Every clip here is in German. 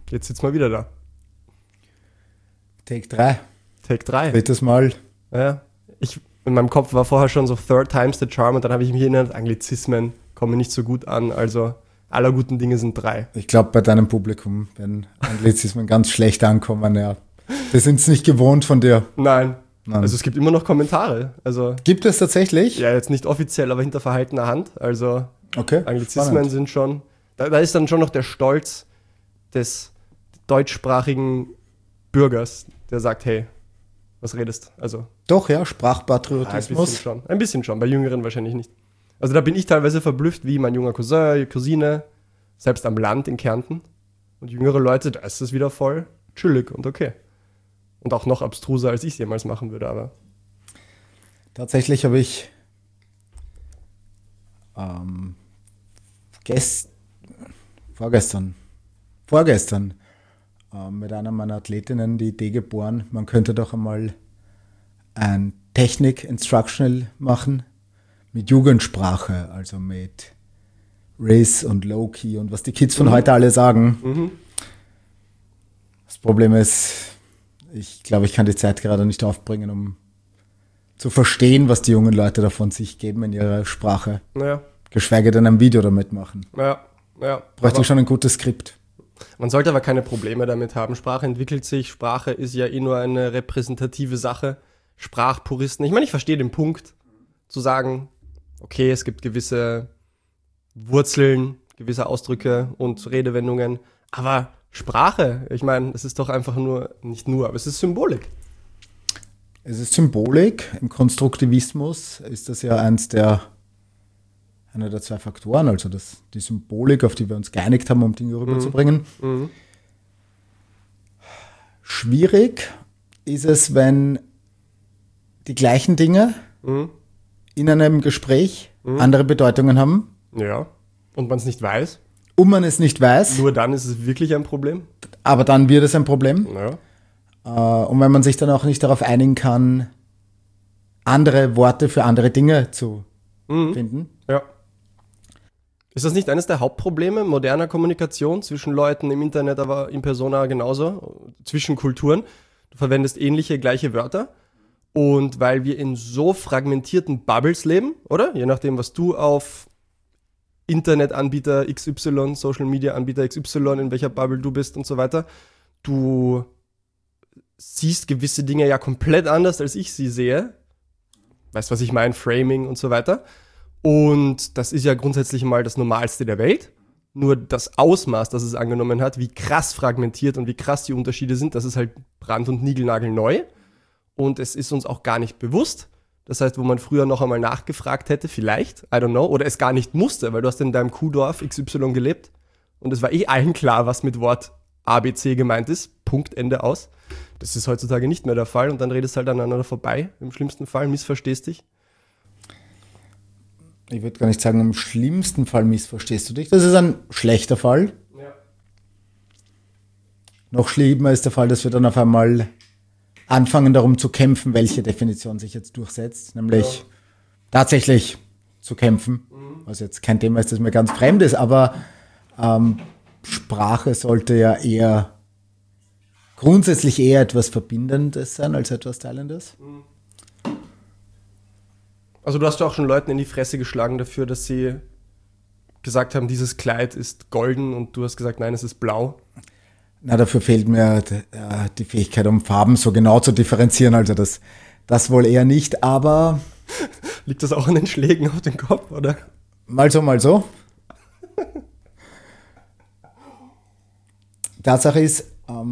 Jetzt sitzen wir wieder da. Take 3. Take 3. Drittes Mal. Ja. In meinem Kopf war vorher schon so third time's the charm und dann habe ich mich erinnert, Anglizismen kommen nicht so gut an, also aller guten Dinge sind 3. Ich glaube, bei deinem Publikum, wenn Anglizismen ganz schlecht ankommen, ja. Wir sind es nicht gewohnt von dir. Nein. Also es gibt immer noch Kommentare. Also gibt es tatsächlich? Ja, jetzt nicht offiziell, aber hinter verhaltener Hand. Also okay, Anglizismen spannend. sind schon, da ist dann schon noch der Stolz des deutschsprachigen Bürgers, der sagt, hey, was redest? Also doch, ja, Sprachpatriotismus. Ein bisschen schon, bei Jüngeren wahrscheinlich nicht. Also da bin ich teilweise verblüfft, wie mein junger Cousin, Cousine, selbst am Land in Kärnten. Und jüngere Leute, da ist es wieder voll chillig und okay. Und auch noch abstruser, als ich es jemals machen würde, aber. Tatsächlich habe ich vorgestern mit einer meiner Athletinnen die Idee geboren, man könnte doch einmal ein Technik-Instructional machen mit Jugendsprache, also mit Riz und Low-Key und was die Kids von heute alle sagen. Das Problem ist, ich glaube, ich kann die Zeit gerade nicht aufbringen, um zu verstehen, was die jungen Leute davon sich geben in ihrer Sprache. Ja. Geschweige denn ein Video damit machen. Ja. Bräuchte ich schon ein gutes Skript. Man sollte aber keine Probleme damit haben. Sprache entwickelt sich. Sprache ist ja nur eine repräsentative Sache. Sprachpuristen. Ich meine, ich verstehe den Punkt, zu sagen, okay, es gibt gewisse Wurzeln, gewisse Ausdrücke und Redewendungen. Aber Sprache, ich meine, es ist doch einfach aber es ist Symbolik. Es ist Symbolik. Im Konstruktivismus ist das ja einer der 2 Faktoren, also die Symbolik, auf die wir uns geeinigt haben, um Dinge rüberzubringen. Schwierig ist es, wenn die gleichen Dinge in einem Gespräch andere Bedeutungen haben. Ja, und man es nicht weiß. Und man es nicht weiß. Nur dann ist es wirklich ein Problem. Aber dann wird es ein Problem. Ja. Und wenn man sich dann auch nicht darauf einigen kann, andere Worte für andere Dinge zu finden. Ja. Ist das nicht eines der Hauptprobleme moderner Kommunikation zwischen Leuten im Internet, aber in Persona genauso, zwischen Kulturen? Du verwendest gleiche Wörter. Und weil wir in so fragmentierten Bubbles leben, oder? Je nachdem, was du auf Internetanbieter XY, Social Media Anbieter XY, in welcher Bubble du bist und so weiter, du siehst gewisse Dinge ja komplett anders, als ich sie sehe. Weißt du, was ich meine? Framing und so weiter. Und das ist ja grundsätzlich mal das Normalste der Welt. Nur das Ausmaß, das es angenommen hat, wie krass fragmentiert und wie krass die Unterschiede sind, das ist halt brand- und niegelnagelneu. Und es ist uns auch gar nicht bewusst. Das heißt, wo man früher noch einmal nachgefragt hätte, vielleicht, I don't know, oder es gar nicht musste, weil du hast in deinem Kuhdorf XY gelebt und es war allen klar, was mit Wort ABC gemeint ist. Punkt, Ende, aus. Das ist heutzutage nicht mehr der Fall und dann redest halt aneinander vorbei. Im schlimmsten Fall missverstehst dich. Ich würde gar nicht sagen, im schlimmsten Fall missverstehst du dich. Das ist ein schlechter Fall. Ja. Noch schlimmer ist der Fall, dass wir dann auf einmal anfangen darum zu kämpfen, welche Definition sich jetzt durchsetzt. Nämlich tatsächlich zu kämpfen. Was jetzt kein Thema ist, das mir ganz fremd ist, aber Sprache sollte ja grundsätzlich eher etwas Verbindendes sein als etwas Teilendes. Also du hast ja auch schon Leuten in die Fresse geschlagen dafür, dass sie gesagt haben, dieses Kleid ist golden und du hast gesagt, nein, es ist blau. Na, dafür fehlt mir die Fähigkeit, um Farben so genau zu differenzieren. Also das wohl eher nicht, aber... Liegt das auch an den Schlägen auf den Kopf, oder? Mal so, mal so. Tatsache ist,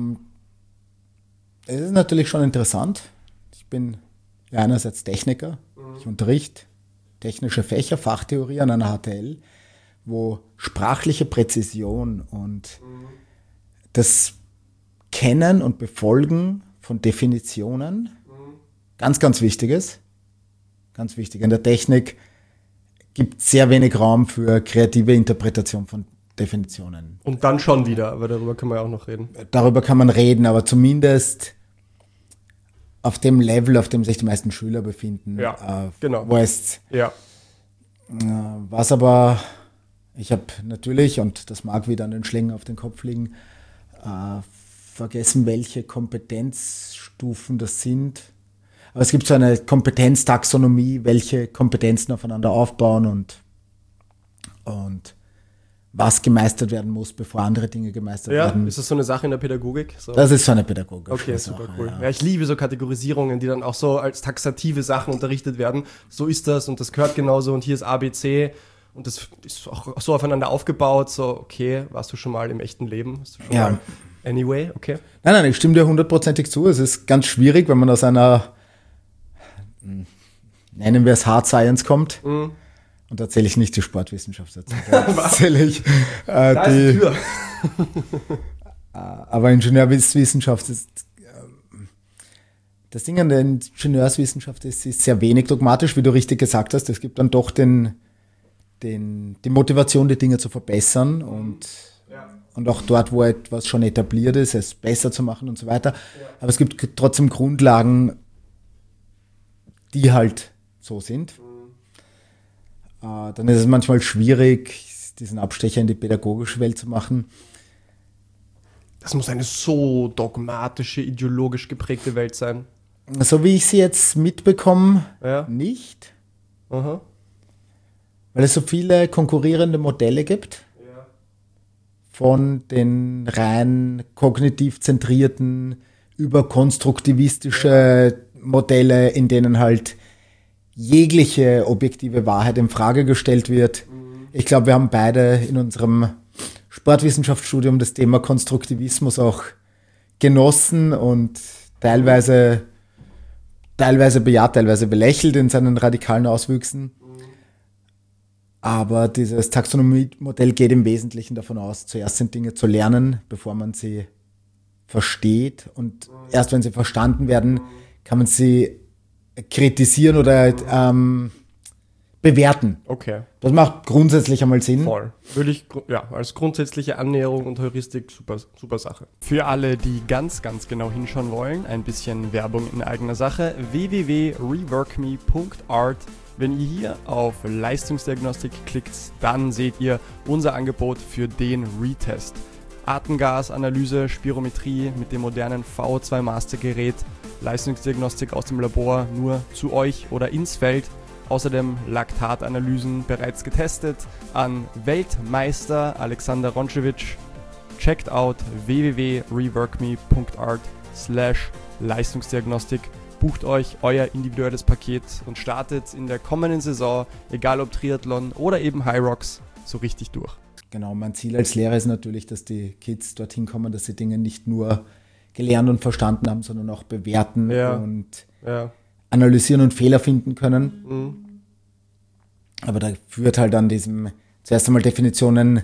es ist natürlich schon interessant. Ich bin ja einerseits Techniker. Ich unterrichte technische Fächer, Fachtheorie an einer HTL, wo sprachliche Präzision und das Kennen und Befolgen von Definitionen ganz, ganz wichtig ist. Ganz wichtig. In der Technik gibt es sehr wenig Raum für kreative Interpretation von Definitionen. Und dann schon wieder, aber darüber können wir ja auch noch reden. Darüber kann man reden, aber zumindest auf dem Level, auf dem sich die meisten Schüler befinden. Ja, genau. Was aber, ich habe natürlich, und das mag wieder an den Schlingen auf den Kopf liegen, vergessen, welche Kompetenzstufen das sind. Aber es gibt so eine Kompetenztaxonomie, welche Kompetenzen aufeinander aufbauen und was gemeistert werden muss, bevor andere Dinge gemeistert werden. Ja, ist das so eine Sache in der Pädagogik? So. Das ist so eine pädagogische Okay, Sache, super cool. Ja, ich liebe so Kategorisierungen, die dann auch so als taxative Sachen unterrichtet werden. So ist das und das gehört genauso und hier ist ABC und das ist auch so aufeinander aufgebaut. So, okay, warst du schon mal im echten Leben? Hast du schon mal anyway, okay. Nein, ich stimme dir hundertprozentig zu. Es ist ganz schwierig, wenn man aus einer, nennen wir es Hard Science kommt. Und da erzähle ich nicht die Sportwissenschaft dazu. Da erzähle ich die Tür. Aber Ingenieurwissenschaft ist, das Ding an der Ingenieurswissenschaft ist sehr wenig dogmatisch, wie du richtig gesagt hast. Es gibt dann doch die Motivation, die Dinge zu verbessern und auch dort, wo etwas schon etabliert ist, es besser zu machen und so weiter. Aber es gibt trotzdem Grundlagen, die halt so sind. Dann ist es manchmal schwierig, diesen Abstecher in die pädagogische Welt zu machen. Das muss eine so dogmatische, ideologisch geprägte Welt sein. So wie ich sie jetzt mitbekomme, nicht. Aha. Weil es so viele konkurrierende Modelle gibt. Ja. Von den rein kognitiv zentrierten über konstruktivistische Modelle, in denen halt jegliche objektive Wahrheit in Frage gestellt wird. Ich glaube, wir haben beide in unserem Sportwissenschaftsstudium das Thema Konstruktivismus auch genossen und teilweise bejaht, teilweise belächelt in seinen radikalen Auswüchsen. Aber dieses Taxonomiemodell geht im Wesentlichen davon aus, zuerst sind Dinge zu lernen, bevor man sie versteht. Und erst wenn sie verstanden werden, kann man sie kritisieren oder bewerten. Okay. Das macht grundsätzlich einmal Sinn. Voll. Würde ich, als grundsätzliche Annäherung und Heuristik super Sache. Für alle, die ganz genau hinschauen wollen, ein bisschen Werbung in eigener Sache, www.reworkme.art. Wenn ihr hier auf Leistungsdiagnostik klickt, dann seht ihr unser Angebot für den Retest. Atemgasanalyse, Spirometrie mit dem modernen VO2 Master Gerät, Leistungsdiagnostik aus dem Labor nur zu euch oder ins Feld. Außerdem Laktatanalysen bereits getestet an Weltmeister Alexander Ronchewitsch. Checkt out www.reworkme.art/Leistungsdiagnostik. Bucht euch euer individuelles Paket und startet in der kommenden Saison, egal ob Triathlon oder eben High Rocks, so richtig durch. Genau, mein Ziel als Lehrer ist natürlich, dass die Kids dorthin kommen, dass sie Dinge nicht nur gelernt und verstanden haben, sondern auch bewerten und analysieren und Fehler finden können. Aber da führt halt an diesem zuerst einmal Definitionen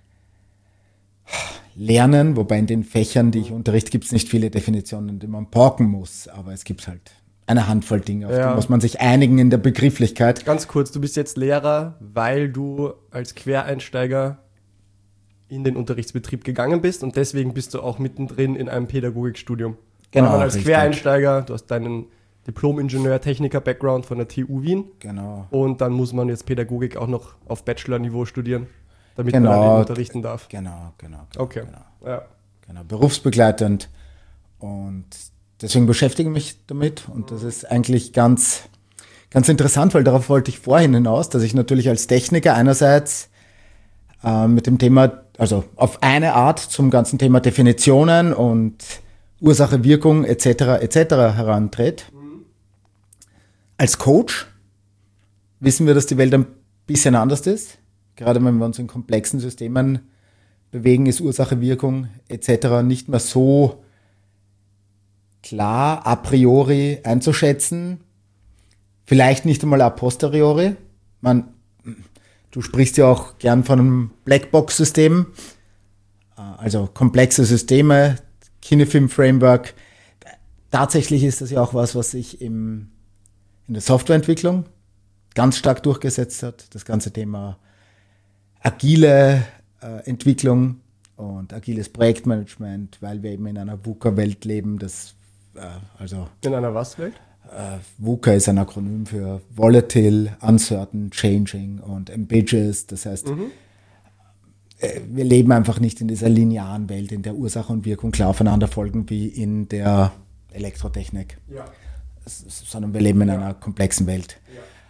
lernen, wobei in den Fächern, die ich unterrichte, gibt es nicht viele Definitionen, die man pauken muss, aber es gibt halt eine Handvoll Dinge, auf die muss man sich einigen in der Begrifflichkeit. Ganz kurz, du bist jetzt Lehrer, weil du als Quereinsteiger in den Unterrichtsbetrieb gegangen bist und deswegen bist du auch mittendrin in einem Pädagogikstudium. Genau. Weil als Quereinsteiger, du hast deinen Diplom-Ingenieur-Techniker-Background von der TU Wien. Genau. Und dann muss man jetzt Pädagogik auch noch auf Bachelor-Niveau studieren, damit man dann eben unterrichten darf. Genau. Okay. Genau, berufsbegleitend. Und deswegen beschäftige ich mich damit. Und das ist eigentlich ganz interessant, weil darauf wollte ich vorhin hinaus, dass ich natürlich als Techniker einerseits mit dem Thema, also auf eine Art zum ganzen Thema Definitionen und Ursache, Wirkung etc. herantritt. Als Coach wissen wir, dass die Welt ein bisschen anders ist. Gerade wenn wir uns in komplexen Systemen bewegen, ist Ursache, Wirkung etc. nicht mehr so klar a priori einzuschätzen. Vielleicht nicht einmal a posteriori. Du sprichst ja auch gern von einem Blackbox-System, also komplexe Systeme, Kinefin-Framework. Tatsächlich ist das ja auch was sich in der Softwareentwicklung ganz stark durchgesetzt hat. Das ganze Thema agile Entwicklung und agiles Projektmanagement, weil wir eben in einer VUCA-Welt leben. In einer was Welt? VUCA ist ein Akronym für Volatile, Uncertain, Changing und Ambiguous. Das heißt, wir leben einfach nicht in dieser linearen Welt, in der Ursache und Wirkung klar aufeinander folgen wie in der Elektrotechnik, sondern wir leben in einer komplexen Welt.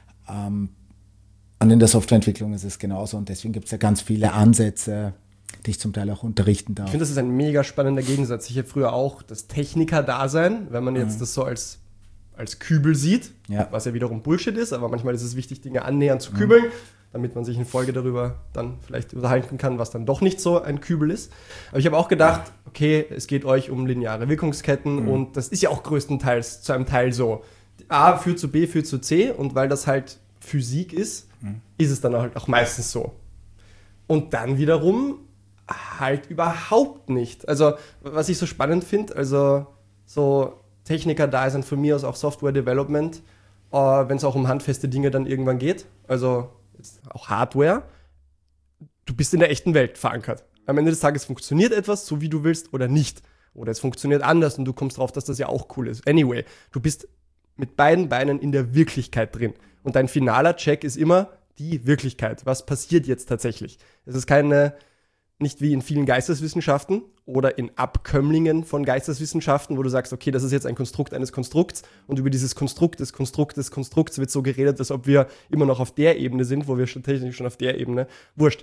Und in der Softwareentwicklung ist es genauso und deswegen gibt es ja ganz viele Ansätze, die ich zum Teil auch unterrichten darf. Ich finde, das ist ein mega spannender Gegensatz. Ich habe früher auch das Techniker-Dasein, wenn man jetzt das so als Kübel sieht, was ja wiederum Bullshit ist, aber manchmal ist es wichtig, Dinge annähernd zu kübeln, damit man sich in Folge darüber dann vielleicht unterhalten kann, was dann doch nicht so ein Kübel ist. Aber ich habe auch gedacht, okay, es geht euch um lineare Wirkungsketten und das ist ja auch größtenteils zu einem Teil so. A führt zu B, führt zu C und weil das halt Physik ist, ist es dann halt auch meistens so. Und dann wiederum halt überhaupt nicht. Also, was ich so spannend finde, also so Techniker da sind von mir aus auch Software Development, wenn es auch um handfeste Dinge dann irgendwann geht, also jetzt auch Hardware, du bist in der echten Welt verankert. Am Ende des Tages funktioniert etwas so, wie du willst oder nicht. Oder es funktioniert anders und du kommst drauf, dass das ja auch cool ist. Anyway, du bist mit beiden Beinen in der Wirklichkeit drin. Und dein finaler Check ist immer die Wirklichkeit. Was passiert jetzt tatsächlich? Es ist nicht wie in vielen Geisteswissenschaften oder in Abkömmlingen von Geisteswissenschaften, wo du sagst, okay, das ist jetzt ein Konstrukt eines Konstrukts und über dieses Konstrukt des Konstrukts wird so geredet, als ob wir immer noch auf der Ebene sind, wo wir technisch schon auf der Ebene, wurscht.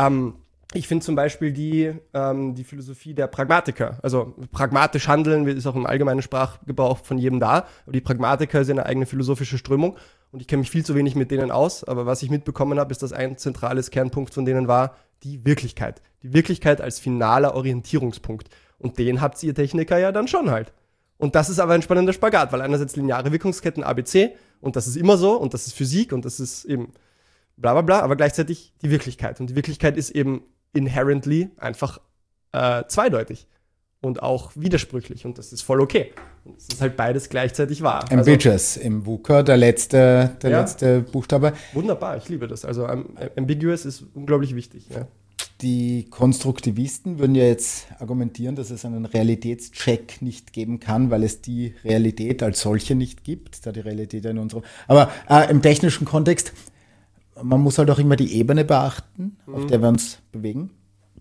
Ich finde zum Beispiel die Philosophie der Pragmatiker, also pragmatisch handeln ist auch im allgemeinen Sprachgebrauch von jedem da, aber die Pragmatiker sind eine eigene philosophische Strömung und ich kenne mich viel zu wenig mit denen aus, aber was ich mitbekommen habe, ist, dass ein zentrales Kernpunkt von denen war die Wirklichkeit. Die Wirklichkeit als finaler Orientierungspunkt. Und den habt ihr Techniker ja dann schon halt. Und das ist aber ein spannender Spagat, weil einerseits lineare Wirkungsketten ABC und das ist immer so und das ist Physik und das ist eben bla bla bla, aber gleichzeitig die Wirklichkeit. Und die Wirklichkeit ist eben inherently einfach zweideutig und auch widersprüchlich und das ist voll okay. Und es ist halt beides gleichzeitig wahr. Ambiguous im VUCA, der letzte Buchstabe. Wunderbar, ich liebe das. Also ambiguous ist unglaublich wichtig. Ja. Die Konstruktivisten würden ja jetzt argumentieren, dass es einen Realitätscheck nicht geben kann, weil es die Realität als solche nicht gibt, da die Realität in unserem. Aber im technischen Kontext, man muss halt auch immer die Ebene beachten, auf der wir uns bewegen.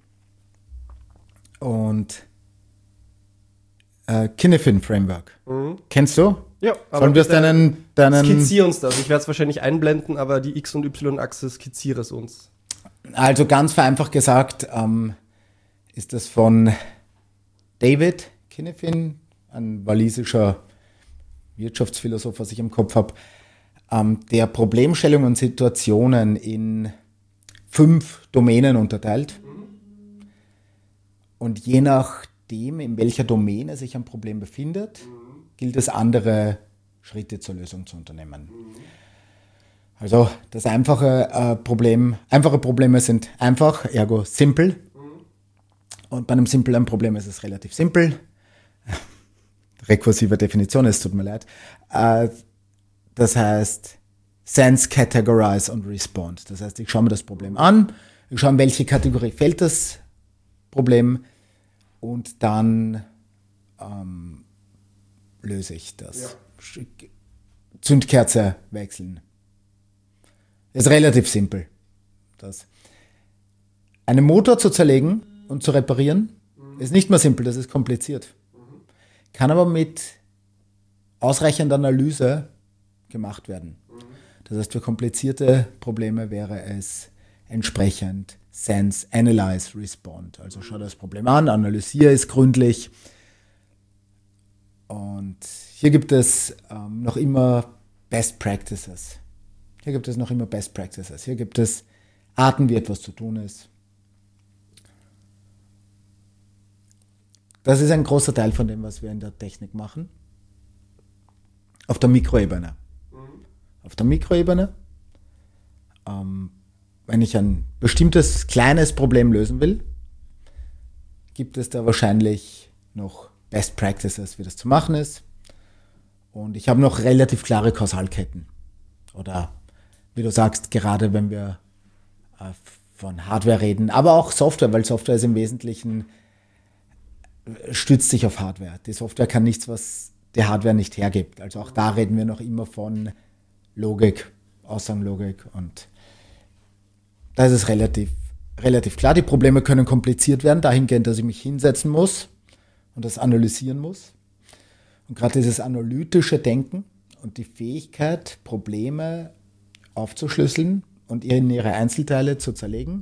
Und Kinefin Framework. Kennst du? Ja, aber sollen wir es deinen skizzier uns das. Ich werde es wahrscheinlich einblenden, aber die X- und Y-Achse skizziere es uns. Also ganz vereinfacht gesagt ist das von David Kinefin, ein walisischer Wirtschaftsphilosoph, was ich im Kopf habe, der Problemstellungen und Situationen in 5 Domänen unterteilt. Und je nachdem, in welcher Domäne sich ein Problem befindet, gilt es, andere Schritte zur Lösung zu unternehmen. Also das einfache Probleme sind einfach, ergo simpel. Und bei einem simplen Problem ist es relativ simpel. Rekursive Definition, es tut mir leid. Das heißt, sense, categorize und respond. Das heißt, ich schaue mir das Problem an, ich schaue, in welche Kategorie fällt das Problem und dann löse ich das. Ja. Zündkerze wechseln. Ist relativ simpel. Einen Motor zu zerlegen und zu reparieren, ist nicht mehr simpel, das ist kompliziert. Kann aber mit ausreichender Analyse gemacht werden. Das heißt, für komplizierte Probleme wäre es entsprechend Sense, Analyze, Respond. Also schau das Problem an, analysiere es gründlich. Und hier gibt es noch immer Best Practices. Hier gibt es Arten, wie etwas zu tun ist. Das ist ein großer Teil von dem, was wir in der Technik machen. Auf der Mikroebene. Auf der Mikroebene, wenn ich ein bestimmtes kleines Problem lösen will, gibt es da wahrscheinlich noch Best Practices, wie das zu machen ist. Und ich habe noch relativ klare Kausalketten. Oder wie du sagst, gerade wenn wir von Hardware reden, aber auch Software, weil Software ist im Wesentlichen, stützt sich auf Hardware. Die Software kann nichts, was die Hardware nicht hergibt. Also auch da reden wir noch immer von Logik, Aussagenlogik und da ist es relativ relativ klar. Die Probleme können kompliziert werden, dahingehend, dass ich mich hinsetzen muss und das analysieren muss. Und gerade dieses analytische Denken und die Fähigkeit, Probleme aufzuschlüsseln und in ihre Einzelteile zu zerlegen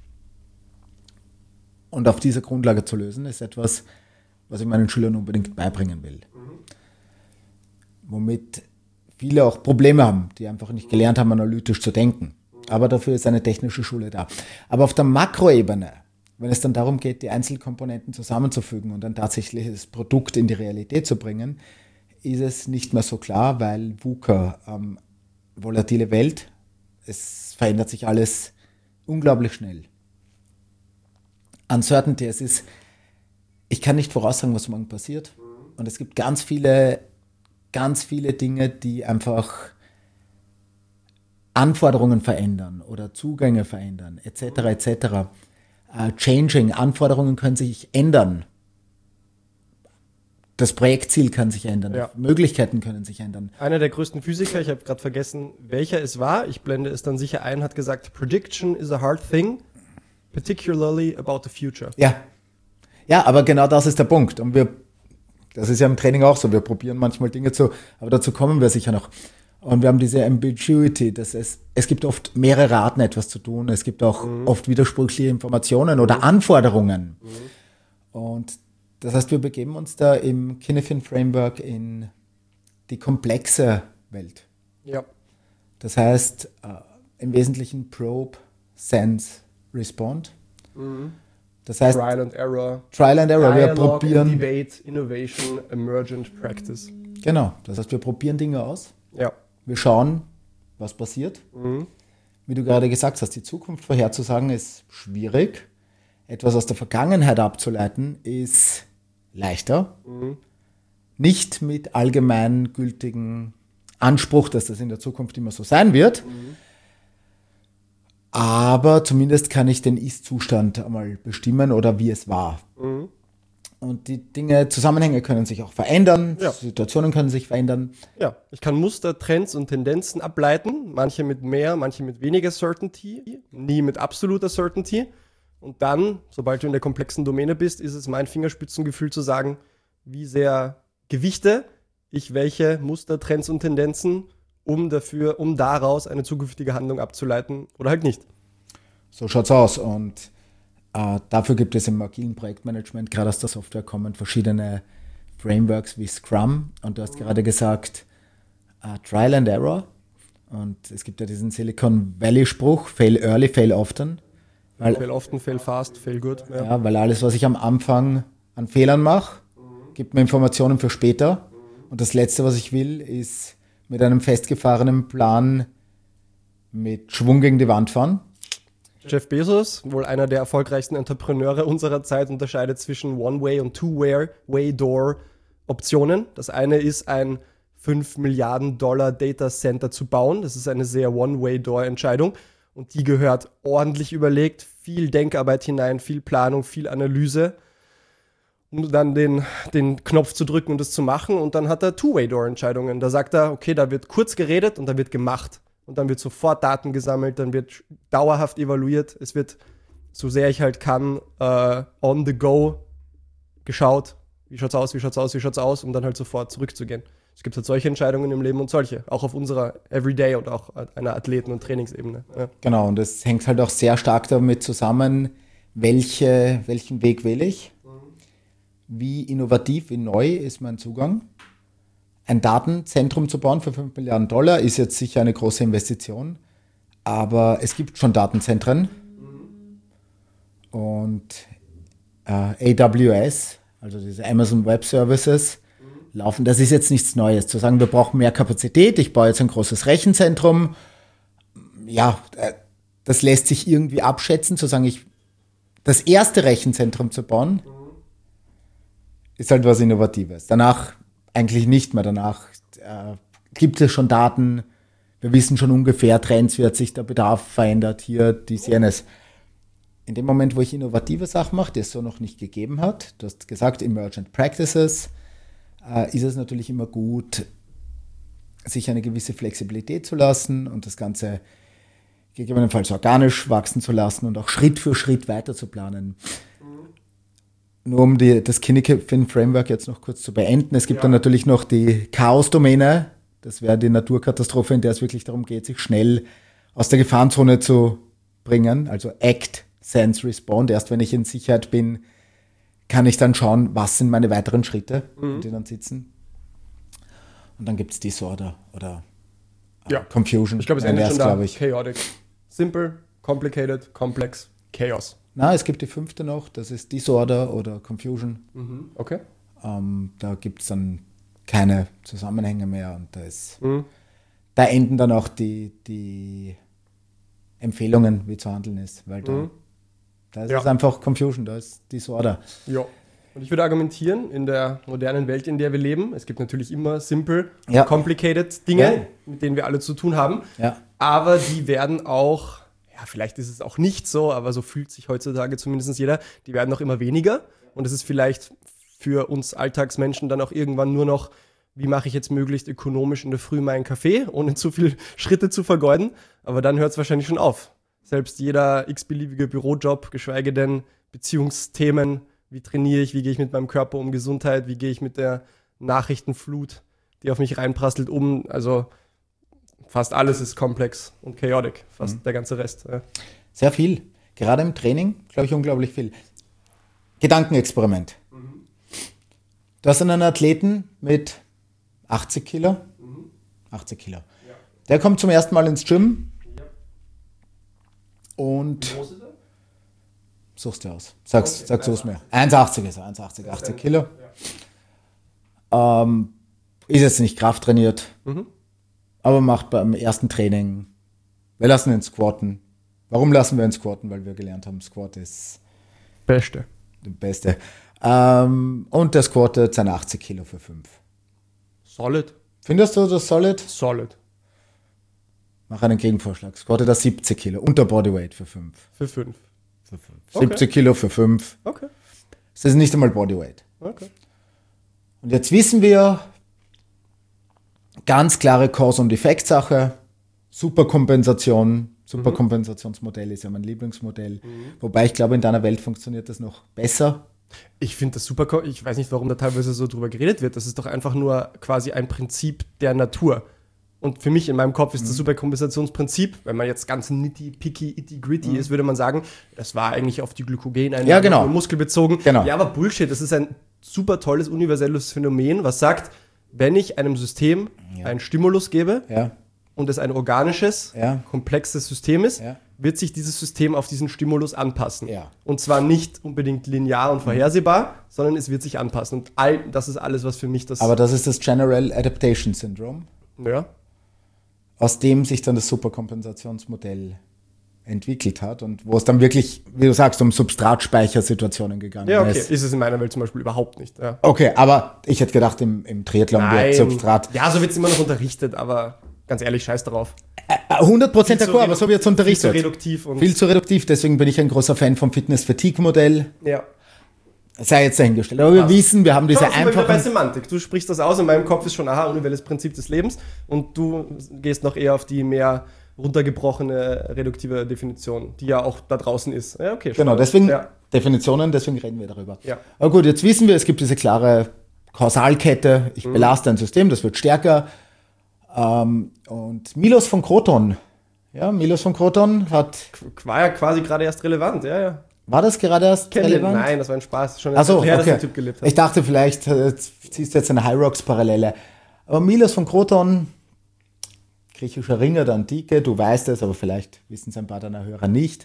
und auf dieser Grundlage zu lösen, ist etwas, was ich meinen Schülern unbedingt beibringen will. Womit viele auch Probleme haben, die einfach nicht gelernt haben, analytisch zu denken. Aber dafür ist eine technische Schule da. Aber auf der Makroebene, wenn es dann darum geht, die Einzelkomponenten zusammenzufügen und ein tatsächliches Produkt in die Realität zu bringen, ist es nicht mehr so klar, weil VUCA, volatile Welt, es verändert sich alles unglaublich schnell. Uncertainty, ich kann nicht voraussagen, was morgen passiert. Und es gibt ganz viele Dinge, die einfach Anforderungen verändern oder Zugänge verändern, etc. etc. Changing, Anforderungen können sich ändern. Das Projektziel kann sich ändern, Ja. Möglichkeiten können sich ändern. Einer der größten Physiker, ich habe gerade vergessen, welcher es war, ich blende es dann sicher ein, hat gesagt, Prediction is a hard thing, particularly about the future. Ja, aber genau das ist der Punkt. Und das ist ja im Training auch so, wir probieren manchmal Dinge aber dazu kommen wir sicher noch. Und wir haben diese Ambiguity, dass es gibt oft mehrere Arten, etwas zu tun. Es gibt auch oft widersprüchliche Informationen oder Anforderungen. Und das heißt, wir begeben uns da im Kinefin Framework in die komplexe Welt. Ja. Das heißt, im Wesentlichen Probe, Sense, Respond. Das heißt, Trial and Error. Wir Dialogue probieren. and Debate, Innovation, Emergent Practice. Genau, das heißt, wir probieren Dinge aus. Ja. Wir schauen, was passiert. Wie du gerade gesagt hast, die Zukunft vorherzusagen ist schwierig. Etwas aus der Vergangenheit abzuleiten ist leichter. Nicht mit allgemein gültigen Anspruch, dass das in der Zukunft immer so sein wird. Aber zumindest kann ich den Ist-Zustand einmal bestimmen oder wie es war. Und die Zusammenhänge können sich auch verändern, Ja. Situationen können sich verändern. Ja, ich kann Muster, Trends und Tendenzen ableiten, manche mit mehr, manche mit weniger Certainty, nie mit absoluter Certainty. Und dann, sobald du in der komplexen Domäne bist, ist es mein Fingerspitzengefühl zu sagen, wie sehr gewichte ich welche Muster, Trends und Tendenzen, um daraus eine zukünftige Handlung abzuleiten oder halt nicht. So schaut's aus. Und dafür gibt es im agilen Projektmanagement, gerade aus der Software kommen verschiedene Frameworks wie Scrum. Und du hast gerade gesagt, Trial and Error. Und es gibt ja diesen Silicon Valley-Spruch, fail early, fail often. Fail often, fail fast, fail good. Ja, weil alles, was ich am Anfang an Fehlern mache, gibt mir Informationen für später. Und das Letzte, was ich will, ist mit einem festgefahrenen Plan mit Schwung gegen die Wand fahren. Jeff Bezos, wohl einer der erfolgreichsten Entrepreneure unserer Zeit, unterscheidet zwischen One-Way- und Two-Way-Door-Optionen. Das eine ist, ein 5 Milliarden Dollar Data Center zu bauen. Das ist eine sehr One-Way-Door-Entscheidung. Und die gehört ordentlich überlegt, viel Denkarbeit hinein, viel Planung, viel Analyse, um dann den Knopf zu drücken und es zu machen. Und dann hat er Two-Way-Door-Entscheidungen. Da sagt er, okay, da wird kurz geredet und da wird gemacht. Und dann wird sofort Daten gesammelt, dann wird dauerhaft evaluiert. Es wird, so sehr ich halt kann, on the go geschaut. Wie schaut's aus, um dann halt sofort zurückzugehen. Es gibt halt solche Entscheidungen im Leben und solche. Auch auf unserer Everyday und auch einer Athleten- und Trainingsebene. Ja. Genau, und das hängt halt auch sehr stark damit zusammen, welchen Weg wähle ich, wie innovativ, wie neu ist mein Zugang. Ein Datenzentrum zu bauen für 5 Milliarden Dollar ist jetzt sicher eine große Investition, aber es gibt schon Datenzentren und AWS, also diese Amazon Web Services, laufen. Das ist jetzt nichts Neues. Zu sagen, wir brauchen mehr Kapazität, ich baue jetzt ein großes Rechenzentrum, ja, das lässt sich irgendwie abschätzen, zu sagen, das erste Rechenzentrum zu bauen, ist halt was Innovatives. Danach eigentlich nicht mehr. Danach gibt es schon Daten, wir wissen schon ungefähr Trends, wie hat sich der Bedarf verändert, hier, dies, jenes. In dem Moment, wo ich innovative Sachen mache, die es so noch nicht gegeben hat, du hast gesagt, Emergent Practices, ist es natürlich immer gut, sich eine gewisse Flexibilität zu lassen und das Ganze gegebenenfalls organisch wachsen zu lassen und auch Schritt für Schritt weiter zu planen. Nur um das Kinecfin-Framework jetzt noch kurz zu beenden. Es gibt dann natürlich noch die Chaos-Domäne. Das wäre die Naturkatastrophe, in der es wirklich darum geht, sich schnell aus der Gefahrenzone zu bringen. Also Act, Sense, Respond. Erst wenn ich in Sicherheit bin, kann ich dann schauen, was sind meine weiteren Schritte, die dann sitzen. Und dann gibt es Disorder oder Confusion. Ich glaube, es endet schon da. Chaotic. Simple, complicated, complex, Chaos. Na, es gibt die 5. noch, das ist Disorder oder Confusion. Okay. Da gibt es dann keine Zusammenhänge mehr und da enden dann auch die Empfehlungen, wie zu handeln ist, weil da ist es einfach Confusion, da ist Disorder. Ja. Und ich würde argumentieren, in der modernen Welt, in der wir leben, es gibt natürlich immer simple, complicated Dinge, mit denen wir alle zu tun haben, aber die werden auch, vielleicht ist es auch nicht so, aber so fühlt sich heutzutage zumindest jeder, die werden auch immer weniger und es ist vielleicht für uns Alltagsmenschen dann auch irgendwann nur noch, wie mache ich jetzt möglichst ökonomisch in der Früh meinen Kaffee, ohne zu viele Schritte zu vergeuden, aber dann hört es wahrscheinlich schon auf. Selbst jeder x-beliebige Bürojob, geschweige denn Beziehungsthemen, wie trainiere ich, wie gehe ich mit meinem Körper um, Gesundheit, wie gehe ich mit der Nachrichtenflut, die auf mich reinprasselt, um. Also fast alles ist komplex und chaotic, fast der ganze Rest. Ja. Sehr viel. Gerade im Training, glaube ich, unglaublich viel. Gedankenexperiment. Du hast einen Athleten mit 80 Kilo. 80 Kilo. Ja. Der kommt zum ersten Mal ins Gym. Ja. Und... Wie groß ist er? Suchst du aus. Sagst du es mir. 1,80 ist er, 1,80, 80 Kilo. Ja. Ist jetzt nicht krafttrainiert, aber macht beim ersten Training, wir lassen ihn squatten. Warum lassen wir ihn squatten? Weil wir gelernt haben, Squat ist das Beste. Und der squattet seine 80 Kilo für 5. Solid. Findest du das solid? Solid. Mach einen Gegenvorschlag. Squattet er 70 Kilo unter Bodyweight für 5. Für 5. 70 Kilo für 5. Okay. Das ist nicht einmal Bodyweight. Okay. Und jetzt wissen wir, ganz klare Cause- und Effekt-Sache, Superkompensationsmodell ist ja mein Lieblingsmodell. Wobei ich glaube, in deiner Welt funktioniert das noch besser. Ich finde das super, ich weiß nicht, warum da teilweise so drüber geredet wird. Das ist doch einfach nur quasi ein Prinzip der Natur. Und für mich in meinem Kopf ist das Superkompensationsprinzip, wenn man jetzt ganz nitty, picky, itty, gritty ist, würde man sagen, das war eigentlich auf die Glykogeneinnahme Muskel bezogen. Genau. Ja, aber Bullshit, das ist ein super tolles, universelles Phänomen, was sagt, wenn ich einem System einen Stimulus gebe und es ein organisches, komplexes System ist, wird sich dieses System auf diesen Stimulus anpassen. Ja. Und zwar nicht unbedingt linear und vorhersehbar, sondern es wird sich anpassen. Und das ist alles, was für mich das... Aber das ist das General Adaptation Syndrome. Ja. Aus dem sich dann das Superkompensationsmodell entwickelt hat und wo es dann wirklich, wie du sagst, um Substratspeichersituationen gegangen ist. Ja, okay. Ist es in meiner Welt zum Beispiel überhaupt nicht. Ja. Okay, aber ich hätte gedacht, im Triathlon wird Substrat... Ja, so wird es immer noch unterrichtet, aber ganz ehrlich, scheiß drauf. 100% d'accord, aber so wird es unterrichtet. Viel zu reduktiv. Viel zu reduktiv, deswegen bin ich ein großer Fan vom Fitness-Fatigue-Modell. Ja. Sei jetzt dahingestellt. Aber wir wissen, wir haben diese einfachen... bei Semantik. Du sprichst das aus, in meinem Kopf ist schon, universelles Prinzip des Lebens und du gehst noch eher auf die mehr runtergebrochene, reduktive Definition, die ja auch da draußen ist. Ja, okay. Genau, deswegen Definitionen, deswegen reden wir darüber. Ja. Aber gut, jetzt wissen wir, es gibt diese klare Kausalkette. Ich belaste ein System, das wird stärker. Und Milos von Kroton. Ja, Milos von Kroton hat... War ja quasi gerade erst relevant, ja. War das gerade erst relevant? Nein, das war ein Spaß. Schon her, okay. Dass der Typ gelebt hat. Ich dachte, vielleicht ziehst du jetzt eine High Rocks-Parallele. Aber Milos von Kroton, griechischer Ringer der Antike, du weißt es, aber vielleicht wissen es ein paar deiner Hörer nicht.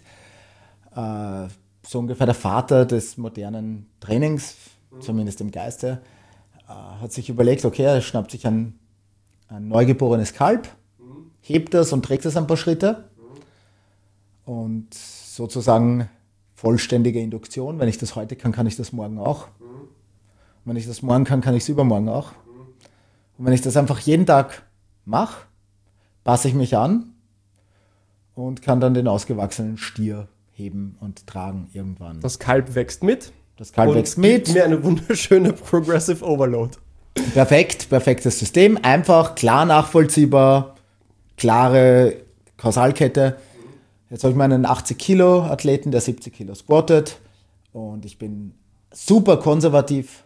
So ungefähr der Vater des modernen Trainings, zumindest im Geiste, hat sich überlegt, okay, er schnappt sich ein neugeborenes Kalb, hebt das und trägt es ein paar Schritte und sozusagen vollständige Induktion. Wenn ich das heute kann, kann ich das morgen auch. Und wenn ich das morgen kann, kann ich es übermorgen auch. Und wenn ich das einfach jeden Tag mache, passe ich mich an und kann dann den ausgewachsenen Stier heben und tragen irgendwann. Das Kalb wächst mit. Das Kalb wächst mit. Gibt mir eine wunderschöne Progressive Overload. Perfektes System. Einfach, klar nachvollziehbar, klare Kausalkette. Jetzt habe ich meinen 80 Kilo Athleten, der 70 Kilo squattet und ich bin super konservativ.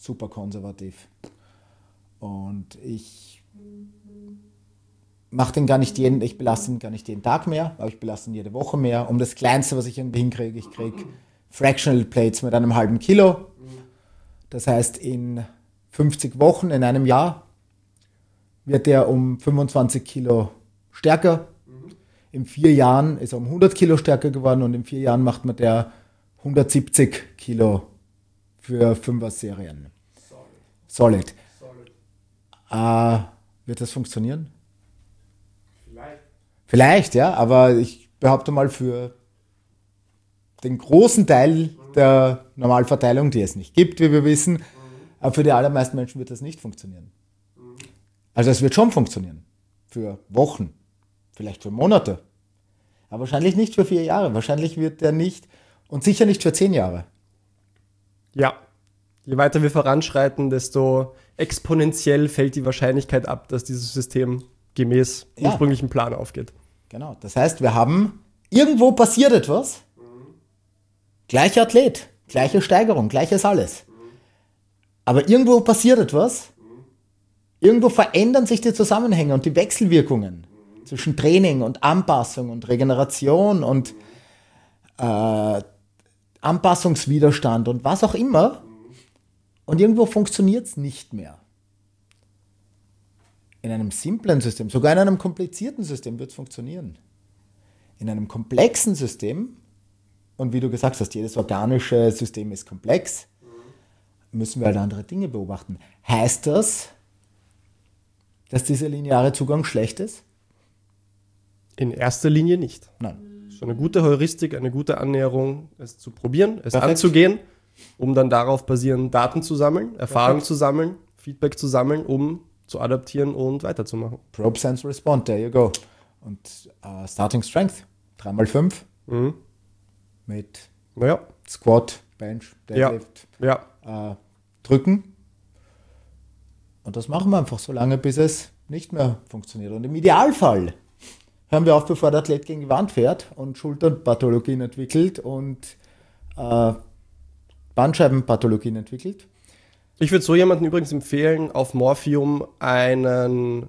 Und ich mache den gar nicht ich belaste ihn gar nicht jeden Tag mehr, aber ich belaste ihn jede Woche mehr. Um das Kleinste, was ich irgendwie hinkriege, ich kriege Fractional Plates mit einem halben Kilo. Das heißt, in 50 Wochen, in einem Jahr, wird er um 25 Kilo stärker. In 4 Jahren ist er um 100 Kilo stärker geworden und in 4 Jahren macht man der 170 Kilo für 5er-Serien. Solid. Wird das funktionieren? Vielleicht, ja, aber ich behaupte mal, für den großen Teil der Normalverteilung, die es nicht gibt, wie wir wissen, aber für die allermeisten Menschen wird das nicht funktionieren. Also es wird schon funktionieren. Für Wochen, vielleicht für Monate, aber wahrscheinlich nicht für 4 Jahre. Wahrscheinlich wird der nicht und sicher nicht für 10 Jahre. Ja, je weiter wir voranschreiten, desto exponentiell fällt die Wahrscheinlichkeit ab, dass dieses System gemäß ursprünglichen Plan aufgeht. Genau, das heißt, wir haben, irgendwo passiert etwas, gleicher Athlet, gleiche Steigerung, gleiches alles. Aber irgendwo passiert etwas, irgendwo verändern sich die Zusammenhänge und die Wechselwirkungen zwischen Training und Anpassung und Regeneration und Anpassungswiderstand und was auch immer. Und irgendwo funktioniert es nicht mehr. In einem simplen System, sogar in einem komplizierten System wird es funktionieren. In einem komplexen System, und wie du gesagt hast, jedes organische System ist komplex, müssen wir halt andere Dinge beobachten. Heißt das, dass dieser lineare Zugang schlecht ist? In erster Linie nicht. Nein. So eine gute Heuristik, eine gute Annäherung, es zu probieren, es anzugehen, um dann darauf basierend Daten zu sammeln, Erfahrung zu sammeln, Feedback zu sammeln, um zu adaptieren und weiterzumachen. Probe, Sense, Respond, there you go. Und Starting Strength, 3x5 mit Squat, Bench, Deadlift, Drücken. Und das machen wir einfach so lange, bis es nicht mehr funktioniert. Und im Idealfall hören wir auf, bevor der Athlet gegen die Wand fährt und Schulternpathologien entwickelt und Bandscheibenpathologien entwickelt. Ich würde so jemanden übrigens empfehlen, auf Morphium einen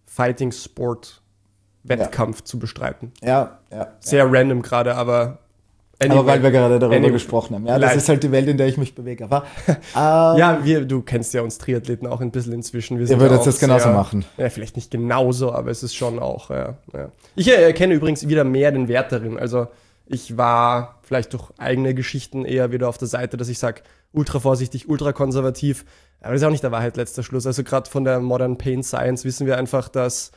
Fighting-Sport-Wettkampf zu bestreiten. Sehr random gerade, aber anyway, aber weil wir gerade darüber gesprochen haben. Ja, das ist halt die Welt, in der ich mich bewege. Aber, du kennst ja uns Triathleten auch ein bisschen inzwischen. Ihr würdet das genauso machen. Ja, vielleicht nicht genauso, aber es ist schon auch, Ich erkenne übrigens wieder mehr den Wert darin. Also ich war vielleicht durch eigene Geschichten eher wieder auf der Seite, dass ich sage, ultra vorsichtig, ultra konservativ. Aber das ist auch nicht der Wahrheit letzter Schluss. Also gerade von der Modern Pain Science wissen wir einfach, dass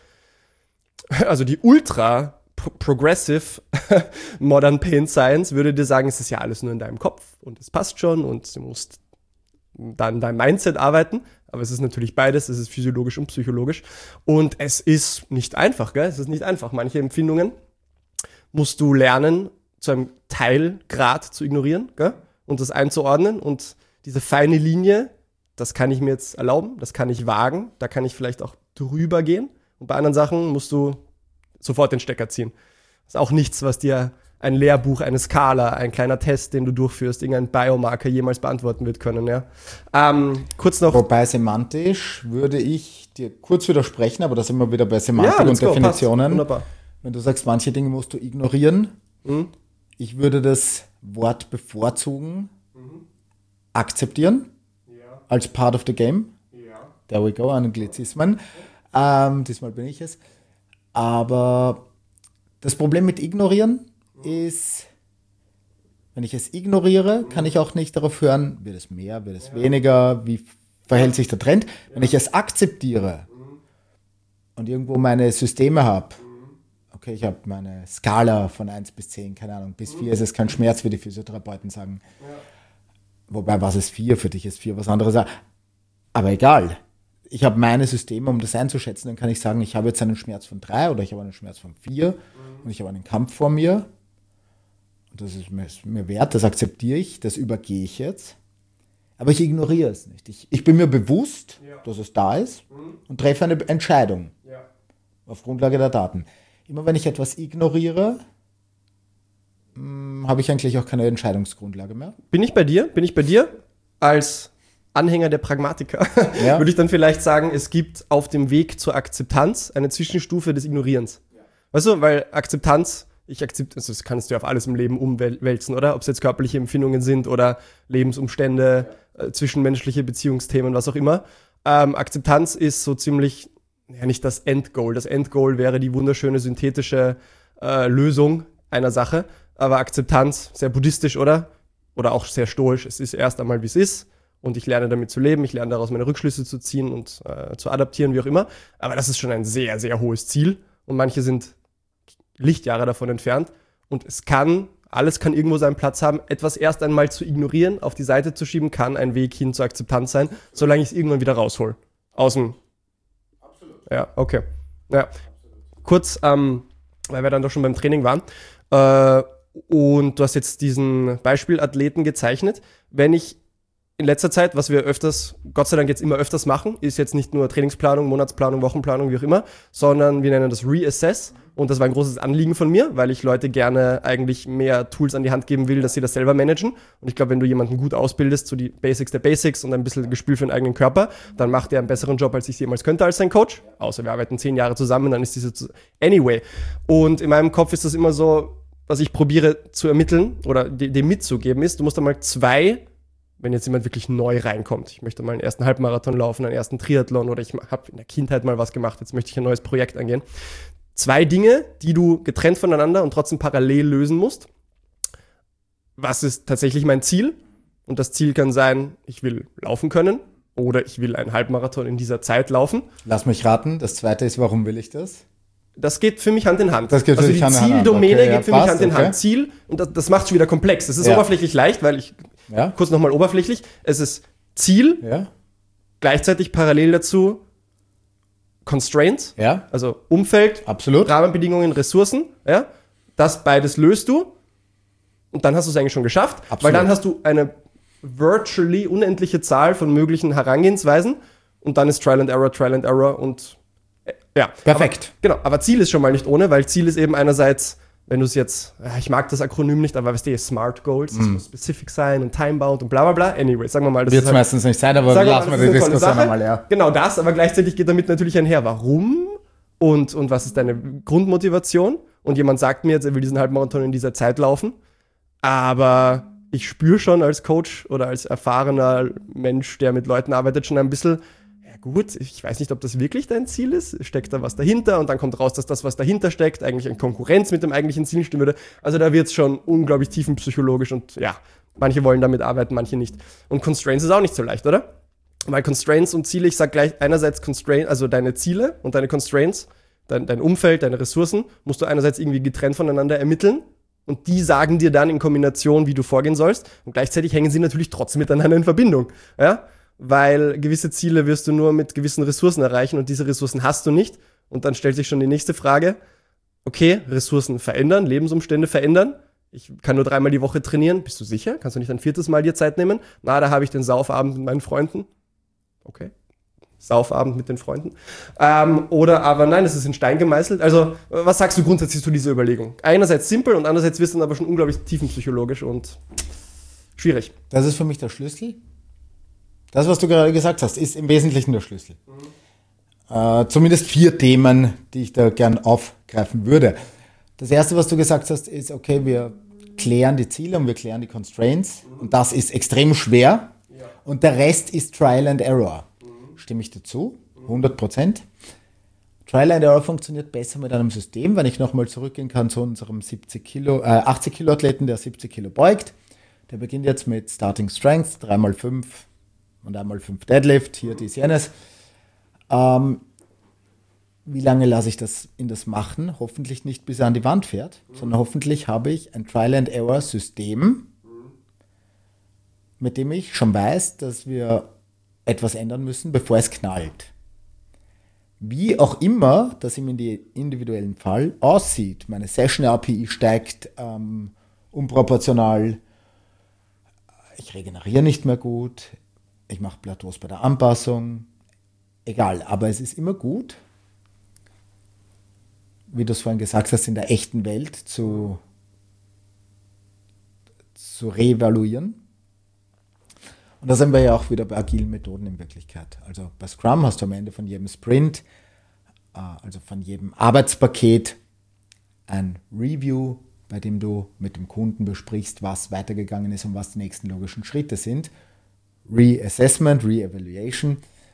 also die ultra progressive Modern Pain Science würde dir sagen, es ist ja alles nur in deinem Kopf und es passt schon und du musst dann dein Mindset arbeiten. Aber es ist natürlich beides, es ist physiologisch und psychologisch. Und es ist nicht einfach, gell? Es ist nicht einfach. Manche Empfindungen musst du lernen, zu einem Teilgrad zu ignorieren, gell? Und das einzuordnen. Und diese feine Linie, das kann ich mir jetzt erlauben, das kann ich wagen, da kann ich vielleicht auch drüber gehen. Und bei anderen Sachen musst du sofort den Stecker ziehen. Das ist auch nichts, was dir ein Lehrbuch, eine Skala, ein kleiner Test, den du durchführst, irgendein Biomarker jemals beantworten wird können. Ja. Kurz noch. Wobei semantisch würde ich dir kurz widersprechen, aber da sind wir wieder bei Semantik und Definitionen. Wunderbar. Wenn du sagst, manche Dinge musst du ignorieren, ich würde das Wort bevorzugen, akzeptieren, als part of the game. There we go, Anglizismen. Diesmal bin ich es. Aber das Problem mit ignorieren ist, wenn ich es ignoriere, kann ich auch nicht darauf hören, wird es mehr, wird es weniger, wie verhält sich der Trend. Wenn ich es akzeptiere und irgendwo meine Systeme habe, okay, ich habe meine Skala von 1 bis 10, keine Ahnung, bis 4 ist es kein Schmerz, wie die Physiotherapeuten sagen. Wobei, was ist 4? Für dich ist 4 was anderes. Aber egal. Ich habe meine Systeme, um das einzuschätzen, dann kann ich sagen, ich habe jetzt einen Schmerz von 3 oder ich habe einen Schmerz von 4 und ich habe einen Kampf vor mir. Und das ist mir wert, das akzeptiere ich, das übergehe ich jetzt. Aber ich ignoriere es nicht. Ich bin mir bewusst, dass es da ist und treffe eine Entscheidung auf Grundlage der Daten. Immer wenn ich etwas ignoriere, habe ich eigentlich auch keine Entscheidungsgrundlage mehr. Bin ich bei dir? Als Anhänger der Pragmatiker Ja. würde ich dann vielleicht sagen, es gibt auf dem Weg zur Akzeptanz eine Zwischenstufe des Ignorierens. Weißt du, weil Akzeptanz, also das kannst du ja auf alles im Leben umwälzen, oder? Ob es jetzt körperliche Empfindungen sind oder Lebensumstände, zwischenmenschliche Beziehungsthemen, was auch immer. Akzeptanz ist so ziemlich, ja, nicht das Endgoal. Das Endgoal wäre die wunderschöne synthetische Lösung einer Sache. Aber Akzeptanz, sehr buddhistisch, oder? Oder auch sehr stoisch. Es ist erst einmal, wie es ist. Und ich lerne damit zu leben. Ich lerne daraus meine Rückschlüsse zu ziehen und zu adaptieren, wie auch immer. Aber das ist schon ein sehr, sehr hohes Ziel. Und manche sind Lichtjahre davon entfernt. Und alles kann irgendwo seinen Platz haben. Etwas erst einmal zu ignorieren, auf die Seite zu schieben, kann ein Weg hin zur Akzeptanz sein, solange ich es irgendwann wieder raushol. Aus dem. Absolut. Ja, okay. Ja. Kurz, weil wir dann doch schon beim Training waren. Und du hast jetzt diesen Beispielathleten gezeichnet. Wenn ich in letzter Zeit, was wir öfters, Gott sei Dank jetzt immer öfters machen, ist jetzt nicht nur Trainingsplanung, Monatsplanung, Wochenplanung, wie auch immer, sondern wir nennen das Reassess. Und das war ein großes Anliegen von mir, weil ich Leute gerne eigentlich mehr Tools an die Hand geben will, dass sie das selber managen. Und ich glaube, wenn du jemanden gut ausbildest, so die Basics der Basics und ein bisschen Gespür für den eigenen Körper, dann macht er einen besseren Job, als ich es jemals könnte als sein Coach. Außer wir arbeiten 10 Jahre zusammen, dann ist anyway. Und in meinem Kopf ist das immer so, was ich probiere zu ermitteln oder dem mitzugeben ist, du musst einmal wenn jetzt jemand wirklich neu reinkommt, ich möchte mal einen ersten Halbmarathon laufen, einen ersten Triathlon oder ich habe in der Kindheit mal was gemacht, jetzt möchte ich ein neues Projekt angehen. 2 Dinge, die du getrennt voneinander und trotzdem parallel lösen musst. Was ist tatsächlich mein Ziel? Und das Ziel kann sein, ich will laufen können oder ich will einen Halbmarathon in dieser Zeit laufen. Lass mich raten, das zweite ist, warum will ich das? Das geht für mich Hand in Hand. Das geht für mich Hand in Hand. Die Zieldomäne Okay, geht für mich Hand in okay. Hand. Ziel, und das macht es schon wieder komplex. Das ist oberflächlich leicht, weil kurz nochmal oberflächlich, es ist Ziel, gleichzeitig parallel dazu Constraints, also Umfeld, absolut. Rahmenbedingungen, Ressourcen, das beides löst du und dann hast du es eigentlich schon geschafft, absolut. Weil dann hast du eine virtually unendliche Zahl von möglichen Herangehensweisen und dann ist Trial and Error und perfekt. Aber Ziel ist schon mal nicht ohne, weil Ziel ist eben einerseits, wenn du es jetzt, ich mag das Akronym nicht, aber weißt du, SMART Goals, das muss specific sein und time-bound und bla bla bla. Anyway, sagen wir mal, das wird es meistens nicht sein, aber lassen wir die Diskussion einmal, Genau das, aber gleichzeitig geht damit natürlich einher, warum und was ist deine Grundmotivation? Und jemand sagt mir jetzt, er will diesen Halbmarathon in dieser Zeit laufen, aber ich spüre schon als Coach oder als erfahrener Mensch, der mit Leuten arbeitet, schon ein bisschen, gut, ich weiß nicht, ob das wirklich dein Ziel ist. Steckt da was dahinter? Und dann kommt raus, dass das, was dahinter steckt, eigentlich in Konkurrenz mit dem eigentlichen Ziel stehen würde. Also da wird es schon unglaublich tiefenpsychologisch und manche wollen damit arbeiten, manche nicht. Und Constraints ist auch nicht so leicht, oder? Weil Constraints und Ziele, ich sage gleich einerseits Constraints, also deine Ziele und deine Constraints, dein Umfeld, deine Ressourcen, musst du einerseits irgendwie getrennt voneinander ermitteln. Und die sagen dir dann in Kombination, wie du vorgehen sollst. Und gleichzeitig hängen sie natürlich trotzdem miteinander in Verbindung. Ja? Weil gewisse Ziele wirst du nur mit gewissen Ressourcen erreichen und diese Ressourcen hast du nicht. Und dann stellt sich schon die nächste Frage, okay, Ressourcen verändern, Lebensumstände verändern. Ich kann nur 3-mal die Woche trainieren. Bist du sicher? Kannst du nicht ein 4. Mal dir Zeit nehmen? Na, da habe ich den Saufabend mit meinen Freunden. Okay. Saufabend mit den Freunden. Oder aber nein, es ist in Stein gemeißelt. Also, was sagst du grundsätzlich zu dieser Überlegung? Einerseits simpel und andererseits wirst du dann aber schon unglaublich tiefenpsychologisch und schwierig. Das ist für mich der Schlüssel. Das, was du gerade gesagt hast, ist im Wesentlichen der Schlüssel. Zumindest 4 Themen, die ich da gern aufgreifen würde. Das erste, was du gesagt hast, ist, okay, wir klären die Ziele und wir klären die Constraints. Und das ist extrem schwer. Ja. Und der Rest ist Trial and Error. Stimme ich dazu? 100%. Trial and Error funktioniert besser mit einem System, wenn ich nochmal zurückgehen kann zu unserem 80 Kilo Athleten, der 70 Kilo beugt. Der beginnt jetzt mit Starting Strength, 3x5 und 1x5 Deadlift, hier dies, jenes. Wie lange lasse ich das machen? Hoffentlich nicht, bis er an die Wand fährt, sondern hoffentlich habe ich ein Trial-and-Error-System, mit dem ich schon weiß, dass wir etwas ändern müssen, bevor es knallt. Wie auch immer das im individuellen Fall aussieht. Meine Session-RPI steigt unproportional, ich regeneriere nicht mehr gut, ich mache Plateaus bei der Anpassung, egal, aber es ist immer gut, wie du es vorhin gesagt hast, in der echten Welt zu zu reevaluieren. Und da sind wir ja auch wieder bei agilen Methoden in Wirklichkeit. Also bei Scrum hast du am Ende von jedem Sprint, also von jedem Arbeitspaket, ein Review, bei dem du mit dem Kunden besprichst, was weitergegangen ist und was die nächsten logischen Schritte sind. Reassessment, Reevaluation,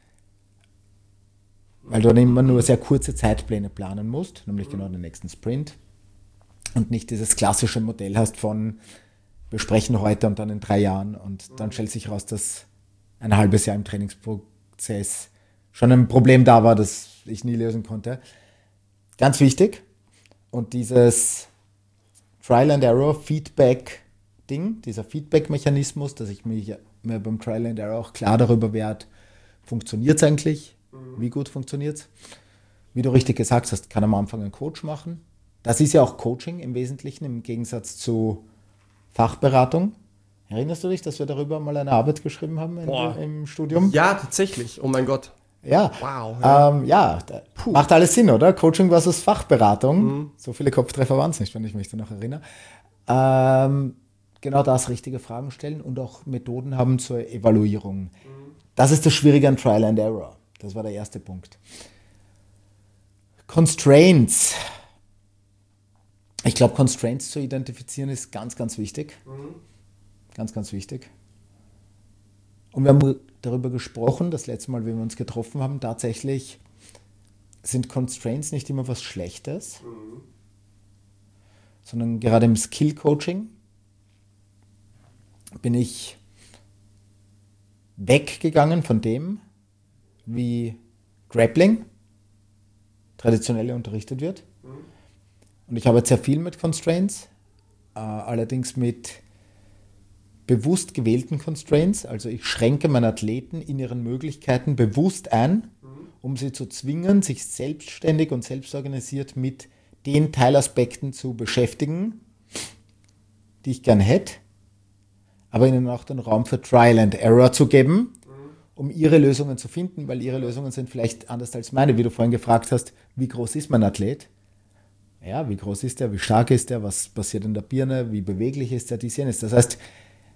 weil du dann immer nur sehr kurze Zeitpläne planen musst, nämlich genau den nächsten Sprint und nicht dieses klassische Modell hast von wir sprechen heute und dann in 3 Jahren und dann stellt sich raus, dass ein halbes Jahr im Trainingsprozess schon ein Problem da war, das ich nie lösen konnte. Ganz wichtig. Und dieses Trial and Error Feedback Ding, dieser Feedback-Mechanismus, dass ich mir beim Trial and Error auch klar darüber werde, funktioniert es eigentlich? Wie gut funktioniert es? Wie du richtig gesagt hast, kann am Anfang ein Coach machen. Das ist ja auch Coaching im Wesentlichen, im Gegensatz zu Fachberatung. Erinnerst du dich, dass wir darüber mal eine Arbeit geschrieben haben im Studium? Ja, tatsächlich. Oh mein Gott. Ja. Wow. Macht alles Sinn, oder? Coaching versus Fachberatung. So viele Kopftreffer waren es nicht, wenn ich mich da noch erinnere. Genau das, richtige Fragen stellen und auch Methoden haben zur Evaluierung. Das ist das Schwierige an Trial and Error. Das war der erste Punkt. Constraints. Ich glaube, Constraints zu identifizieren ist ganz, ganz wichtig. Ganz, ganz wichtig. Und wir haben darüber gesprochen, das letzte Mal, wie wir uns getroffen haben, tatsächlich sind Constraints nicht immer was Schlechtes, sondern gerade im Skill-Coaching bin ich weggegangen von dem, wie Grappling traditionell unterrichtet wird. Und ich arbeite sehr viel mit Constraints, allerdings mit bewusst gewählten Constraints. Also ich schränke meine Athleten in ihren Möglichkeiten bewusst ein, um sie zu zwingen, sich selbstständig und selbstorganisiert mit den Teilaspekten zu beschäftigen, die ich gern hätte, aber ihnen auch den Raum für Trial and Error zu geben, um ihre Lösungen zu finden, weil ihre Lösungen sind vielleicht anders als meine, wie du vorhin gefragt hast, wie groß ist mein Athlet? Ja, wie groß ist er, wie stark ist er, was passiert in der Birne, wie beweglich ist er, dies, jenes. Das heißt,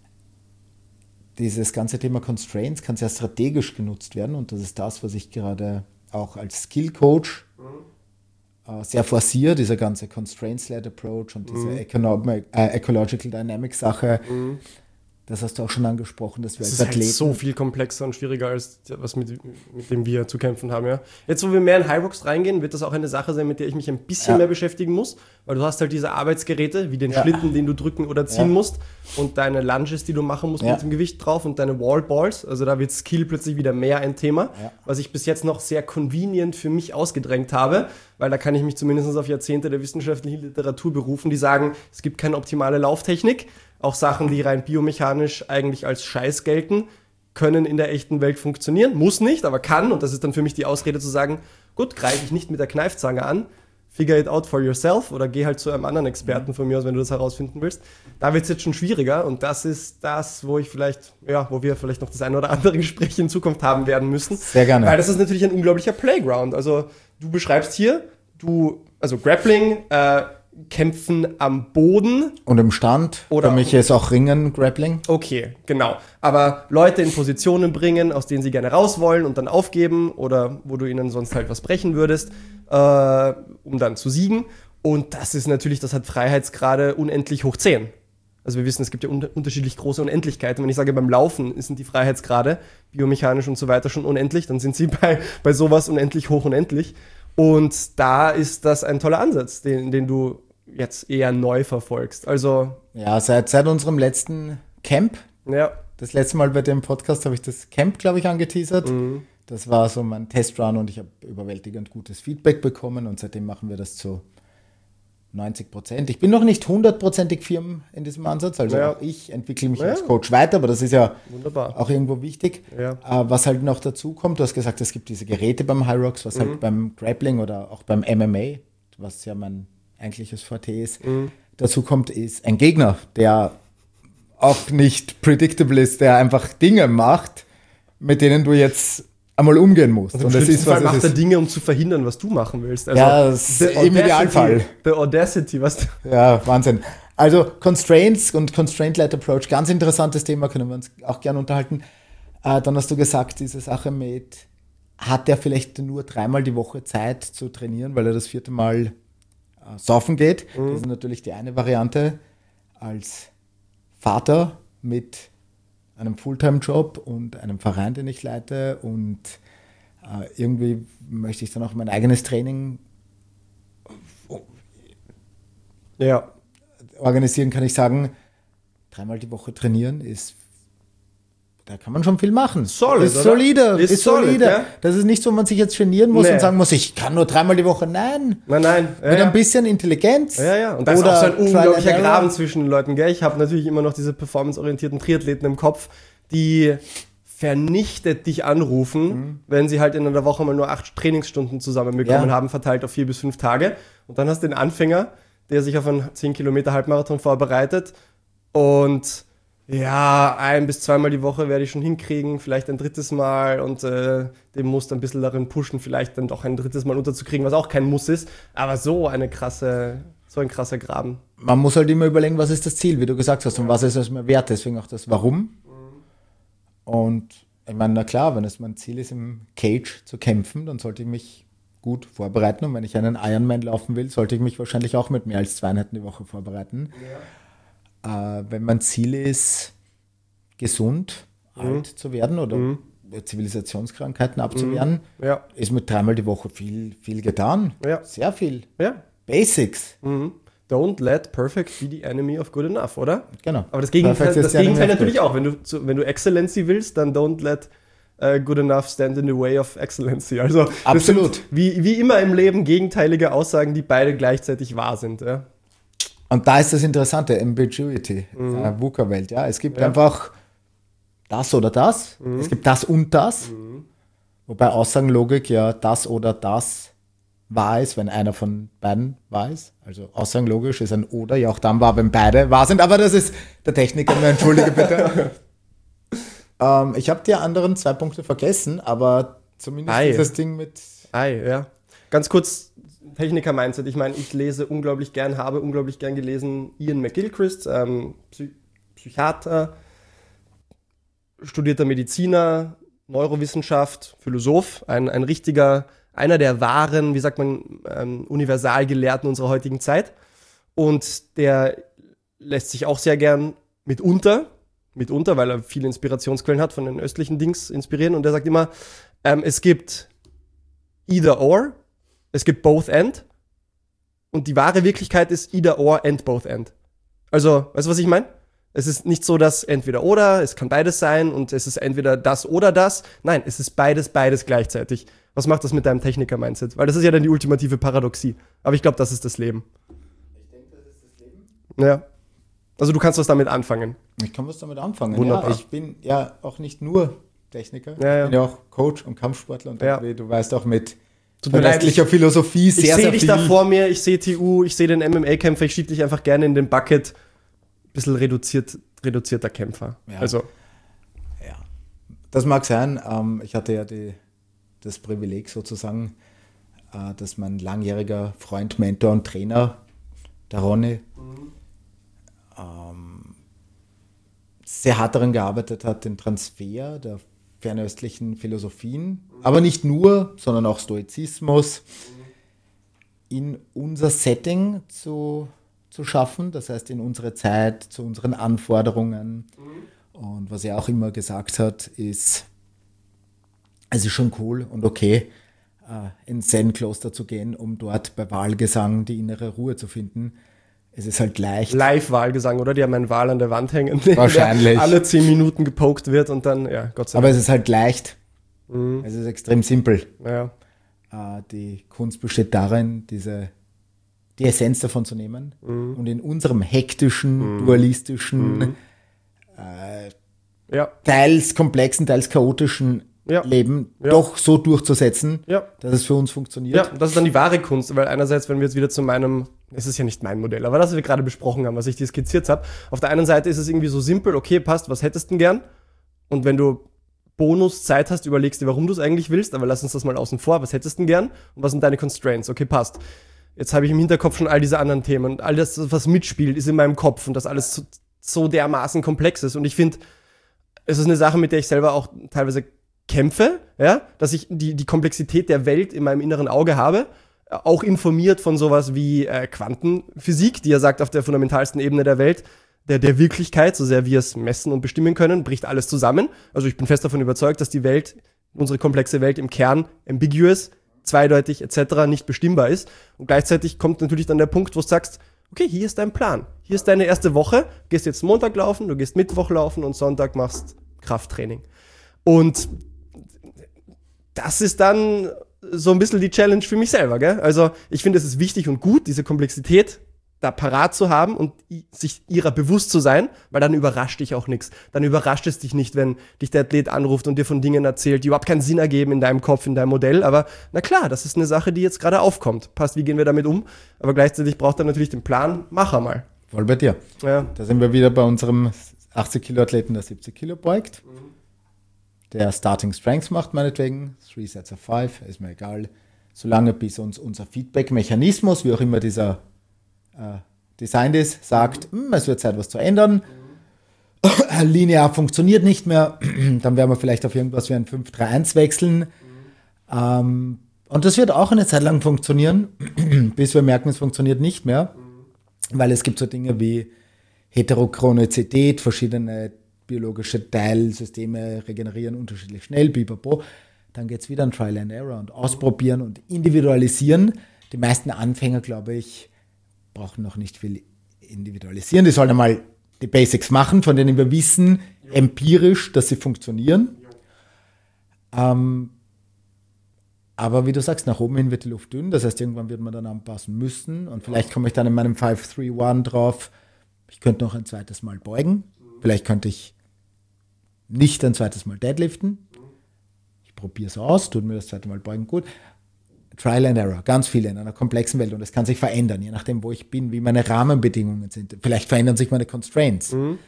dieses ganze Thema Constraints kann sehr strategisch genutzt werden und das ist das, was ich gerade auch als Skill-Coach sehr forciere, dieser ganze Constraints-led Approach und diese Ecological Dynamics-Sache. Das hast du auch schon angesprochen, dass wir das als ist Athleten... halt so viel komplexer und schwieriger als was mit dem wir zu kämpfen haben, ja. Jetzt, wo wir mehr in High Rocks reingehen, wird das auch eine Sache sein, mit der ich mich ein bisschen mehr beschäftigen muss, weil du hast halt diese Arbeitsgeräte, wie den Schlitten, den du drücken oder ziehen musst und deine Lunges, die du machen musst mit dem Gewicht drauf und deine Wallballs, also da wird Skill plötzlich wieder mehr ein Thema, was ich bis jetzt noch sehr convenient für mich ausgedrängt habe, weil da kann ich mich zumindest auf Jahrzehnte der wissenschaftlichen Literatur berufen, die sagen, es gibt keine optimale Lauftechnik. Auch Sachen, die rein biomechanisch eigentlich als Scheiß gelten, können in der echten Welt funktionieren. Muss nicht, aber kann. Und das ist dann für mich die Ausrede zu sagen, gut, greife ich nicht mit der Kneifzange an, figure it out for yourself oder geh halt zu einem anderen Experten von mir aus, wenn du das herausfinden willst. Da wird es jetzt schon schwieriger und das ist das, wo wir vielleicht noch das eine oder andere Gespräch in Zukunft haben werden müssen. Sehr gerne. Weil das ist natürlich ein unglaublicher Playground. Also du beschreibst hier, Grappling, Kämpfen am Boden. Und im Stand. Oder für mich ist auch Ringen Grappling. Okay, genau. Aber Leute in Positionen bringen, aus denen sie gerne raus wollen und dann aufgeben oder wo du ihnen sonst halt was brechen würdest, um dann zu siegen. Und das ist natürlich, das hat Freiheitsgrade unendlich hoch 10. Also wir wissen, es gibt ja unterschiedlich große Unendlichkeiten. Wenn ich sage, beim Laufen sind die Freiheitsgrade biomechanisch und so weiter schon unendlich, dann sind sie bei sowas unendlich hoch unendlich. Und da ist das ein toller Ansatz, den du jetzt eher neu verfolgst. Also ja, seit unserem letzten Camp. Ja. Das letzte Mal bei dem Podcast habe ich das Camp, glaube ich, angeteasert. Das war so mein Testrun und ich habe überwältigend gutes Feedback bekommen und seitdem machen wir das zu 90%. Ich bin noch nicht 100%ig firm in diesem Ansatz, also auch ich entwickle mich als Coach weiter, aber das ist ja wunderbar. Auch irgendwo wichtig. Ja. Was halt noch dazu kommt, du hast gesagt, es gibt diese Geräte beim High Rocks, was halt beim Grappling oder auch beim MMA, was ja mein eigentliches Forte ist, dazu kommt, ist ein Gegner, der auch nicht predictable ist, der einfach Dinge macht, mit denen du jetzt einmal umgehen musst. Und das ist, was macht er Dinge, um zu verhindern, was du machen willst. Also ja, das ist im Idealfall. The Audacity, was du... Ja, Wahnsinn. Also Constraints und Constraint-Led Approach, ganz interessantes Thema, können wir uns auch gerne unterhalten. Dann hast du gesagt, diese Sache mit, hat er vielleicht nur 3-mal die Woche Zeit zu trainieren, weil er das 4. Mal saufen geht. Das ist natürlich die eine Variante. Als Vater mit einem Fulltime-Job und einem Verein, den ich leite, und irgendwie möchte ich dann auch mein eigenes Training organisieren, kann ich sagen, 3-mal die Woche trainieren da kann man schon viel machen. Solid, ist solide. Ist solide. Ja? Das ist nicht so, man sich jetzt genieren muss und sagen muss, ich kann nur 3-mal die Woche. Nein. Nein. Mit ein bisschen Intelligenz. Ja. Und da ist auch so ein unglaublicher Graben zwischen den Leuten. Gell? Ich habe natürlich immer noch diese performanceorientierten Triathleten im Kopf, die vernichtet dich anrufen, wenn sie halt in einer Woche mal nur 8 Trainingsstunden zusammenbekommen haben, verteilt auf 4 bis 5 Tage. Und dann hast du den Anfänger, der sich auf einen 10 Kilometer Halbmarathon vorbereitet und 1- bis 2-mal die Woche werde ich schon hinkriegen, vielleicht ein 3. Mal und dem muss ein bisschen darin pushen, vielleicht dann doch ein 3. Mal unterzukriegen, was auch kein Muss ist, aber so ein krasser Graben. Man muss halt immer überlegen, was ist das Ziel, wie du gesagt hast, und was ist es mir wert, deswegen auch das Warum. Und ich meine, na klar, wenn es mein Ziel ist, im Cage zu kämpfen, dann sollte ich mich gut vorbereiten, und wenn ich einen Ironman laufen will, sollte ich mich wahrscheinlich auch mit mehr als 2 Einheiten die Woche vorbereiten. Wenn mein Ziel ist, gesund alt zu werden oder Zivilisationskrankheiten abzuwehren, ist mit 3-mal die Woche viel getan. Sehr viel. Basics. Don't let perfect be the enemy of good enough, oder? Genau. Aber das Gegenteil natürlich auch. Wenn du Excellency willst, dann don't let good enough stand in the way of excellency. Also absolut. Sind, wie immer im Leben, gegenteilige Aussagen, die beide gleichzeitig wahr sind. Ja? Und da ist das Interessante, Ambiguity, VUCA-Welt. Ja? Es gibt einfach das oder das, es gibt das und das, wobei Aussagenlogik ja das oder das wahr ist, wenn einer von beiden wahr ist. Also aussagenlogisch ist ein oder ja auch dann wahr, wenn beide wahr sind, aber das ist der Techniker, mir entschuldige bitte. Ich habe die anderen 2 Punkte vergessen, aber zumindest dieses Ding mit... Ganz kurz, Techniker-Mindset. Ich meine, ich lese habe unglaublich gern gelesen, Ian McGilchrist, Psychiater, studierter Mediziner, Neurowissenschaft, Philosoph, einer der wahren, wie sagt man, Universalgelehrten unserer heutigen Zeit. Und der lässt sich auch sehr gern mitunter, weil er viele Inspirationsquellen hat, von den östlichen Dings inspirieren. Und der sagt immer, es gibt either or, es gibt both and. Und die wahre Wirklichkeit ist either or and both and. Also, weißt du, was ich meine? Es ist nicht so, dass entweder oder, es kann beides sein und es ist entweder das oder das. Nein, es ist beides gleichzeitig. Was macht das mit deinem Techniker-Mindset? Weil das ist ja dann die ultimative Paradoxie. Aber ich glaube, das ist das Leben. Ich denke, das ist das Leben. Ja. Also du kannst was damit anfangen. Ich kann was damit anfangen. Wunderbar. Ja, ich bin ja auch nicht nur Techniker. Ich bin ja auch Coach und Kampfsportler. Und du weißt auch mit verlässlicher Philosophie sehr viel. Ich sehe dich da vor mir, ich sehe TU, ich sehe den MMA-Kämpfer, ich schiebe dich einfach gerne in den Bucket. Bisschen reduzierter Kämpfer. Ja. Also. Ja, das mag sein. Ich hatte ja das Privileg sozusagen, dass mein langjähriger Freund, Mentor und Trainer, der Ronny, sehr hart daran gearbeitet hat, den Transfer der fernöstlichen Philosophien, aber nicht nur, sondern auch Stoizismus in unser Setting zu schaffen, das heißt in unsere Zeit, zu unseren Anforderungen. Und was er auch immer gesagt hat, ist, es ist schon cool und okay, ins Zen-Kloster zu gehen, um dort bei Wahlgesang die innere Ruhe zu finden. Es ist halt leicht. Live-Wahlgesang, oder? Die haben einen Wal an der Wand hängen, wahrscheinlich, der alle 10 Minuten gepokt wird und dann, ja, Gott sei Dank. Aber es ist halt leicht. Es ist extrem simpel. Ja. Die Kunst besteht darin, die Essenz davon zu nehmen und in unserem hektischen, dualistischen, teils komplexen, teils chaotischen Leben doch so durchzusetzen, dass es für uns funktioniert. Ja, das ist dann die wahre Kunst, weil einerseits, wenn wir jetzt wieder zu es ist ja nicht mein Modell, aber das, was wir gerade besprochen haben, was ich dir skizziert habe, auf der einen Seite ist es irgendwie so simpel, okay, passt, was hättest du denn gern? Und wenn du Bonuszeit hast, überlegst dir, warum du es eigentlich willst, aber lass uns das mal außen vor, was hättest du denn gern? Und was sind deine Constraints? Okay, passt. Jetzt habe ich im Hinterkopf schon all diese anderen Themen und alles, was mitspielt, ist in meinem Kopf und das alles so dermaßen komplex ist. Und ich finde, es ist eine Sache, mit der ich selber auch teilweise kämpfe, ja, dass ich die Komplexität der Welt in meinem inneren Auge habe, auch informiert von sowas wie Quantenphysik, die ja sagt, auf der fundamentalsten Ebene der Welt, der Wirklichkeit, so sehr wir es messen und bestimmen können, bricht alles zusammen. Also ich bin fest davon überzeugt, dass die Welt, unsere komplexe Welt im Kern ambiguous, zweideutig etc. nicht bestimmbar ist. Und gleichzeitig kommt natürlich dann der Punkt, wo du sagst, okay, hier ist dein Plan. Hier ist deine erste Woche. Du gehst jetzt Montag laufen, du gehst Mittwoch laufen und Sonntag machst Krafttraining. Und das ist dann so ein bisschen die Challenge für mich selber, gell? Also ich finde, es ist wichtig und gut, diese Komplexität da parat zu haben und sich ihrer bewusst zu sein, weil dann überrascht dich auch nichts. Dann überrascht es dich nicht, wenn dich der Athlet anruft und dir von Dingen erzählt, die überhaupt keinen Sinn ergeben in deinem Kopf, in deinem Modell. Aber na klar, das ist eine Sache, die jetzt gerade aufkommt. Passt, wie gehen wir damit um? Aber gleichzeitig braucht er natürlich den Plan, mach er mal. Voll bei dir. Ja. Da sind wir wieder bei unserem 80-Kilo-Athleten, der 70 Kilo beugt. Der Starting Strengths macht meinetwegen, 3 Sets of 5, ist mir egal. Solange bis uns unser Feedback-Mechanismus, wie auch immer dieser designt ist, sagt, es wird Zeit, was zu ändern. Linear funktioniert nicht mehr. Dann werden wir vielleicht auf irgendwas wie ein 5-3-1 wechseln. Und das wird auch eine Zeit lang funktionieren, bis wir merken, es funktioniert nicht mehr. Weil es gibt so Dinge wie Heterochronizität, verschiedene biologische Teilsysteme regenerieren unterschiedlich schnell, bipapo. Dann geht es wieder an Trial and Error und Ausprobieren und Individualisieren. Die meisten Anfänger, glaube ich, brauchen noch nicht viel individualisieren. Die sollen einmal die Basics machen, von denen wir wissen, empirisch, dass sie funktionieren. Aber wie du sagst, nach oben hin wird die Luft dünn. Das heißt, irgendwann wird man dann anpassen müssen. Und vielleicht komme ich dann in meinem 5-3-1 drauf, ich könnte noch ein zweites Mal beugen. Vielleicht könnte ich nicht ein zweites Mal deadliften. Ich probiere es aus, tut mir das zweite Mal beugen gut. Trial and Error, ganz viele in einer komplexen Welt und es kann sich verändern, je nachdem, wo ich bin, wie meine Rahmenbedingungen sind. Vielleicht verändern sich meine Constraints. Und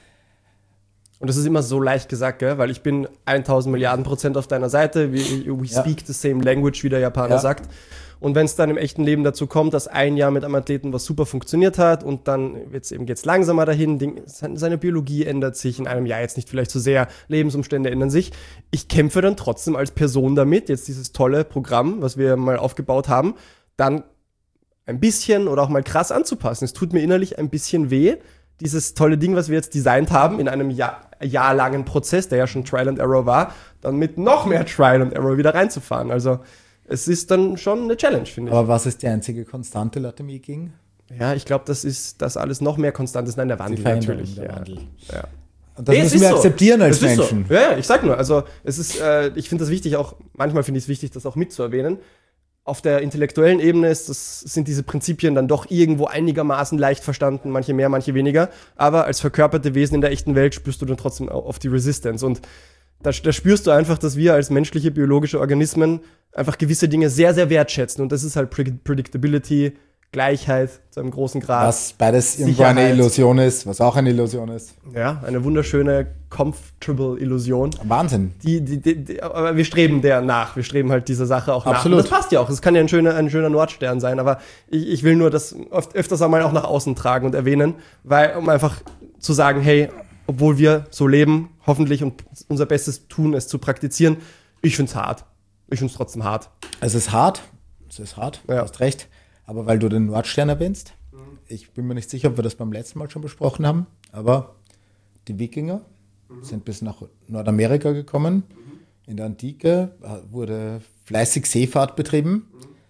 das ist immer so leicht gesagt, gell? Weil ich bin 1000 Milliarden % auf deiner Seite, we speak the same language, wie der Japaner sagt. Und wenn es dann im echten Leben dazu kommt, dass ein Jahr mit einem Athleten was super funktioniert hat und dann geht's langsamer dahin, seine Biologie ändert sich in einem Jahr jetzt nicht vielleicht so sehr, Lebensumstände ändern sich. Ich kämpfe dann trotzdem als Person damit, jetzt dieses tolle Programm, was wir mal aufgebaut haben, dann ein bisschen oder auch mal krass anzupassen. Es tut mir innerlich ein bisschen weh, dieses tolle Ding, was wir jetzt designt haben, in einem jahrlangen Prozess, der ja schon Trial and Error war, dann mit noch mehr Trial and Error wieder reinzufahren. Also es ist dann schon eine Challenge, finde ich. Aber was ist die einzige Konstante laut dem King? Ja, ich glaube, dass alles noch mehr konstant ist. Nein, der Wandel natürlich. Der Wandel. Ja. Und das müssen wir akzeptieren als Menschen. So. Ja, ich sag nur, also es ist, ich finde das wichtig, manchmal finde ich es wichtig, das auch mitzuerwähnen. Auf der intellektuellen Ebene sind diese Prinzipien dann doch irgendwo einigermaßen leicht verstanden, manche mehr, manche weniger. Aber als verkörperte Wesen in der echten Welt spürst du dann trotzdem auf die Resistance. Und da spürst du einfach, dass wir als menschliche, biologische Organismen einfach gewisse Dinge sehr, sehr wertschätzen. Und das ist halt Predictability, Gleichheit zu einem großen Grad. Was beides irgendwo eine Illusion ist, was auch eine Illusion ist. Ja, eine wunderschöne, comfortable Illusion. Wahnsinn. Aber wir streben der nach. Wir streben halt dieser Sache auch Absolut. nach. Und das passt ja auch. Es kann ja ein schöner Nordstern sein. Aber ich will nur das öfters einmal auch nach außen tragen und erwähnen, um einfach zu sagen, hey, obwohl wir so leben, hoffentlich und unser Bestes tun, es zu praktizieren, ich find's hart. Ich finde es trotzdem hart. Es ist hart, du hast recht. Aber weil du den Nordstern erwähnst, ich bin mir nicht sicher, ob wir das beim letzten Mal schon besprochen haben, aber die Wikinger sind bis nach Nordamerika gekommen. In der Antike wurde fleißig Seefahrt betrieben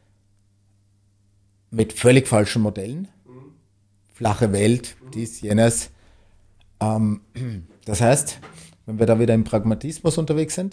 mit völlig falschen Modellen. Flache Welt, dies, jenes. Das heißt, wenn wir da wieder im Pragmatismus unterwegs sind,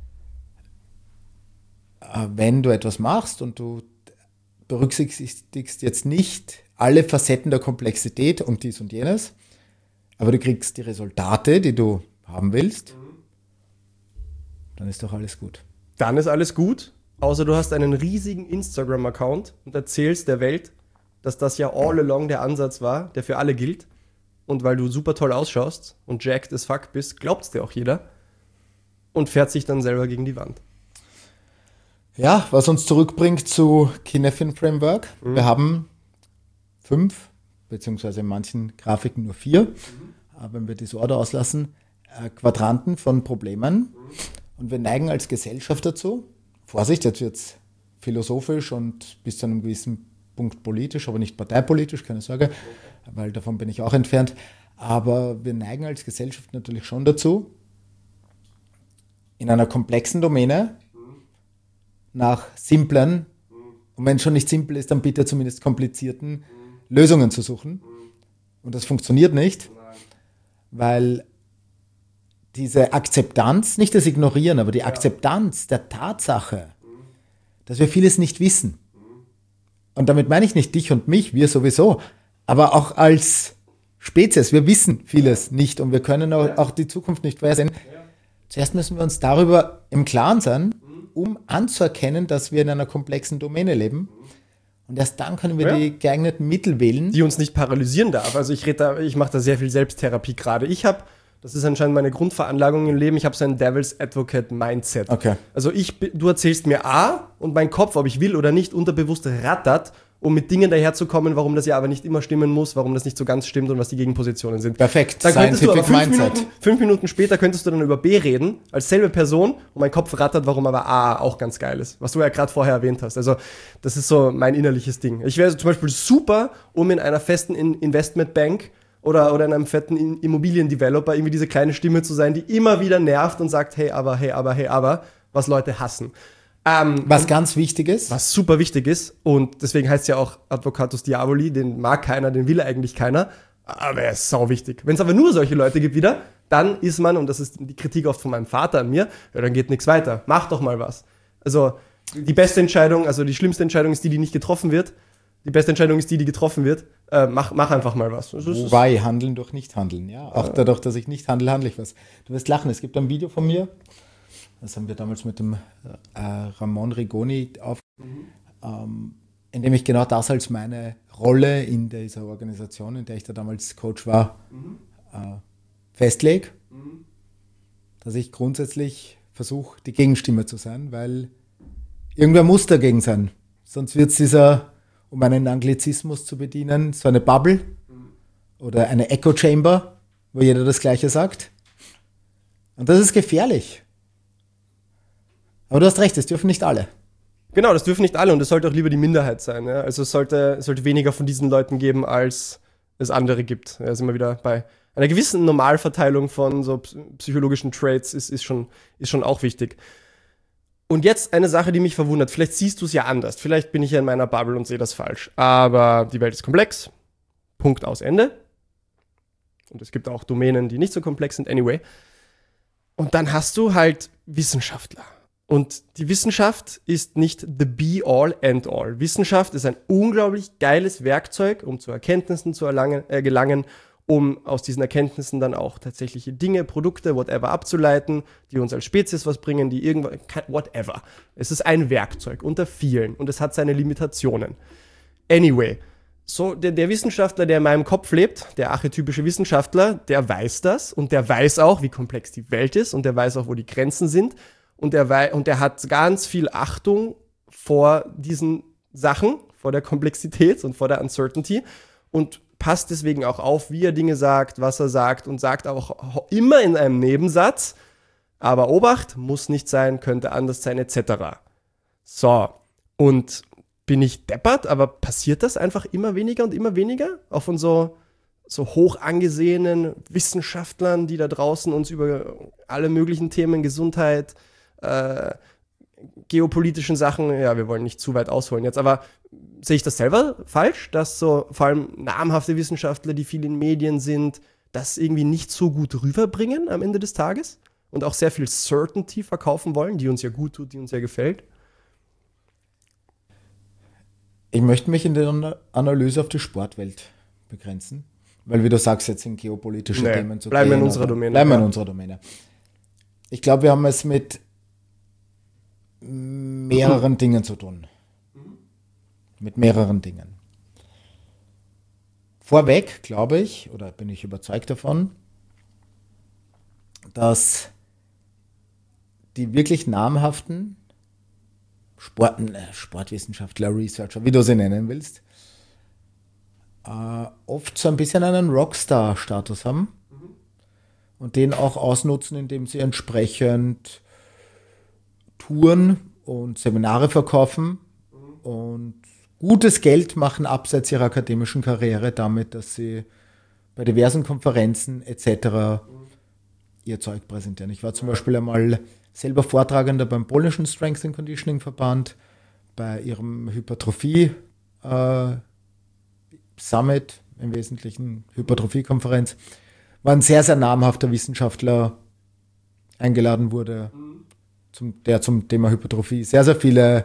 wenn du etwas machst und du berücksichtigst jetzt nicht alle Facetten der Komplexität und dies und jenes, aber du kriegst die Resultate, die du haben willst, dann ist doch alles gut. Dann ist alles gut, außer du hast einen riesigen Instagram-Account und erzählst der Welt, dass das ja all along der Ansatz war, der für alle gilt. Und weil du super toll ausschaust und jacked as fuck bist, glaubt's dir auch jeder und fährt sich dann selber gegen die Wand. Ja, was uns zurückbringt zu Kinefin Framework. Wir haben 5, beziehungsweise in manchen Grafiken nur 4, aber wenn wir das Order auslassen, Quadranten von Problemen. Und wir neigen als Gesellschaft dazu, Vorsicht, jetzt wird es philosophisch und bis zu einem gewissen Punkt politisch, aber nicht parteipolitisch, keine Sorge, weil davon bin ich auch entfernt. Aber wir neigen als Gesellschaft natürlich schon dazu, in einer komplexen Domäne nach simplen, und wenn es schon nicht simpel ist, dann bitte zumindest komplizierten Lösungen zu suchen. Und das funktioniert nicht, weil diese Akzeptanz, nicht das Ignorieren, aber die Akzeptanz der Tatsache, dass wir vieles nicht wissen. Und damit meine ich nicht dich und mich, wir sowieso, aber auch als Spezies, wir wissen vieles nicht und wir können auch die Zukunft nicht vorhersehen. Zuerst müssen wir uns darüber im Klaren sein, um anzuerkennen, dass wir in einer komplexen Domäne leben. Und erst dann können wir die geeigneten Mittel wählen. Die uns nicht paralysieren darf. Also ich mache da sehr viel Selbsttherapie gerade. Das ist anscheinend meine Grundveranlagung im Leben, ich habe so ein Devil's Advocate Mindset. Okay. Also du erzählst mir A und mein Kopf, ob ich will oder nicht, unterbewusst rattert, um mit Dingen daherzukommen, warum das ja aber nicht immer stimmen muss, warum das nicht so ganz stimmt und was die Gegenpositionen sind. Perfekt, dann könntest du aber Mindset. 5 Minuten später könntest du dann über B reden, als selbe Person, und mein Kopf rattert, warum aber A auch ganz geil ist, was du ja gerade vorher erwähnt hast. Also das ist so mein innerliches Ding. Ich wäre zum Beispiel super, um in einer festen Investmentbank oder in einem fetten Immobiliendeveloper irgendwie diese kleine Stimme zu sein, die immer wieder nervt und sagt, hey, aber, was Leute hassen. Was ganz wichtig ist. Was super wichtig ist, und deswegen heißt es ja auch Advocatus Diaboli, den mag keiner, den will eigentlich keiner, aber er ist sau wichtig. Wenn es aber nur solche Leute gibt wieder, dann ist man, und das ist die Kritik oft von meinem Vater an mir, ja, dann geht nichts weiter, mach doch mal was. Also die beste Entscheidung, also die schlimmste Entscheidung ist die, die nicht getroffen wird. Die beste Entscheidung ist die, die getroffen wird. Mach einfach mal was. Wobei, handeln durch Nicht-Handeln. Ja? Auch dadurch, dass ich nicht handle, handle ich was. Du wirst lachen, es gibt ein Video von mir, das haben wir damals mit dem Ramon Rigoni in dem ich genau das als meine Rolle in dieser Organisation, in der ich da damals Coach war, festlege. Dass ich grundsätzlich versuche, die Gegenstimme zu sein, weil irgendwer muss dagegen sein. Sonst wird es um einen Anglizismus zu bedienen, so eine Bubble oder eine Echo Chamber, wo jeder das Gleiche sagt. Und das ist gefährlich. Aber du hast recht, es dürfen nicht alle. Genau, das dürfen nicht alle, und es sollte auch lieber die Minderheit sein. Ja? Also es sollte weniger von diesen Leuten geben, als es andere gibt. Ja, sind wir wieder bei einer gewissen Normalverteilung von so psychologischen Traits ist schon auch wichtig. Und jetzt eine Sache, die mich verwundert. Vielleicht siehst du es ja anders. Vielleicht bin ich ja in meiner Bubble und sehe das falsch. Aber die Welt ist komplex. Punkt, aus, Ende. Und es gibt auch Domänen, die nicht so komplex sind. Anyway. Und dann hast du halt Wissenschaftler. Und die Wissenschaft ist nicht the be-all, end-all. Wissenschaft ist ein unglaublich geiles Werkzeug, um zu Erkenntnissen zu gelangen, um aus diesen Erkenntnissen dann auch tatsächliche Dinge, Produkte, whatever abzuleiten, die uns als Spezies was bringen, die irgendwann, whatever. Es ist ein Werkzeug unter vielen und es hat seine Limitationen. Anyway, so der Wissenschaftler, der in meinem Kopf lebt, der archetypische Wissenschaftler, der weiß das und der weiß auch, wie komplex die Welt ist und der weiß auch, wo die Grenzen sind und der hat ganz viel Achtung vor diesen Sachen, vor der Komplexität und vor der Uncertainty und passt deswegen auch auf, wie er Dinge sagt, was er sagt und sagt auch immer in einem Nebensatz, aber Obacht, muss nicht sein, könnte anders sein, etc. So, und bin ich deppert, aber passiert das einfach immer weniger und immer weniger? Auch von so hoch angesehenen Wissenschaftlern, die da draußen uns über alle möglichen Themen, Gesundheit, geopolitischen Sachen, ja, wir wollen nicht zu weit ausholen jetzt, aber sehe ich das selber falsch, dass so vor allem namhafte Wissenschaftler, die viel in Medien sind, das irgendwie nicht so gut rüberbringen am Ende des Tages und auch sehr viel Certainty verkaufen wollen, die uns ja gut tut, die uns ja gefällt? Ich möchte mich in der Analyse auf die Sportwelt begrenzen, weil wie du sagst, jetzt in geopolitische Themen zu bleiben wir in unserer Domäne. Bleiben wir in unserer Domäne. Ich glaube, wir haben es mit mehreren Dingen zu tun. Mit mehreren Dingen. Vorweg glaube ich, oder bin ich überzeugt davon, dass die wirklich namhaften Sportwissenschaftler, Researcher, wie du sie nennen willst, oft so ein bisschen einen Rockstar-Status haben und den auch ausnutzen, indem sie entsprechend Touren und Seminare verkaufen und gutes Geld machen abseits ihrer akademischen Karriere damit, dass sie bei diversen Konferenzen etc. ihr Zeug präsentieren. Ich war zum Beispiel einmal selber Vortragender beim polnischen Strength and Conditioning Verband, bei ihrem Hypertrophie Summit, im Wesentlichen Hypertrophie-Konferenz, war ein sehr, sehr namhafter Wissenschaftler eingeladen wurde, der zum Thema Hypertrophie sehr, sehr viele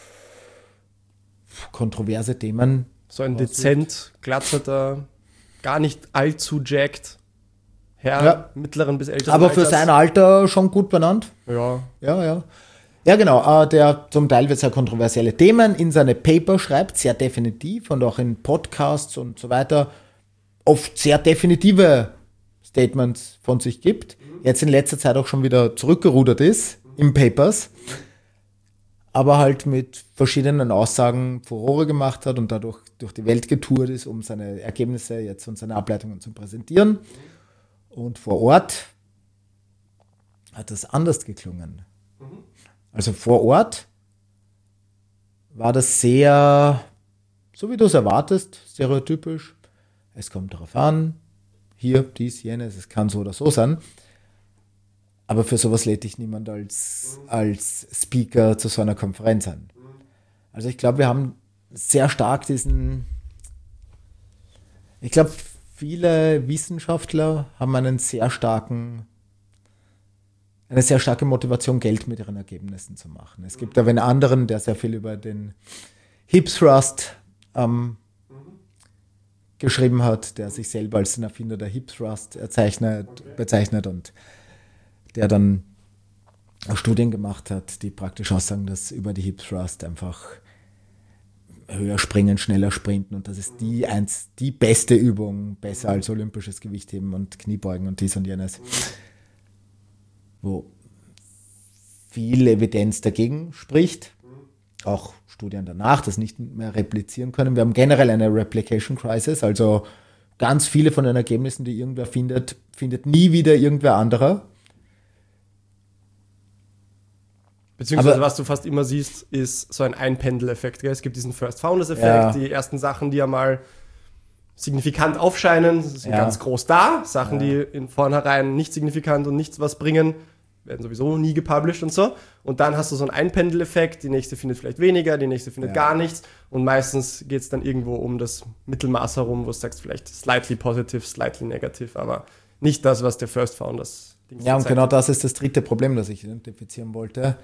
kontroverse Themen. So ein dezent glatterter, gar nicht allzu jacked Herr, mittleren bis älteren aber Alters. für sein Alter schon gut benannt. Ja. Ja, genau. Der zum Teil sehr kontroversielle Themen in seine Paper schreibt, sehr definitiv und auch in Podcasts und so weiter oft sehr definitive Statements von sich gibt. Jetzt in letzter Zeit auch schon wieder zurückgerudert ist in Papers, aber halt mit verschiedenen Aussagen Furore gemacht hat und dadurch durch die Welt getourt ist, um seine Ergebnisse jetzt und seine Ableitungen zu präsentieren. Und vor Ort hat das anders geklungen. Also vor Ort war das sehr, so wie du es erwartest, stereotypisch. Es kommt darauf an, hier, dies, jenes, es kann so oder so sein. Aber für sowas lädt dich niemand als Speaker zu so einer Konferenz an. Also ich glaube, wir haben sehr stark ich glaube, viele Wissenschaftler haben eine sehr starke Motivation, Geld mit ihren Ergebnissen zu machen. Es gibt aber einen anderen, der sehr viel über den Hip Thrust geschrieben hat, der sich selber als den Erfinder der Hip Thrust bezeichnet und der dann auch Studien gemacht hat, die praktisch aussagen, dass über die Hip Thrust einfach höher springen, schneller sprinten und das ist die beste Übung, besser als olympisches Gewichtheben und Kniebeugen und dies und jenes, wo viel Evidenz dagegen spricht, auch Studien danach, das nicht mehr replizieren können. Wir haben generell eine Replication Crisis, also ganz viele von den Ergebnissen, die irgendwer findet nie wieder irgendwer anderer. Beziehungsweise was du fast immer siehst, ist so ein Einpendeleffekt. Gell? Es gibt diesen First Founders-Effekt, die ersten Sachen, die ja mal signifikant aufscheinen, sind ganz groß da. Sachen, die in vornherein nicht signifikant und nichts was bringen, werden sowieso nie gepublished und so. Und dann hast du so einen Einpendeleffekt, die nächste findet vielleicht weniger, die nächste findet gar nichts. Und meistens geht es dann irgendwo um das Mittelmaß herum, wo du sagst, vielleicht slightly positive, slightly negative, aber nicht das, was der First Founders Ding Ja, und genau das ist das dritte Problem, das ich identifizieren wollte.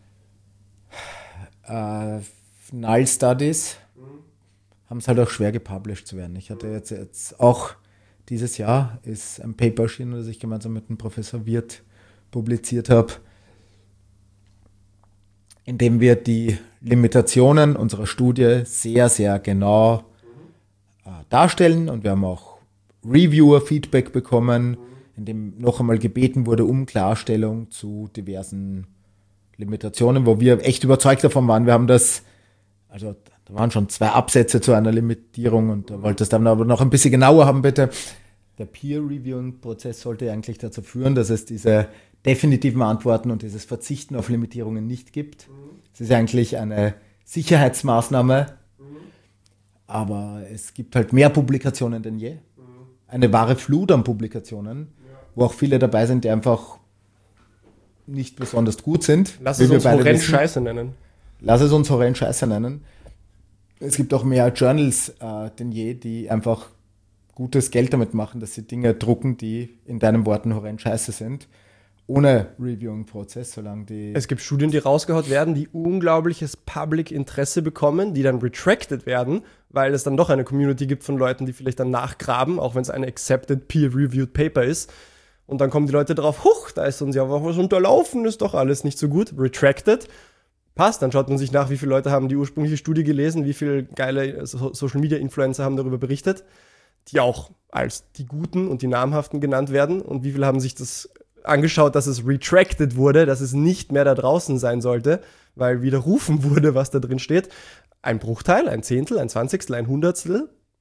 Null Studies haben es halt auch schwer gepublished zu werden. Ich hatte jetzt auch dieses Jahr ist ein Paper erschienen, das ich gemeinsam mit dem Professor Wirth publiziert habe, in dem wir die Limitationen unserer Studie sehr, sehr genau darstellen und wir haben auch Reviewer-Feedback bekommen, in dem noch einmal gebeten wurde um Klarstellung zu diversen Limitationen, wo wir echt überzeugt davon waren. Wir haben das, also da waren schon 2 Absätze zu einer Limitierung und da wollte es dann aber noch ein bisschen genauer haben, bitte. Der Peer-Reviewing-Prozess sollte eigentlich dazu führen, dass es diese definitiven Antworten und dieses Verzichten auf Limitierungen nicht gibt. Es ist eigentlich eine Sicherheitsmaßnahme, aber es gibt halt mehr Publikationen denn je. Eine wahre Flut an Publikationen, wo auch viele dabei sind, die einfach nicht besonders gut sind. Lass es uns horrend Scheiße nennen. Lass es uns horrend Scheiße nennen. Es gibt auch mehr Journals denn je, die einfach gutes Geld damit machen, dass sie Dinge drucken, die in deinen Worten horrend Scheiße sind. Ohne Reviewing-Prozess, solange die... Es gibt Studien, die rausgehaut werden, die unglaubliches Public-Interesse bekommen, die dann retracted werden, weil es dann doch eine Community gibt von Leuten, die vielleicht dann nachgraben, auch wenn es ein accepted, peer-reviewed Paper ist. Und dann kommen die Leute drauf, huch, da ist uns ja was unterlaufen, ist doch alles nicht so gut. Retracted. Passt, dann schaut man sich nach, wie viele Leute haben die ursprüngliche Studie gelesen, wie viele geile Social-Media-Influencer haben darüber berichtet, die auch als die Guten und die Namhaften genannt werden. Und wie viele haben sich das angeschaut, dass es retracted wurde, dass es nicht mehr da draußen sein sollte, weil widerrufen wurde, was da drin steht. Ein Bruchteil, ein Zehntel, ein Zwanzigstel, ein Hundertstel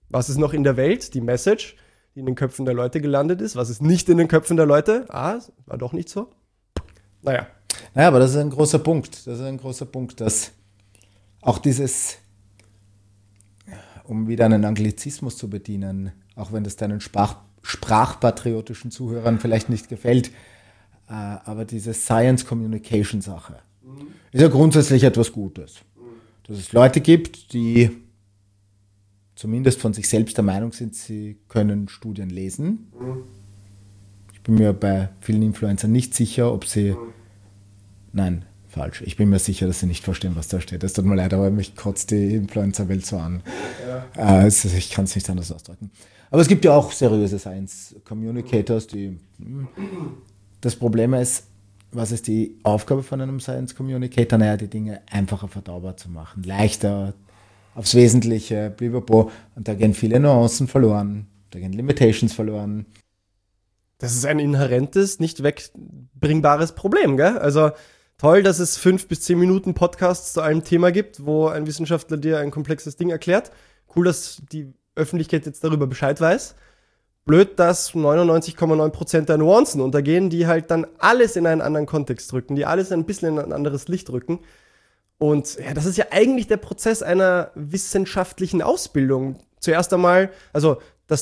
Was ist noch in der Welt? Die Message, die in den Köpfen der Leute gelandet ist. Was ist nicht in den Köpfen der Leute? War doch nicht so. Naja, aber das ist ein großer Punkt. Das ist ein großer Punkt, dass auch dieses, um wieder einen Anglizismus zu bedienen, auch wenn das deinen sprachpatriotischen Zuhörern vielleicht nicht gefällt, aber diese Science-Communication-Sache ist ja grundsätzlich etwas Gutes. Dass es Leute gibt, die zumindest von sich selbst der Meinung sind, sie können Studien lesen. Ich bin mir bei vielen Influencern nicht sicher, ob sie... Nein, falsch. Ich bin mir sicher, dass sie nicht verstehen, was da steht. Es tut mir leid, aber mich kotzt die Influencer-Welt so an. Ja. Ich kann es nicht anders ausdrücken. Aber es gibt ja auch seriöse Science-Communicators, die... Das Problem ist, was ist die Aufgabe von einem Science-Communicator? Naja, die Dinge einfacher verdaubar zu machen, leichter, aufs Wesentliche, blablabla. Und da gehen viele Nuancen verloren, da gehen Limitations verloren. Das ist ein inhärentes, nicht wegbringbares Problem, gell? Also toll, dass es 5 bis 10 Minuten Podcasts zu einem Thema gibt, wo ein Wissenschaftler dir ein komplexes Ding erklärt. Cool, dass die Öffentlichkeit jetzt darüber Bescheid weiß. Blöd, dass 99,9% der Nuancen untergehen, die halt dann alles in einen anderen Kontext drücken, die alles ein bisschen in ein anderes Licht rücken. Und ja, das ist ja eigentlich der Prozess einer wissenschaftlichen Ausbildung. Zuerst einmal, also den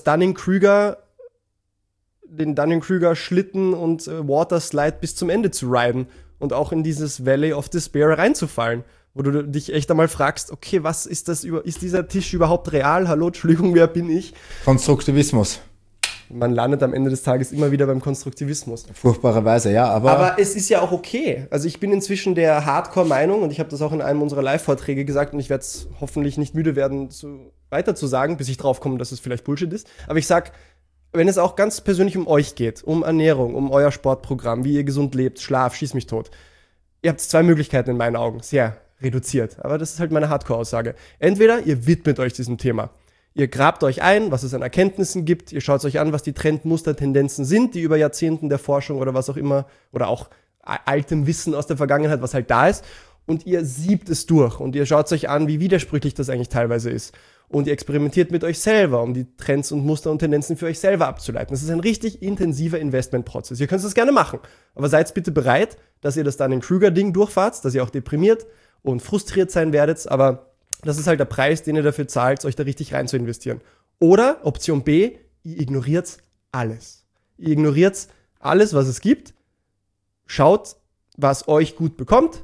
Dunning-Kruger-Schlitten und Waterslide bis zum Ende zu riden und auch in dieses Valley of Despair reinzufallen, wo du dich echt einmal fragst, okay, was ist das ist dieser Tisch überhaupt real? Hallo, Entschuldigung, wer bin ich? Konstruktivismus. Man landet am Ende des Tages immer wieder beim Konstruktivismus. Furchtbarerweise, ja, aber es ist ja auch okay. Also ich bin inzwischen der Hardcore-Meinung und ich habe das auch in einem unserer Live-Vorträge gesagt und ich werde es hoffentlich nicht müde werden, weiter zu sagen, bis ich drauf komme, dass es vielleicht Bullshit ist. Aber ich sag, wenn es auch ganz persönlich um euch geht, um Ernährung, um euer Sportprogramm, wie ihr gesund lebt, Schlaf, schieß mich tot. Ihr habt 2 Möglichkeiten in meinen Augen, sehr reduziert. Aber das ist halt meine Hardcore-Aussage. Entweder ihr widmet euch diesem Thema. Ihr grabt euch ein, was es an Erkenntnissen gibt. Ihr schaut euch an, was die Trendmuster, Tendenzen sind, die über Jahrzehnten der Forschung oder was auch immer, oder auch altem Wissen aus der Vergangenheit, was halt da ist. Und ihr siebt es durch. Und ihr schaut euch an, wie widersprüchlich das eigentlich teilweise ist. Und ihr experimentiert mit euch selber, um die Trends und Muster und Tendenzen für euch selber abzuleiten. Das ist ein richtig intensiver Investmentprozess. Ihr könnt das gerne machen. Aber seid bitte bereit, dass ihr das dann im Kruger-Ding durchfahrt, dass ihr auch deprimiert und frustriert sein werdet. Aber das ist halt der Preis, den ihr dafür zahlt, euch da richtig rein zu investieren. Oder Option B, ihr ignoriert alles. Ihr ignoriert alles, was es gibt. Schaut, was euch gut bekommt,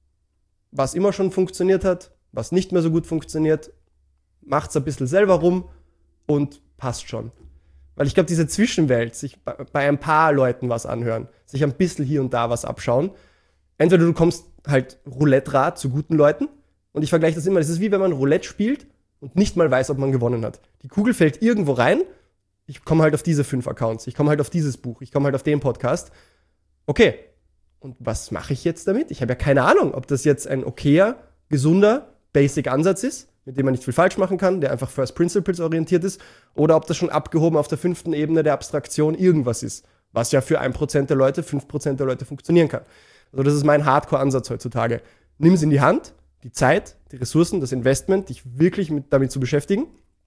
was immer schon funktioniert hat, was nicht mehr so gut funktioniert. Macht's ein bisschen selber rum und passt schon. Weil ich glaube, diese Zwischenwelt, sich bei ein paar Leuten was anhören, sich ein bisschen hier und da was abschauen. Entweder du kommst halt Roulette-Rad zu guten Leuten. Und ich vergleiche das immer, das ist wie wenn man Roulette spielt und nicht mal weiß, ob man gewonnen hat. Die Kugel fällt irgendwo rein, ich komme halt auf diese 5 Accounts, ich komme halt auf dieses Buch, ich komme halt auf den Podcast. Okay, und was mache ich jetzt damit? Ich habe ja keine Ahnung, ob das jetzt ein okayer, gesunder, basic Ansatz ist, mit dem man nicht viel falsch machen kann, der einfach First Principles orientiert ist, oder ob das schon abgehoben auf der 5. Ebene der Abstraktion irgendwas ist, was ja für 1% der Leute, 5% der Leute funktionieren kann. Also das ist mein Hardcore-Ansatz heutzutage. Nimm es in die Hand, die Zeit, die Ressourcen, das Investment, dich wirklich damit zu beschäftigen.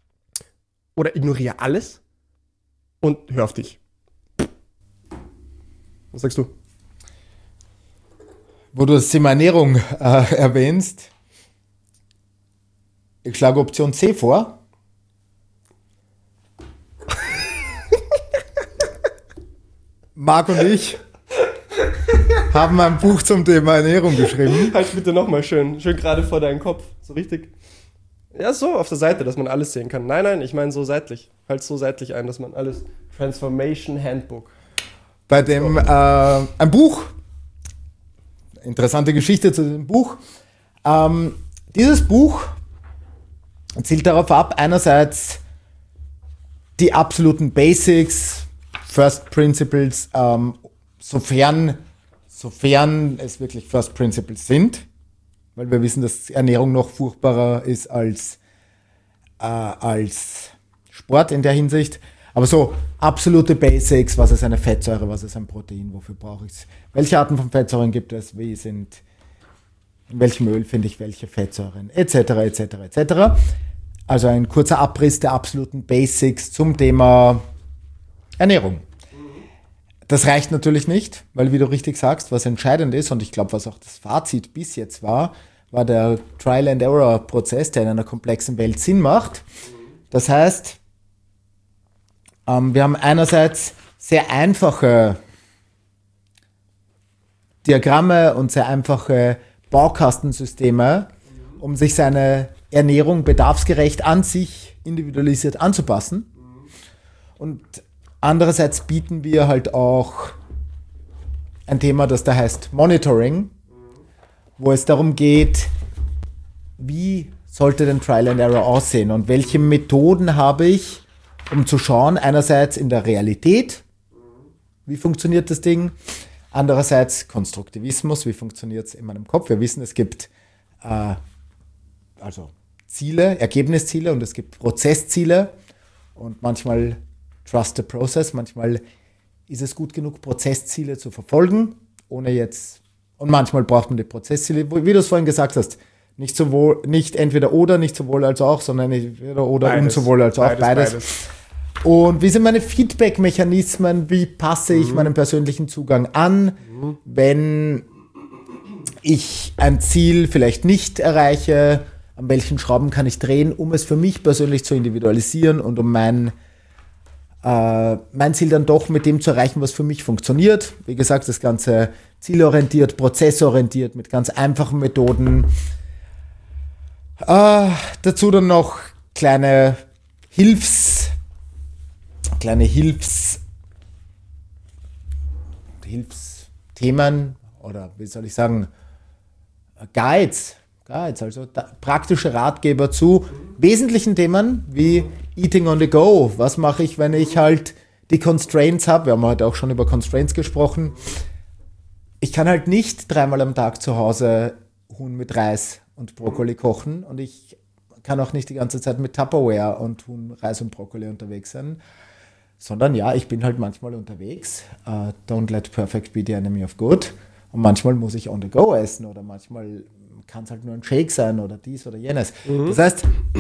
Oder ignoriere alles und hör auf dich. Was sagst du? Wo du das Thema Ernährung erwähnst, ich schlage Option C vor. Marc und ich haben ein Buch zum Thema Ernährung geschrieben. Halt bitte nochmal schön gerade vor deinen Kopf, so richtig. Ja, so auf der Seite, dass man alles sehen kann. Nein, ich meine so seitlich. Halt so seitlich ein, dass man alles... Transformation Handbook. Bei dem ein Buch, interessante Geschichte zu dem Buch. Dieses Buch zielt darauf ab, einerseits die absoluten Basics, First Principles, sofern es wirklich First Principles sind, weil wir wissen, dass Ernährung noch furchtbarer ist als Sport in der Hinsicht. Aber so absolute Basics, was ist eine Fettsäure, was ist ein Protein, wofür brauche ich es, welche Arten von Fettsäuren gibt es, in welchem Öl finde ich welche Fettsäuren, etc. Also ein kurzer Abriss der absoluten Basics zum Thema Ernährung. Das reicht natürlich nicht, weil, wie du richtig sagst, was entscheidend ist, und ich glaube, was auch das Fazit bis jetzt war der Trial-and-Error-Prozess, der in einer komplexen Welt Sinn macht. Das heißt, wir haben einerseits sehr einfache Diagramme und sehr einfache Baukastensysteme, um sich seine Ernährung bedarfsgerecht an sich individualisiert anzupassen. Und andererseits bieten wir halt auch ein Thema, das da heißt Monitoring, wo es darum geht, wie sollte denn Trial and Error aussehen und welche Methoden habe ich, um zu schauen, einerseits in der Realität, wie funktioniert das Ding, andererseits Konstruktivismus, wie funktioniert es in meinem Kopf. Wir wissen, es gibt also Ziele, Ergebnisziele und es gibt Prozessziele und manchmal trust the process, manchmal ist es gut genug, Prozessziele zu verfolgen, ohne jetzt, und manchmal braucht man die Prozessziele, wie du es vorhin gesagt hast, nicht entweder oder, nicht sowohl als auch, sondern entweder oder beides, und sowohl als auch, beides. Und wie sind meine Feedback-Mechanismen, wie passe ich meinen persönlichen Zugang an, wenn ich ein Ziel vielleicht nicht erreiche, an welchen Schrauben kann ich drehen, um es für mich persönlich zu individualisieren und um mein Ziel dann doch mit dem zu erreichen, was für mich funktioniert. Wie gesagt, das Ganze zielorientiert, prozessorientiert, mit ganz einfachen Methoden. Dazu dann noch kleine Hilfsthemen oder wie soll ich sagen, Guides, also praktische Ratgeber zu wesentlichen Themen wie Eating on the go. Was mache ich, wenn ich halt die Constraints habe? Wir haben heute auch schon über Constraints gesprochen. Ich kann halt nicht 3-mal am Tag zu Hause Huhn mit Reis und Brokkoli kochen und ich kann auch nicht die ganze Zeit mit Tupperware und Huhn, Reis und Brokkoli unterwegs sein, sondern ja, ich bin halt manchmal unterwegs. Don't let perfect be the enemy of good. Und manchmal muss ich on the go essen oder manchmal kann es halt nur ein Shake sein oder dies oder jenes. Das heißt,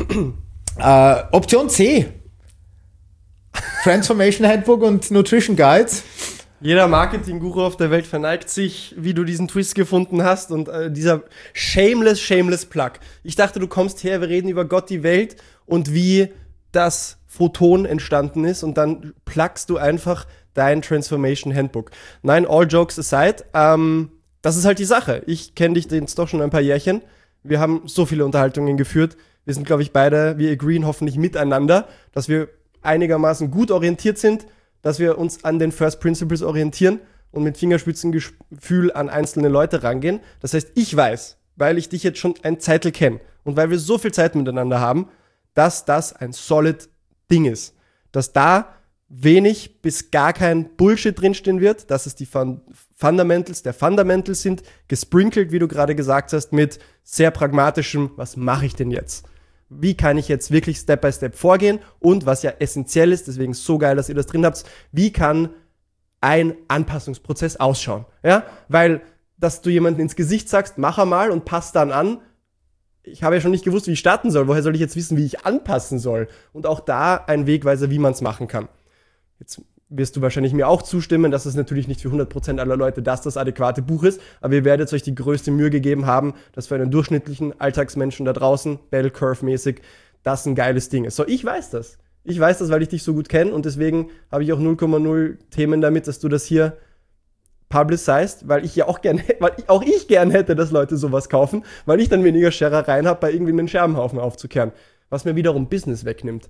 Option C, Transformation Handbook und Nutrition Guides. Jeder Marketing-Guru auf der Welt verneigt sich, wie du diesen Twist gefunden hast und dieser shameless Plug. Ich dachte, du kommst her, wir reden über Gott, die Welt und wie das Photon entstanden ist und dann pluggst du einfach dein Transformation Handbook. Nein, all jokes aside, das ist halt die Sache. Ich kenne dich jetzt doch schon ein paar Jährchen. Wir haben so viele Unterhaltungen geführt. Wir sind, glaube ich, beide, wir agreeen hoffentlich miteinander, dass wir einigermaßen gut orientiert sind, dass wir uns an den First Principles orientieren und mit Fingerspitzengefühl an einzelne Leute rangehen. Das heißt, ich weiß, weil ich dich jetzt schon ein Zeitl kenne und weil wir so viel Zeit miteinander haben, dass das ein solid Ding ist. Dass da wenig bis gar kein Bullshit drinstehen wird, dass es die Fundamentals der Fundamentals sind, gesprinkelt, wie du gerade gesagt hast, mit sehr pragmatischem, was mache ich denn jetzt? Wie kann ich jetzt wirklich Step by Step vorgehen? Und was ja essentiell ist, deswegen so geil, dass ihr das drin habt, wie kann ein Anpassungsprozess ausschauen? Ja? Weil, dass du jemandem ins Gesicht sagst, mach einmal und pass dann an. Ich habe ja schon nicht gewusst, wie ich starten soll. Woher soll ich jetzt wissen, wie ich anpassen soll? Und auch da ein Wegweiser, wie man es machen kann. Jetzt wirst du wahrscheinlich mir auch zustimmen, dass es natürlich nicht für 100% aller Leute das adäquate Buch ist, aber ihr werdet euch die größte Mühe gegeben haben, dass für einen durchschnittlichen Alltagsmenschen da draußen, Bell Curve-mäßig, das ein geiles Ding ist. So, ich weiß das. Ich weiß das, weil ich dich so gut kenne und deswegen habe ich auch 0,0 Themen damit, dass du das hier publicized, weil ich gern hätte, dass Leute sowas kaufen, weil ich dann weniger Scherereien habe, bei irgendwie einen Scherbenhaufen aufzukehren, was mir wiederum Business wegnimmt.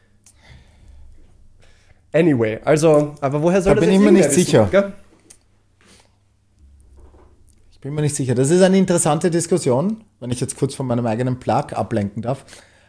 Anyway, also, aber woher soll da das bin ich mir nicht sicher. Gell? Ich bin mir nicht sicher. Das ist eine interessante Diskussion, wenn ich jetzt kurz von meinem eigenen Plug ablenken darf.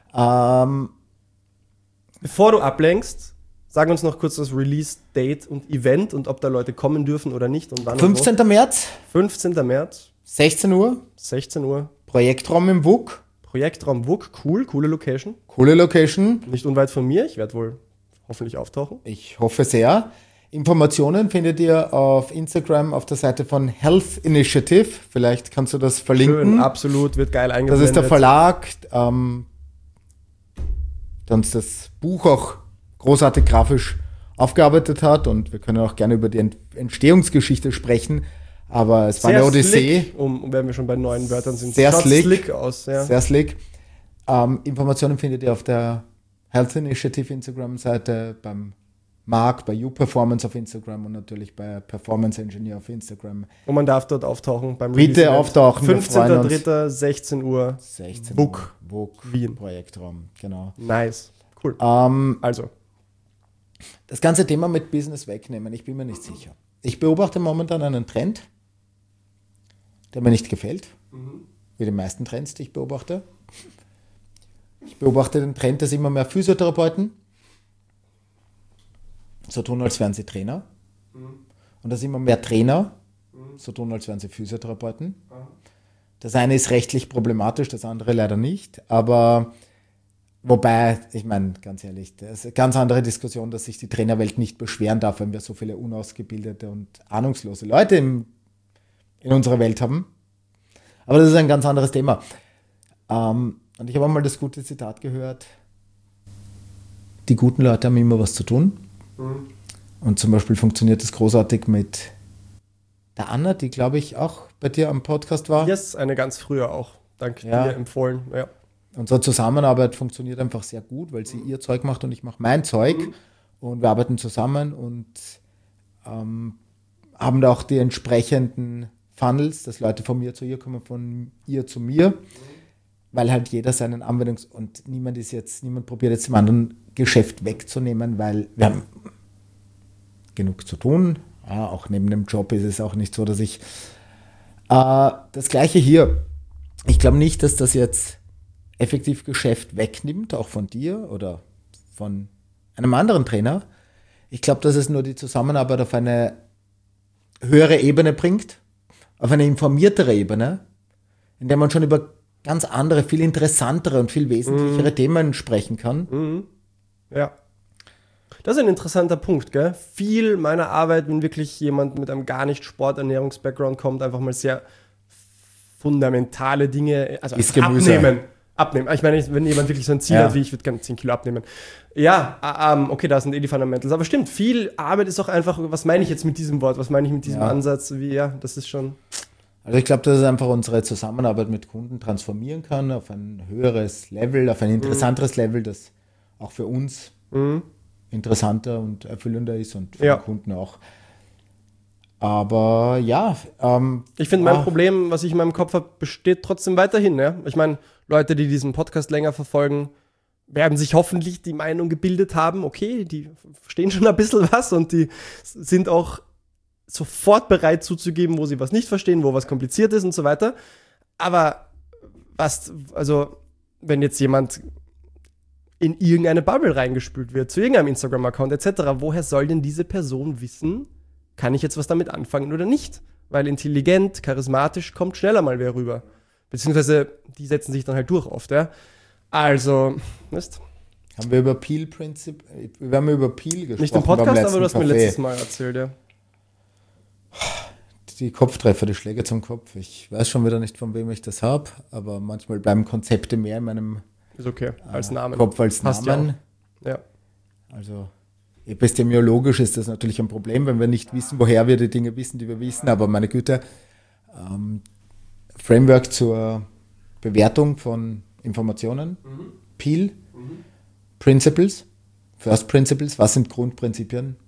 Bevor du ablenkst, sag uns noch kurz das Release-Date und Event und ob da Leute kommen dürfen oder nicht. Und wann 15. und wo. März. 15. März. 16 Uhr. 16 Uhr. Projektraum im WUK. Projektraum WUK, coole Location. Coole Location. Nicht unweit von mir, ich werde wohl hoffentlich auftauchen. Ich hoffe sehr. Informationen findet ihr auf Instagram auf der Seite von Health Initiative. Vielleicht kannst du das verlinken. Schön, absolut, wird geil eingeblendet. Das ist der Verlag. der uns das Buch auch großartig grafisch aufgearbeitet hat und wir können auch gerne über die Entstehungsgeschichte sprechen, aber es war eine Odyssee. Slick, wenn wir schon bei neuen Wörtern sind. Sehr slick aus. Ja. Sehr slick. Informationen findet ihr auf der Health Initiative Instagram-Seite, beim Marc, bei U-Performance auf Instagram und natürlich bei Performance Engineer auf Instagram. Und man darf dort auftauchen beim Bitte auftauchen. 15.03. 16 Uhr. 16 Book. Wien. Projektraum, genau. Nice. Cool. Also. Das ganze Thema mit Business wegnehmen, ich bin mir nicht sicher. Ich beobachte momentan einen Trend, der mir nicht gefällt, wie die meisten Trends, die ich beobachte. Ich beobachte den Trend, dass immer mehr Physiotherapeuten so tun, als wären sie Trainer. Und dass immer mehr Trainer so tun, als wären sie Physiotherapeuten. Das eine ist rechtlich problematisch, das andere leider nicht. Aber wobei, ich meine, ganz ehrlich, das ist eine ganz andere Diskussion, dass sich die Trainerwelt nicht beschweren darf, wenn wir so viele unausgebildete und ahnungslose Leute in unserer Welt haben. Aber das ist ein ganz anderes Thema. Und ich habe mal das gute Zitat gehört, die guten Leute haben immer was zu tun. Und zum Beispiel funktioniert das großartig mit der Anna, die, glaube ich, auch bei dir am Podcast war. Yes, eine ganz frühe auch. Danke dir empfohlen. Ja. Unsere Zusammenarbeit funktioniert einfach sehr gut, weil sie ihr Zeug macht und ich mache mein Zeug. Und wir arbeiten zusammen und haben da auch die entsprechenden Funnels, dass Leute von mir zu ihr kommen, von ihr zu mir. Weil halt jeder seinen und niemand probiert jetzt dem anderen Geschäft wegzunehmen, weil wir haben genug zu tun. Ja, auch neben dem Job ist es auch nicht so, dass ich das Gleiche hier. Ich glaube nicht, dass das jetzt effektiv Geschäft wegnimmt, auch von dir oder von einem anderen Trainer. Ich glaube, dass es nur die Zusammenarbeit auf eine höhere Ebene bringt, auf eine informiertere Ebene, in der man schon über ganz andere, viel interessantere und viel wesentlichere Themen sprechen kann. Ja. Das ist ein interessanter Punkt, gell? Viel meiner Arbeit, wenn wirklich jemand mit einem gar nicht Sporternährungs-Background kommt, einfach mal sehr fundamentale Dinge, also abnehmen. Ich meine, wenn jemand wirklich so ein Ziel hat, wie ich würde gerne 10 Kilo abnehmen. Ja, okay, da sind die Fundamentals. Aber stimmt, viel Arbeit ist auch einfach, was meine ich jetzt mit diesem Wort, was meine ich mit diesem Ansatz, das ist schon... Also ich glaube, dass es einfach unsere Zusammenarbeit mit Kunden transformieren kann auf ein höheres Level, auf ein interessanteres Level, das auch für uns interessanter und erfüllender ist und für den Kunden auch. Aber ich finde, mein Problem, was ich in meinem Kopf habe, besteht trotzdem weiterhin. Ja? Ich meine, Leute, die diesen Podcast länger verfolgen, werden sich hoffentlich die Meinung gebildet haben, okay, die verstehen schon ein bisschen was und die sind auch sofort bereit zuzugeben, wo sie was nicht verstehen, wo was kompliziert ist und so weiter. Aber wenn jetzt jemand in irgendeine Bubble reingespült wird, zu irgendeinem Instagram-Account etc., woher soll denn diese Person wissen, kann ich jetzt was damit anfangen oder nicht? Weil intelligent, charismatisch kommt schneller mal wer rüber. Beziehungsweise, die setzen sich dann halt durch oft, ja. Also, weißt du? Wir haben über Peel gesprochen. Nicht im Podcast, aber du hast mir letztes Mal erzählt, ja. Die Kopftreffer, die Schläge zum Kopf. Ich weiß schon wieder nicht, von wem ich das habe, aber manchmal bleiben Konzepte mehr in meinem ist okay. Als Namen. Kopf als Namen. Ja. Also epistemiologisch ist das natürlich ein Problem, wenn wir nicht wissen, woher wir die Dinge wissen, die wir wissen, aber meine Güte, Framework zur Bewertung von Informationen, Peel, Principles, First Principles, was sind Grundprinzipien?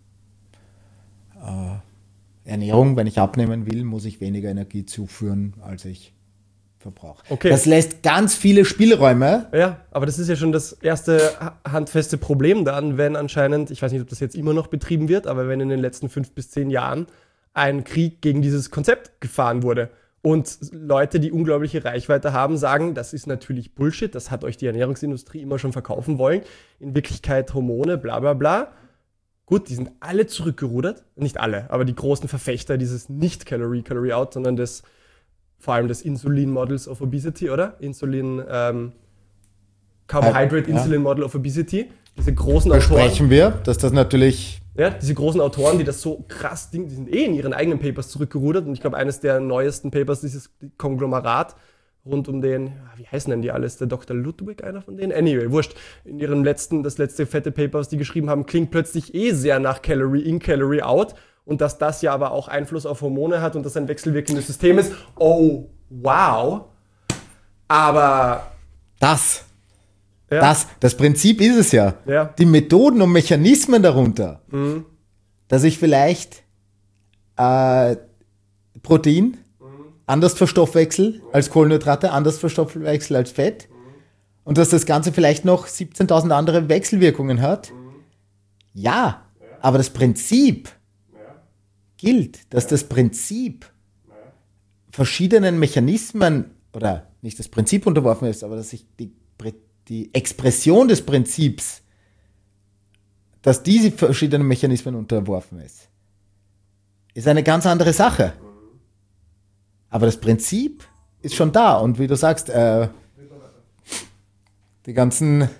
Ernährung, wenn ich abnehmen will, muss ich weniger Energie zuführen, als ich verbrauche. Okay. Das lässt ganz viele Spielräume. Ja, aber das ist ja schon das erste handfeste Problem dann, wenn anscheinend, ich weiß nicht, ob das jetzt immer noch betrieben wird, aber wenn in den letzten 5 bis 10 Jahren ein Krieg gegen dieses Konzept gefahren wurde und Leute, die unglaubliche Reichweite haben, sagen, das ist natürlich Bullshit, das hat euch die Ernährungsindustrie immer schon verkaufen wollen, in Wirklichkeit Hormone, bla bla bla. Gut, die sind alle zurückgerudert, nicht alle, aber die großen Verfechter dieses nicht Calorie Out, sondern vor allem des Insulin Models of Obesity, oder? Carbohydrate Insulin Model of Obesity. Diese großen Autoren. Besprechen wir, dass das natürlich... Ja, diese großen Autoren, die das so krass, die sind in ihren eigenen Papers zurückgerudert und ich glaube, eines der neuesten Papers, dieses Konglomerat, rund um den, wie heißen denn die alles? Der Dr. Ludwig, einer von denen? Anyway, wurscht. In ihrem das letzte fette Paper, was die geschrieben haben, klingt plötzlich sehr nach Calorie in, Calorie out. Und dass das ja aber auch Einfluss auf Hormone hat und dass ein wechselwirkendes System ist. Oh, wow. Aber Das ja. Das Prinzip ist es ja. Ja. Die Methoden und Mechanismen darunter, dass ich vielleicht Protein anders verstoffwechsel als Kohlenhydrate, anders verstoffwechsel als Fett und dass das Ganze vielleicht noch 17.000 andere Wechselwirkungen hat. Ja, aber das Prinzip gilt, dass das Prinzip verschiedenen Mechanismen oder nicht das Prinzip unterworfen ist, aber dass sich die Expression des Prinzips, dass diese verschiedenen Mechanismen unterworfen ist eine ganz andere Sache. Aber das Prinzip ist schon da und wie du sagst, die ganzen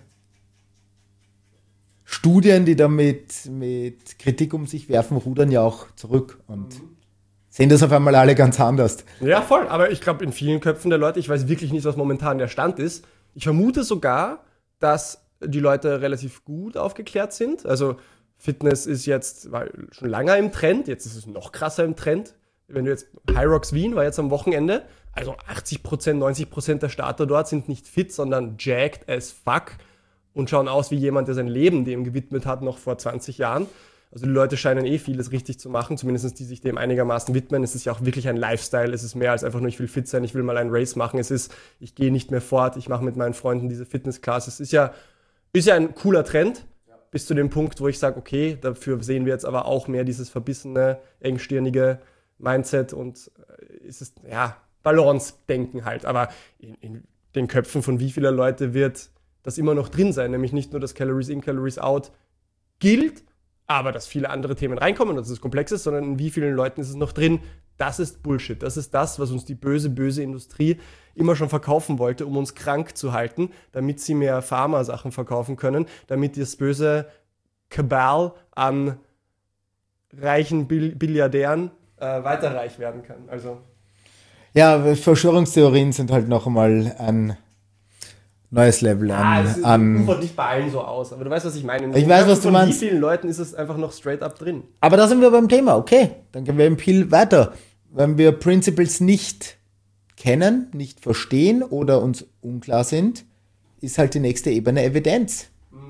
Studien, die da mit Kritik um sich werfen, rudern ja auch zurück und sehen das auf einmal alle ganz anders. Ja, voll. Aber ich glaube, in vielen Köpfen der Leute, ich weiß wirklich nicht, was momentan der Stand ist. Ich vermute sogar, dass die Leute relativ gut aufgeklärt sind. Also Fitness ist jetzt schon länger im Trend. Jetzt ist es noch krasser im Trend. Wenn du jetzt, High Rocks Wien war jetzt am Wochenende. Also 80%, 90% der Starter dort sind nicht fit, sondern jacked as fuck und schauen aus wie jemand, der sein Leben dem gewidmet hat, noch vor 20 Jahren. Also die Leute scheinen vieles richtig zu machen, zumindest die sich dem einigermaßen widmen. Es ist ja auch wirklich ein Lifestyle, es ist mehr als einfach nur, ich will fit sein, ich will mal ein Race machen. Es ist, ich gehe nicht mehr fort, ich mache mit meinen Freunden diese Fitnessclass. Es ist ja ein cooler Trend, bis zu dem Punkt, wo ich sage, okay, dafür sehen wir jetzt aber auch mehr dieses verbissene, engstirnige Mindset und es ist, Balance-Denken halt. Aber in den Köpfen von wie vieler Leute wird das immer noch drin sein, nämlich nicht nur, dass Calories in, Calories out gilt, aber dass viele andere Themen reinkommen und dass es komplex ist, sondern in wie vielen Leuten ist es noch drin. Das ist Bullshit. Das ist das, was uns die böse, böse Industrie immer schon verkaufen wollte, um uns krank zu halten, damit sie mehr Pharma-Sachen verkaufen können, damit das böse Kabal an reichen Billiardären weiter reich werden kann. Also ja, Verschwörungstheorien sind halt noch einmal ein neues Level es ufert nicht bei allen so aus, aber du weißt, was ich meine. Ich weiß, was du meinst. Von wie vielen Leuten ist es einfach noch straight up drin? Aber da sind wir beim Thema, okay. Dann gehen wir viel weiter. Wenn wir Principles nicht kennen, nicht verstehen oder uns unklar sind, ist halt die nächste Ebene Evidenz.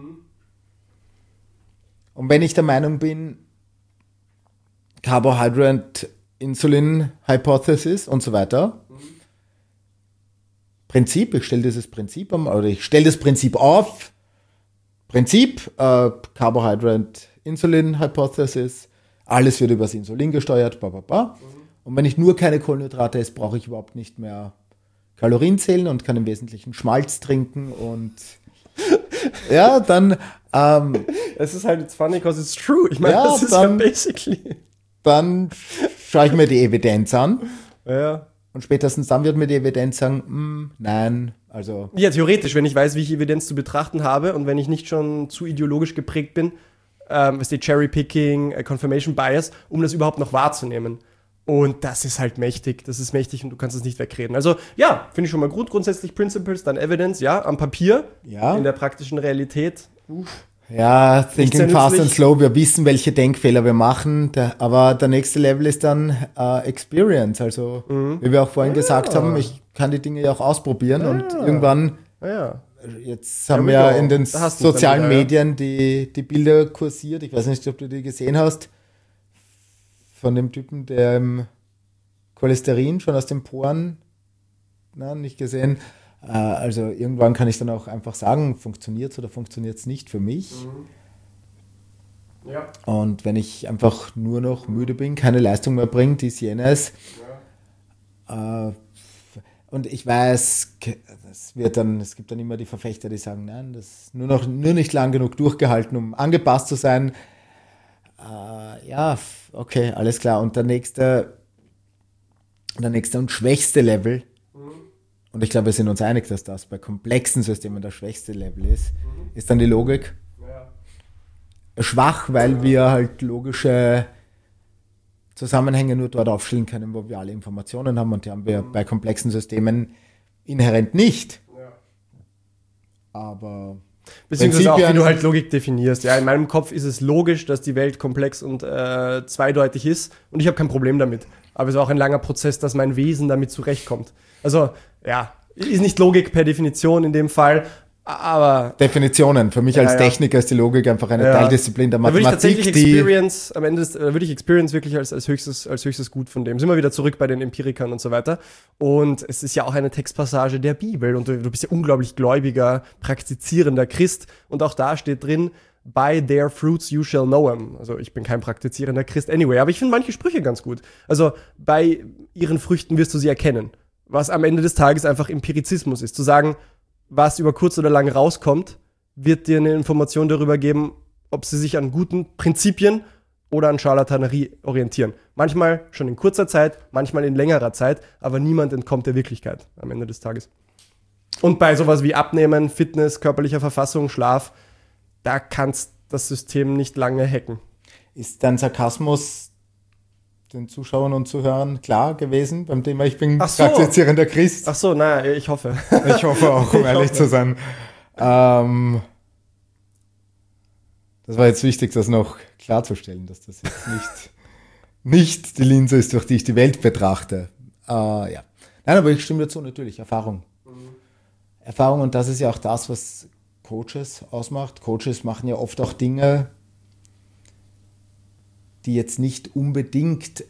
Und wenn ich der Meinung bin, Carbohydrate, Insulin, Hypothesis und so weiter, Prinzip, ich stelle dieses Prinzip oder ich stelle das Prinzip auf. Prinzip, Carbohydrate, Insulin, Hypothesis, alles wird über das Insulin gesteuert, Und wenn ich nur keine Kohlenhydrate esse, brauche ich überhaupt nicht mehr Kalorien zählen und kann im Wesentlichen Schmalz trinken und ja, dann es ist halt, it's funny because it's true. Ich meine, das ist dann, ja basically. Dann schaue ich mir die Evidenz an. Ja. Und spätestens dann wird mir die Evidenz sagen, nein, also... Ja, theoretisch, wenn ich weiß, wie ich Evidenz zu betrachten habe und wenn ich nicht schon zu ideologisch geprägt bin, was die Cherry-Picking, Confirmation Bias, um das überhaupt noch wahrzunehmen. Und das ist halt mächtig, und du kannst es nicht wegreden. Also ja, finde ich schon mal gut, grundsätzlich Principles, dann Evidence, ja, am Papier, in der praktischen Realität. Ja, thinking fast and slow, wir wissen, welche Denkfehler wir machen, aber der nächste Level ist dann Experience, also wie wir auch vorhin gesagt haben, ich kann die Dinge ja auch ausprobieren und irgendwann, jetzt haben wir in den sozialen Medien die Bilder kursiert, ich weiß nicht, ob du die gesehen hast, von dem Typen, der im Cholesterin schon aus den Poren, nicht gesehen. Also irgendwann kann ich dann auch einfach sagen, funktioniert es oder funktioniert es nicht für mich. Ja. Und wenn ich einfach nur noch müde bin, keine Leistung mehr bringe, dies, jenes. Und ich weiß, es gibt dann immer die Verfechter, die sagen, nein, das ist nur nicht lang genug durchgehalten, um angepasst zu sein. Ja, okay, alles klar. Und der nächste und schwächste Level, und ich glaube, wir sind uns einig, dass das bei komplexen Systemen das schwächste Level ist dann die Logik. Ja. Schwach, weil wir halt logische Zusammenhänge nur dort aufstellen können, wo wir alle Informationen haben, und die haben wir bei komplexen Systemen inhärent nicht. Ja. Aber beziehungsweise auch, wie du halt Logik definierst. Ja, in meinem Kopf ist es logisch, dass die Welt komplex und zweideutig ist und ich habe kein Problem damit. Aber es ist auch ein langer Prozess, dass mein Wesen damit zurechtkommt. Also, ja, ist nicht Logik per Definition in dem Fall, aber... Definitionen. Für mich als Techniker ist die Logik einfach eine Teildisziplin der Mathematik. Da würde ich tatsächlich Experience, am Ende würde ich Experience wirklich als höchstes Gut von dem. Sind wir wieder zurück bei den Empirikern und so weiter. Und es ist ja auch eine Textpassage der Bibel und du bist ja unglaublich gläubiger, praktizierender Christ und auch da steht drin, by their fruits you shall know them. Also ich bin kein praktizierender Christ anyway, aber ich finde manche Sprüche ganz gut. Also bei ihren Früchten wirst du sie erkennen. Was am Ende des Tages einfach Empirizismus ist. Zu sagen, was über kurz oder lang rauskommt, wird dir eine Information darüber geben, ob sie sich an guten Prinzipien oder an Scharlatanerie orientieren. Manchmal schon in kurzer Zeit, manchmal in längerer Zeit, aber niemand entkommt der Wirklichkeit am Ende des Tages. Und bei sowas wie Abnehmen, Fitness, körperlicher Verfassung, Schlaf, da kannst das System nicht lange hacken. Ist dein Sarkasmus den Zuschauern und Zuhörern klar gewesen beim Thema ich bin praktizierender Christ? Ach so, naja, ich hoffe. Ich hoffe auch, um ehrlich zu sein. Das war jetzt wichtig, das noch klarzustellen, dass das jetzt nicht die Linse ist, durch die ich die Welt betrachte. Ja. Nein, aber ich stimme dazu, natürlich, Erfahrung. Erfahrung, und das ist ja auch das, was Coaches ausmacht. Coaches machen ja oft auch Dinge, die jetzt nicht unbedingt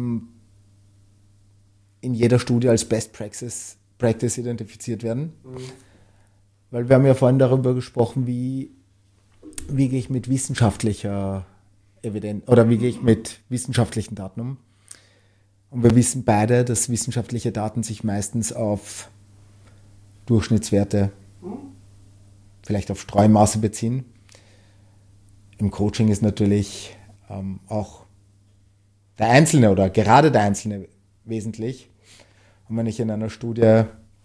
in jeder Studie als Best Practice identifiziert werden. Weil wir haben ja vorhin darüber gesprochen, wie gehe ich mit wissenschaftlicher Evidenz oder wie gehe ich mit wissenschaftlichen Daten um. Und wir wissen beide, dass wissenschaftliche Daten sich meistens auf Durchschnittswerte, vielleicht auf Streumaße beziehen. Im Coaching ist natürlich auch der Einzelne oder gerade der Einzelne wesentlich. Und wenn ich in einer Studie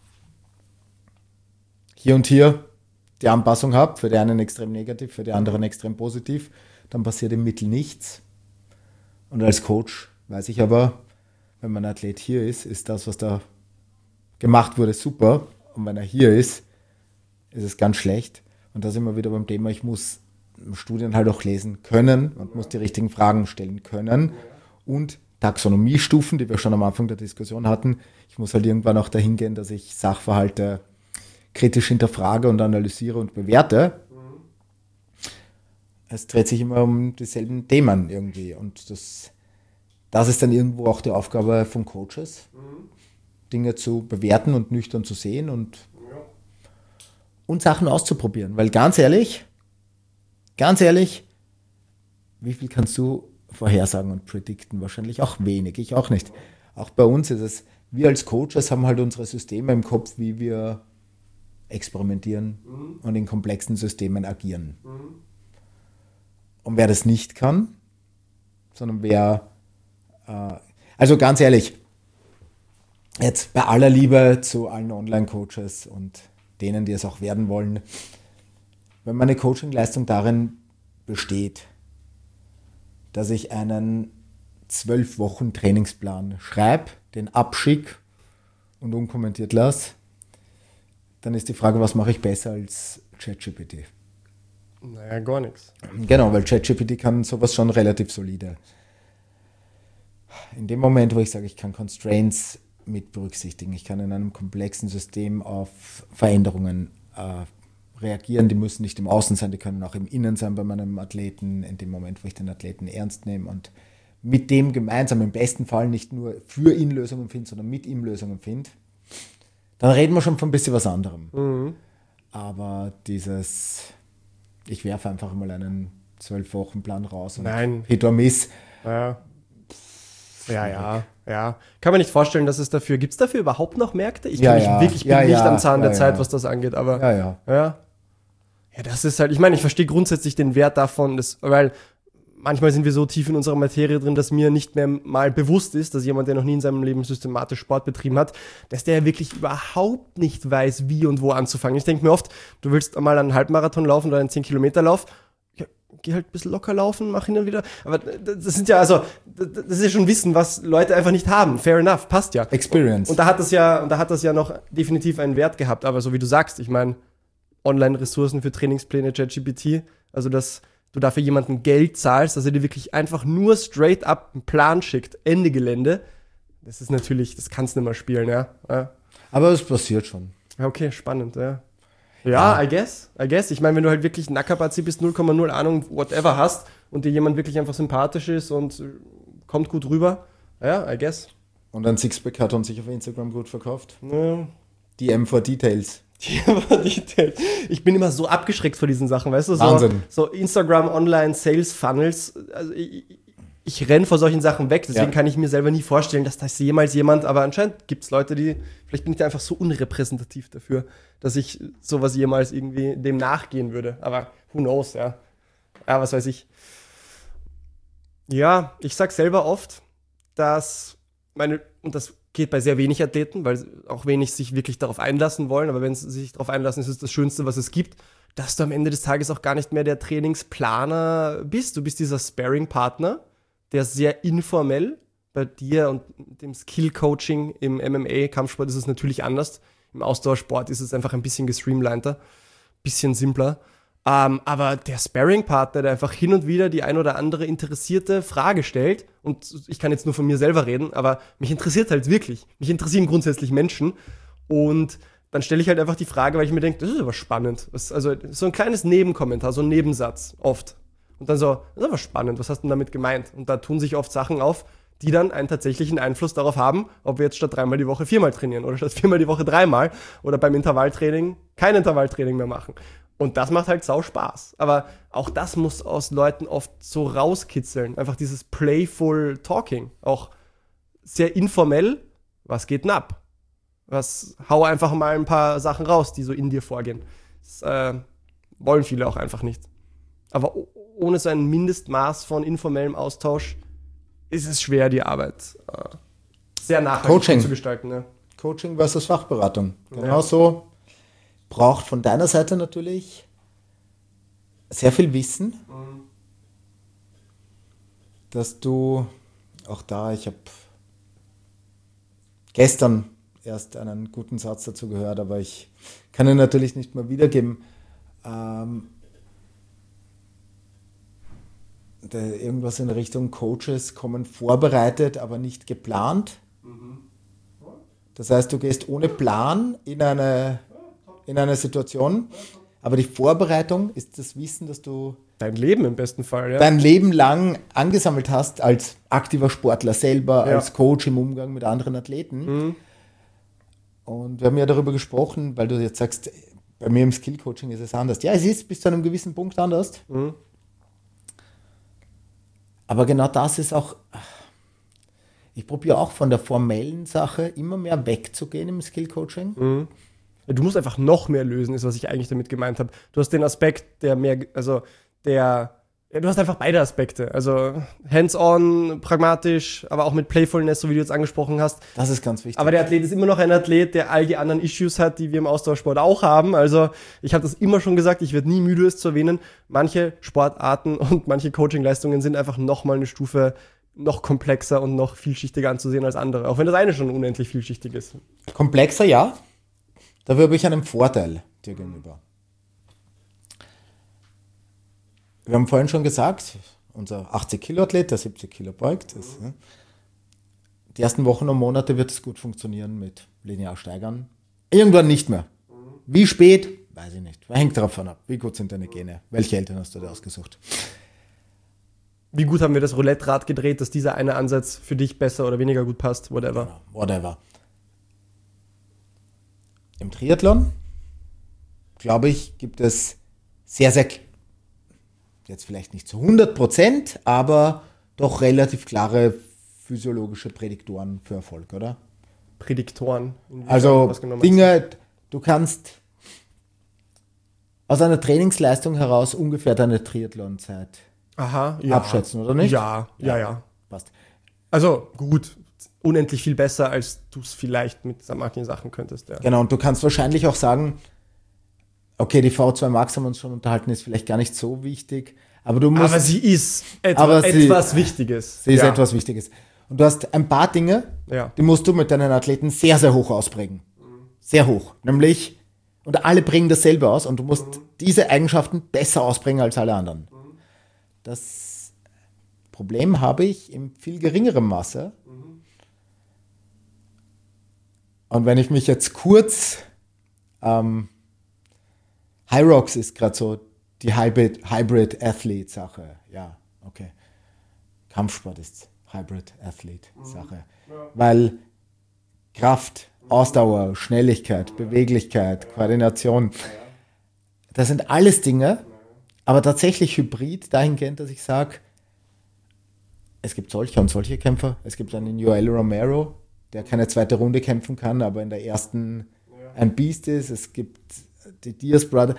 hier und hier die Anpassung habe, für die einen extrem negativ, für die anderen extrem positiv, dann passiert im Mittel nichts. Und als Coach weiß ich aber, wenn mein Athlet hier ist das, was da gemacht wurde, super. Und wenn er hier ist es ganz schlecht. Und da sind wir wieder beim Thema, ich muss Studien halt auch lesen können und muss die richtigen Fragen stellen können. Und Taxonomiestufen, die wir schon am Anfang der Diskussion hatten. Ich muss halt irgendwann auch dahin gehen, dass ich Sachverhalte kritisch hinterfrage und analysiere und bewerte. Es dreht sich immer um dieselben Themen irgendwie. Und das ist dann irgendwo auch die Aufgabe von Coaches, Dinge zu bewerten und nüchtern zu sehen und Sachen auszuprobieren. Weil ganz ehrlich, wie viel kannst du vorhersagen und predikten? Wahrscheinlich auch wenig, ich auch nicht. Auch bei uns ist es, wir als Coaches haben halt unsere Systeme im Kopf, wie wir experimentieren und in komplexen Systemen agieren. Und wer das nicht kann, sondern also ganz ehrlich, jetzt bei aller Liebe zu allen Online-Coaches und denen, die es auch werden wollen, wenn meine Coaching-Leistung darin besteht, dass ich einen 12 Wochen Trainingsplan schreibe, den abschicke und unkommentiert lasse, dann ist die Frage, was mache ich besser als ChatGPT? Naja, gar nichts. Genau, weil ChatGPT kann sowas schon relativ solide. In dem Moment, wo ich sage, ich kann Constraints mit berücksichtigen, ich kann in einem komplexen System auf Veränderungen reagieren, die müssen nicht im Außen sein, die können auch im Innen sein bei meinem Athleten, in dem Moment, wo ich den Athleten ernst nehme und mit dem gemeinsam im besten Fall nicht nur für ihn Lösungen finde, sondern mit ihm Lösungen finde, dann reden wir schon von ein bisschen was anderem. Aber ich werfe einfach mal einen 12-Wochen-Plan raus und Hit or Miss. Ja. Kann man nicht vorstellen, dass es gibt es dafür überhaupt noch Märkte? Ich bin nicht am Zahn der Zeit, was das angeht, aber ja, das ist halt, ich meine, ich verstehe grundsätzlich den Wert davon, weil manchmal sind wir so tief in unserer Materie drin, dass mir nicht mehr mal bewusst ist, dass jemand, der noch nie in seinem Leben systematisch Sport betrieben hat, dass der wirklich überhaupt nicht weiß, wie und wo anzufangen. Ich denke mir oft, du willst mal einen Halbmarathon laufen oder einen 10-Kilometer-Lauf, geh halt ein bisschen locker laufen, mach hin und wieder. Aber das sind ja, also, das ist ja schon Wissen, was Leute einfach nicht haben. Fair enough, passt ja. Experience. Und da hat das ja noch definitiv einen Wert gehabt. Aber so wie du sagst, ich meine, Online-Ressourcen für Trainingspläne, ChatGPT, also dass du dafür jemandem Geld zahlst, dass er dir wirklich einfach nur straight up einen Plan schickt, Ende Gelände, das ist natürlich, das kannst du nicht mehr spielen, ja. Aber es passiert schon. Ja, okay, spannend, ja. Ja, I guess. Ich meine, wenn du halt wirklich Nackerbazi bist, 0,0 Ahnung, whatever hast und dir jemand wirklich einfach sympathisch ist und kommt gut rüber, ja, I guess. Und ein Sixpack hat uns sich auf Instagram gut verkauft. Ja. DM for Details. Ich bin immer so abgeschreckt vor diesen Sachen, weißt du? Wahnsinn. So Instagram, Online, Sales Funnels. Also ich renne vor solchen Sachen weg, deswegen kann ich mir selber nie vorstellen, dass das jemals jemand, aber anscheinend gibt es Leute, vielleicht bin ich da einfach so unrepräsentativ dafür, dass ich sowas jemals irgendwie dem nachgehen würde. Aber who knows, ja. Ja, was weiß ich. Ja, ich sag selber oft, dass und das geht bei sehr wenig Athleten, weil auch wenig sich wirklich darauf einlassen wollen, aber wenn sie sich darauf einlassen, ist es das Schönste, was es gibt, dass du am Ende des Tages auch gar nicht mehr der Trainingsplaner bist. Du bist dieser Sparring-Partner, der sehr informell bei dir und dem Skill-Coaching im MMA-Kampfsport ist es natürlich anders. Im Ausdauersport ist es einfach ein bisschen gestreamliner, bisschen simpler. Aber der Sparring-Partner, der einfach hin und wieder die ein oder andere interessierte Frage stellt, und ich kann jetzt nur von mir selber reden, aber mich interessiert halt wirklich. Mich interessieren grundsätzlich Menschen. Und dann stelle ich halt einfach die Frage, weil ich mir denke, das ist aber spannend. Also so ein kleines Nebenkommentar, so ein Nebensatz, oft. Und dann so, das ist aber spannend, was hast du denn damit gemeint? Und da tun sich oft Sachen auf, die dann einen tatsächlichen Einfluss darauf haben, ob wir jetzt statt 3-mal die Woche 4-mal trainieren oder statt 4-mal die Woche 3-mal oder beim Intervalltraining kein Intervalltraining mehr machen. Und das macht halt sau Spaß. Aber auch das muss aus Leuten oft so rauskitzeln. Einfach dieses playful Talking. Auch sehr informell. Was geht denn ab? Hau einfach mal ein paar Sachen raus, die so in dir vorgehen. Das wollen viele auch einfach nicht. Aber ohne so ein Mindestmaß von informellem Austausch ist es schwer, die Arbeit sehr nachhaltig zu gestalten. Ne? Coaching versus Fachberatung. Genauso braucht von deiner Seite natürlich sehr viel Wissen, dass du auch da, ich habe gestern erst einen guten Satz dazu gehört, aber ich kann ihn natürlich nicht mehr wiedergeben. Irgendwas in Richtung Coaches kommen vorbereitet, aber nicht geplant. Das heißt, du gehst ohne Plan in eine Situation, aber die Vorbereitung ist das Wissen, dass du dein Leben im besten Fall, ja. Dein Leben lang angesammelt hast als aktiver Sportler selber, als Coach im Umgang mit anderen Athleten. Und wir haben ja darüber gesprochen, weil du jetzt sagst, bei mir im Skill-Coaching ist es anders. Ja, es ist bis zu einem gewissen Punkt anders. Aber genau das ist auch, ich probiere auch von der formellen Sache immer mehr wegzugehen im Skill-Coaching. Du musst einfach noch mehr lösen, ist, was ich eigentlich damit gemeint habe. Du hast den Aspekt, du hast einfach beide Aspekte. Also hands-on, pragmatisch, aber auch mit Playfulness, so wie du jetzt angesprochen hast. Das ist ganz wichtig. Aber der Athlet ist immer noch ein Athlet, der all die anderen Issues hat, die wir im Ausdauersport auch haben. Also ich habe das immer schon gesagt, ich werde nie müde, es zu erwähnen. Manche Sportarten und manche Coaching-Leistungen sind einfach nochmal eine Stufe noch komplexer und noch vielschichtiger anzusehen als andere. Auch wenn das eine schon unendlich vielschichtig ist. Komplexer, ja. Dafür habe ich einen Vorteil dir gegenüber. Wir haben vorhin schon gesagt, unser 80-Kilo-Athlet, der 70 Kilo beugt, die ersten Wochen und Monate wird es gut funktionieren mit linear steigern. Irgendwann nicht mehr. Wie spät? Weiß ich nicht. Hängt davon ab. Wie gut sind deine Gene? Welche Eltern hast du dir ausgesucht? Wie gut haben wir das Roulette-Rad gedreht, dass dieser eine Ansatz für dich besser oder weniger gut passt? Whatever. Genau, whatever. Im Triathlon, glaube ich, gibt es sehr, sehr, jetzt vielleicht nicht zu 100%, aber doch relativ klare physiologische Prädiktoren für Erfolg, oder? Prädiktoren? Also Dinge, du kannst aus einer Trainingsleistung heraus ungefähr deine Triathlon-Zeit abschätzen, oder nicht? Ja. Passt. Also gut, unendlich viel besser, als du es vielleicht mit manchen Sachen könntest. Ja. Genau, und du kannst wahrscheinlich auch sagen, okay, die V2 Max haben wir uns schon unterhalten, ist vielleicht gar nicht so wichtig, Aber du musst. Aber sie ist etwas Wichtiges. Sie ist etwas Wichtiges. Und du hast ein paar Dinge, die musst du mit deinen Athleten sehr, sehr hoch ausprägen. Sehr hoch. Nämlich, und alle bringen dasselbe aus und du musst diese Eigenschaften besser ausprägen als alle anderen. Das Problem habe ich in viel geringerem Maße. Und wenn ich mich jetzt kurz, Hyrox ist gerade so die Hybrid Athlete Sache. Ja, okay. Kampfsport ist Hybrid Athlete Sache. Weil Kraft, Ausdauer, Schnelligkeit, Beweglichkeit, Koordination, das sind alles Dinge, aber tatsächlich hybrid dahingehend, dass ich sage, es gibt solche und solche Kämpfer. Es gibt einen Yoel Romero, der keine zweite Runde kämpfen kann, aber in der ersten ein Biest ist. Es gibt die Diaz Brother.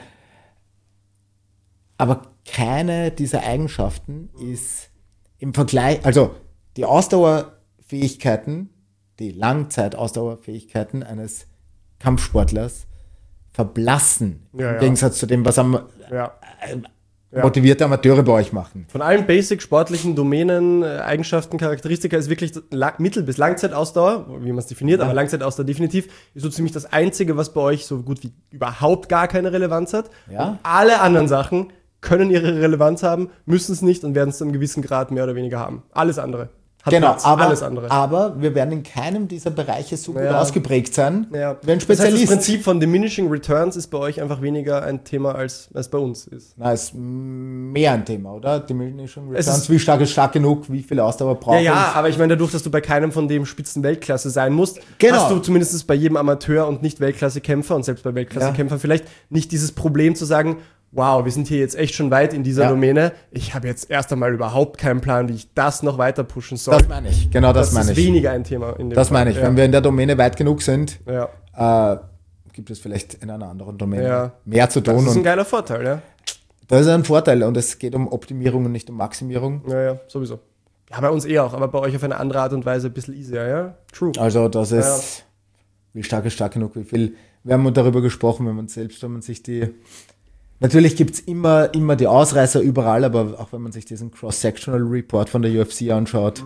Aber keine dieser Eigenschaften ist im Vergleich, also die Ausdauerfähigkeiten, die Langzeitausdauerfähigkeiten eines Kampfsportlers verblassen. Im Gegensatz zu dem, was motivierte Amateure bei euch machen. Von allen basic sportlichen Domänen, Eigenschaften, Charakteristika ist wirklich Mittel- bis Langzeitausdauer, wie man es definiert, aber Langzeitausdauer definitiv, ist so ziemlich das Einzige, was bei euch so gut wie überhaupt gar keine Relevanz hat. Ja. Und alle anderen Sachen können ihre Relevanz haben, müssen es nicht und werden es zu einem gewissen Grad mehr oder weniger haben. Alles andere. Genau, alles andere. Aber wir werden in keinem dieser Bereiche so gut ausgeprägt sein. Ja. Wie ein Das heißt, Spezialist. das Prinzip von Diminishing Returns ist bei euch einfach weniger ein Thema, als bei uns ist. Na, ist mehr ein Thema, oder? Diminishing Returns. Wie stark ist stark genug? Wie viel Ausdauer braucht Ja, aber ich meine, dadurch, dass du bei keinem von dem Spitzen-Weltklasse sein musst, Genau. hast du zumindest bei jedem Amateur und nicht Weltklasse-Kämpfer und selbst bei Weltklasse-Kämpfern vielleicht nicht dieses Problem zu sagen, wow, wir sind hier jetzt echt schon weit in dieser Domäne. Ich habe jetzt erst einmal überhaupt keinen Plan, wie ich das noch weiter pushen soll. Das meine ich. Genau das meine ich. Das ist weniger ein Thema. In dem Das Fall. meine ich. Wenn wir in der Domäne weit genug sind, Ja. gibt es vielleicht in einer anderen Domäne Ja. mehr zu tun. Das ist ein Und geiler Vorteil, ja. das ist ein Vorteil. Und es geht um Optimierung und nicht um Maximierung. Ja, sowieso. Ja, bei uns auch, aber bei euch auf eine andere Art und Weise ein bisschen easier, ja? True. Also das ist, wie stark ist stark genug, wie viel. Wir haben darüber gesprochen, wenn man sich die. Natürlich gibt es immer die Ausreißer überall, aber auch wenn man sich diesen Cross-Sectional Report von der UFC anschaut,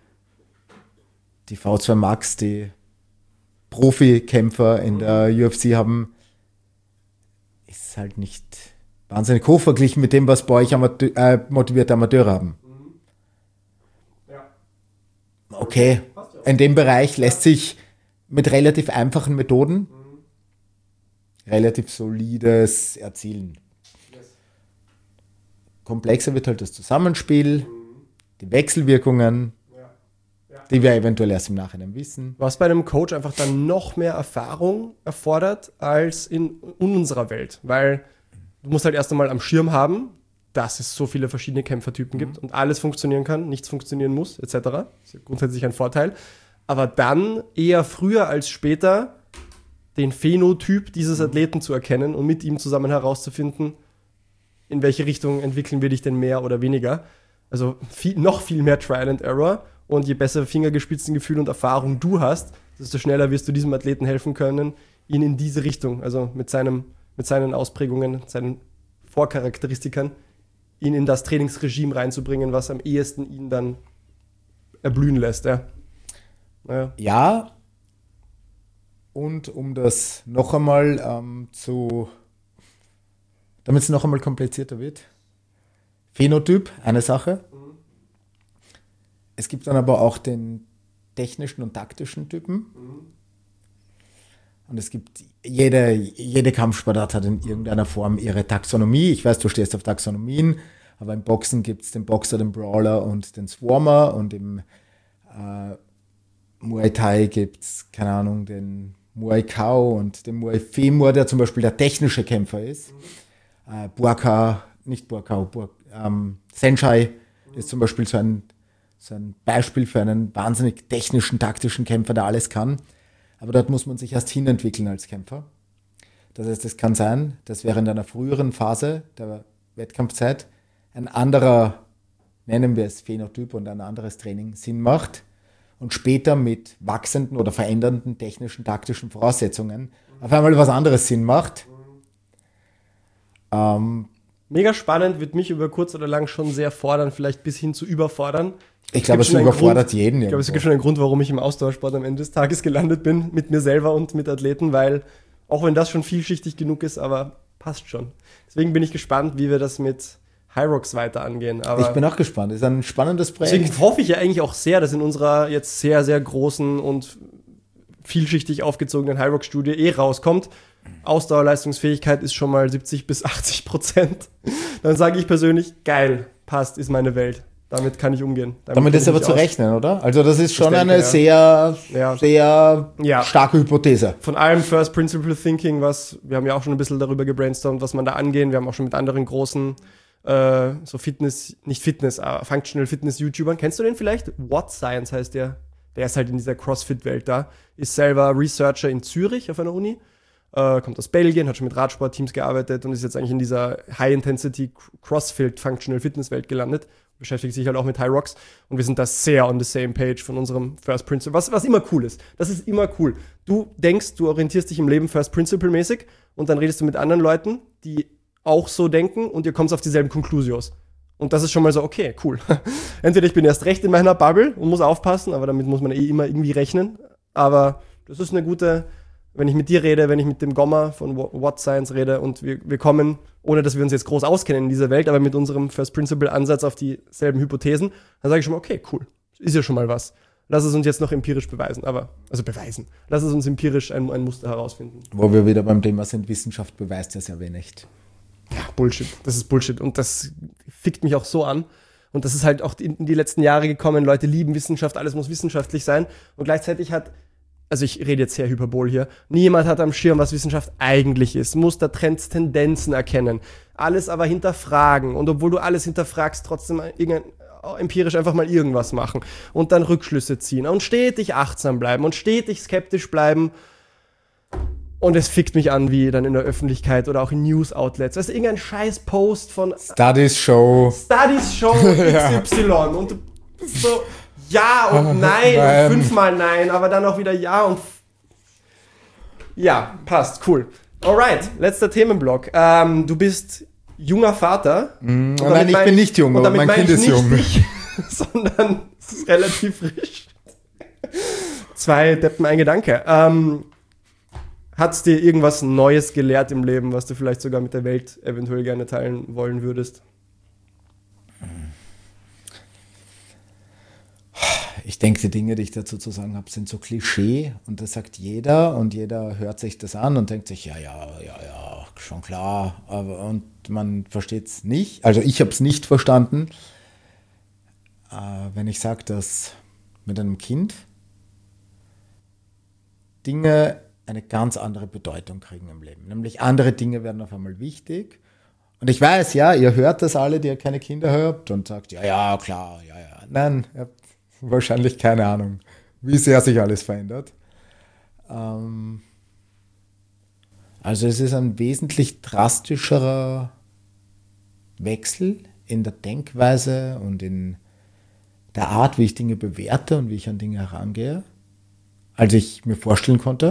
die V2 Max, die Profikämpfer in der UFC haben, ist halt nicht wahnsinnig hoch verglichen mit dem, was bei euch motivierte Amateure haben. Okay, in dem Bereich lässt sich mit relativ einfachen Methoden relativ solides erzielen. Komplexer wird halt das Zusammenspiel, die Wechselwirkungen, die wir eventuell erst im Nachhinein wissen. Was bei einem Coach einfach dann noch mehr Erfahrung erfordert als in unserer Welt, weil du musst halt erst einmal am Schirm haben, dass es so viele verschiedene Kämpfertypen gibt und alles funktionieren kann, nichts funktionieren muss, etc. Das ist ja grundsätzlich ein Vorteil. Aber dann eher früher als später den Phänotyp dieses Athleten zu erkennen und mit ihm zusammen herauszufinden, in welche Richtung entwickeln wir dich denn mehr oder weniger. Also noch viel mehr Trial and Error und je besser Fingergespitzengefühl und Erfahrung du hast, desto schneller wirst du diesem Athleten helfen können, ihn in diese Richtung, also mit seinen Ausprägungen, seinen Vorcharakteristikern, ihn in das Trainingsregime reinzubringen, was am ehesten ihn dann erblühen lässt. Ja, und um das noch einmal damit es noch einmal komplizierter wird, Phänotyp, eine Sache. Es gibt dann aber auch den technischen und taktischen Typen. Und es gibt, jede Kampfsportart hat in irgendeiner Form ihre Taxonomie. Ich weiß, du stehst auf Taxonomien, aber im Boxen gibt es den Boxer, den Brawler und den Swarmer und im Muay Thai gibt es, keine Ahnung, den Muay Khao und den Muay Femur, der zum Beispiel der technische Kämpfer ist. Senshai ist zum Beispiel so ein Beispiel für einen wahnsinnig technischen, taktischen Kämpfer, der alles kann. Aber dort muss man sich erst hinentwickeln als Kämpfer. Das heißt, es kann sein, dass während einer früheren Phase der Wettkampfzeit ein anderer, nennen wir es Phänotyp und ein anderes Training Sinn macht und später mit wachsenden oder verändernden technischen, taktischen Voraussetzungen auf einmal was anderes Sinn macht. Mega spannend, wird mich über kurz oder lang schon sehr fordern, vielleicht bis hin zu überfordern. Ich glaube, es überfordert jeden. Ich glaube, es gibt schon einen Grund, warum ich im Ausdauersport am Ende des Tages gelandet bin, mit mir selber und mit Athleten, weil, auch wenn das schon vielschichtig genug ist, aber passt schon. Deswegen bin ich gespannt, wie wir das mit Hyrox weiter angehen. Aber ich bin auch gespannt, ist ein spannendes Projekt. deswegen hoffe ich ja eigentlich auch sehr, dass in unserer jetzt sehr, sehr großen und vielschichtig aufgezogenen Hyrox-Studie rauskommt. Ausdauerleistungsfähigkeit ist schon mal 70-80%. Dann sage ich persönlich, geil, passt, ist meine Welt. Damit kann ich umgehen. Damit ist aber zu rechnen, oder? Also das ist schon denke, eine sehr starke Hypothese. Von allem First Principle Thinking, wir haben ja auch schon ein bisschen darüber gebrainstormt, was man da angehen. Wir haben auch schon mit anderen großen Functional Fitness YouTubern. Kennst du den vielleicht? What Science heißt der. Der ist halt in dieser CrossFit-Welt da. Ist selber Researcher in Zürich auf einer Uni. Kommt aus Belgien, hat schon mit Radsportteams gearbeitet und ist jetzt eigentlich in dieser High-Intensity CrossFit Functional Fitness Welt gelandet. Beschäftigt sich halt auch mit Hyrox und wir sind da sehr on the same page von unserem First Principle, was immer cool ist. Das ist immer cool. Du denkst, du orientierst dich im Leben First Principle mäßig und dann redest du mit anderen Leuten, die auch so denken und ihr kommt auf dieselben Conclusions. Und das ist schon mal so, okay, cool. Entweder ich bin erst recht in meiner Bubble und muss aufpassen, aber damit muss man immer irgendwie rechnen. Aber das ist eine gute, wenn ich mit dir rede, wenn ich mit dem Gomma von What Science rede und wir kommen, ohne dass wir uns jetzt groß auskennen in dieser Welt, aber mit unserem First Principle Ansatz auf dieselben Hypothesen, dann sage ich schon mal, okay, cool, ist ja schon mal was. Lass es uns jetzt noch empirisch beweisen, Lass es uns empirisch ein Muster herausfinden. Wo wir wieder beim Thema sind, Wissenschaft beweist ja sehr wenig. Ja, Bullshit, das ist Bullshit und das fickt mich auch so an. Und das ist halt auch in die letzten Jahre gekommen, Leute lieben Wissenschaft, alles muss wissenschaftlich sein und gleichzeitig also ich rede jetzt sehr hyperbol hier, niemand hat am Schirm, was Wissenschaft eigentlich ist. Muster, Trends, Tendenzen erkennen. Alles aber hinterfragen. Und obwohl du alles hinterfragst, trotzdem empirisch einfach mal irgendwas machen. Und dann Rückschlüsse ziehen. Und stetig achtsam bleiben. Und stetig skeptisch bleiben. Und es fickt mich an, wie dann in der Öffentlichkeit oder auch in News-Outlets. Weißt du, irgendein scheiß Post von Studies Show XY. Und du bist so... Ja und nein und 5-mal nein, aber dann auch wieder ja und ja, passt, cool. Alright, letzter Themenblock. Du bist junger Vater. Nein, ich bin nicht jung, aber mein Kind ist jung. Dich, sondern es ist relativ frisch. 2 Deppen, ein Gedanke. Hat es dir irgendwas Neues gelehrt im Leben, was du vielleicht sogar mit der Welt eventuell gerne teilen wollen würdest? Ich denke, die Dinge, die ich dazu zu sagen habe, sind so Klischee und das sagt jeder und jeder hört sich das an und denkt sich, ja, schon klar, und man versteht es nicht. Also ich habe es nicht verstanden, wenn ich sage, dass mit einem Kind Dinge eine ganz andere Bedeutung kriegen im Leben. Nämlich andere Dinge werden auf einmal wichtig. Und ich weiß, ja, ihr hört das alle, die ihr keine Kinder habt und sagt, ja, klar, ja. Nein, ihr habt wahrscheinlich keine Ahnung, wie sehr sich alles verändert. Also es ist ein wesentlich drastischerer Wechsel in der Denkweise und in der Art, wie ich Dinge bewerte und wie ich an Dinge herangehe, als ich mir vorstellen konnte.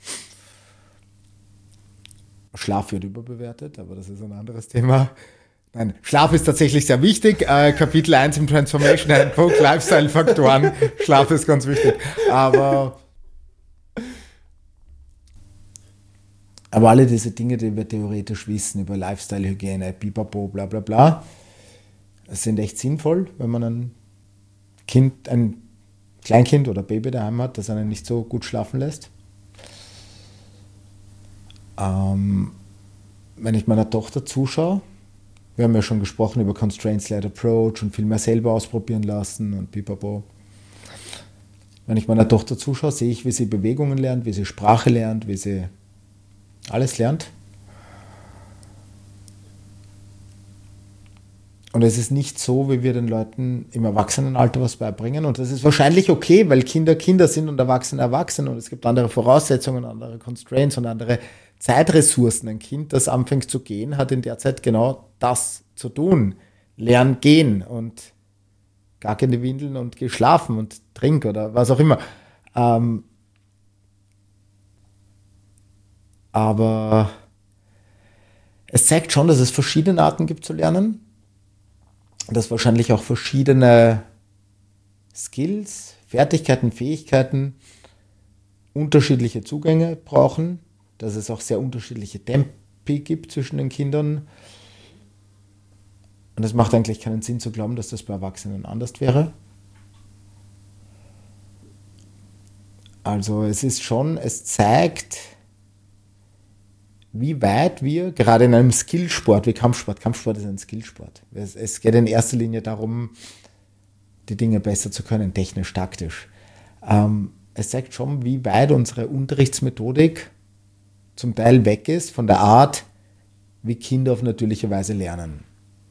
Schlaf wird überbewertet, aber das ist ein anderes Thema. Nein, Schlaf ist tatsächlich sehr wichtig. Kapitel 1 im Transformation Handbook, Lifestyle-Faktoren. Schlaf ist ganz wichtig. Aber alle diese Dinge, die wir theoretisch wissen über Lifestyle-Hygiene, Pipapo, bla bla bla, sind echt sinnvoll, wenn man ein Kleinkind oder Baby daheim hat, das einen nicht so gut schlafen lässt. Wenn ich meiner Tochter zuschaue, wir haben ja schon gesprochen über Constraints-Led Approach und viel mehr selber ausprobieren lassen und pipapo. Wenn ich meiner Tochter zuschaue, sehe ich, wie sie Bewegungen lernt, wie sie Sprache lernt, wie sie alles lernt. Und es ist nicht so, wie wir den Leuten im Erwachsenenalter was beibringen. Und das ist wahrscheinlich okay, weil Kinder Kinder sind und Erwachsene und es gibt andere Voraussetzungen, andere Constraints und andere Zeitressourcen. Ein Kind, das anfängt zu gehen, hat in der Zeit genau das zu tun. Lernen gehen und gar keine Windeln und geh schlafen und trink oder was auch immer. Aber Es zeigt schon, dass es verschiedene Arten gibt zu lernen, dass wahrscheinlich auch verschiedene Skills, Fertigkeiten, Fähigkeiten unterschiedliche Zugänge brauchen, dass es auch sehr unterschiedliche Tempi gibt zwischen den Kindern. Und es macht eigentlich keinen Sinn zu glauben, dass das bei Erwachsenen anders wäre. Also es zeigt, wie weit wir gerade in einem Skillsport wie Kampfsport ist ein Skillsport. Es geht in erster Linie darum, die Dinge besser zu können, technisch, taktisch. Es zeigt schon, wie weit unsere Unterrichtsmethodik zum Teil weg ist von der Art, wie Kinder auf natürliche Weise lernen.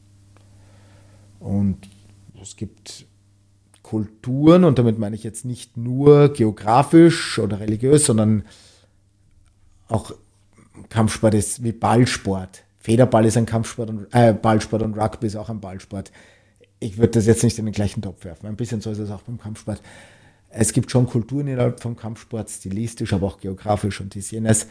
Und es gibt Kulturen, und damit meine ich jetzt nicht nur geografisch oder religiös, sondern auch Kampfsport ist wie Ballsport. Federball ist ein Kampfsport und Ballsport und Rugby ist auch ein Ballsport. Ich würde das jetzt nicht in den gleichen Topf werfen. Ein bisschen so ist es auch beim Kampfsport. Es gibt schon Kulturen innerhalb vom Kampfsport, stilistisch, aber auch geografisch und dies jenes,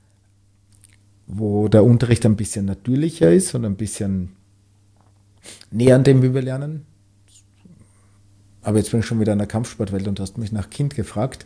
wo der Unterricht ein bisschen natürlicher ist und ein bisschen näher an dem, wie wir lernen. Aber jetzt bin ich schon wieder in der Kampfsportwelt und du hast mich nach Kind gefragt.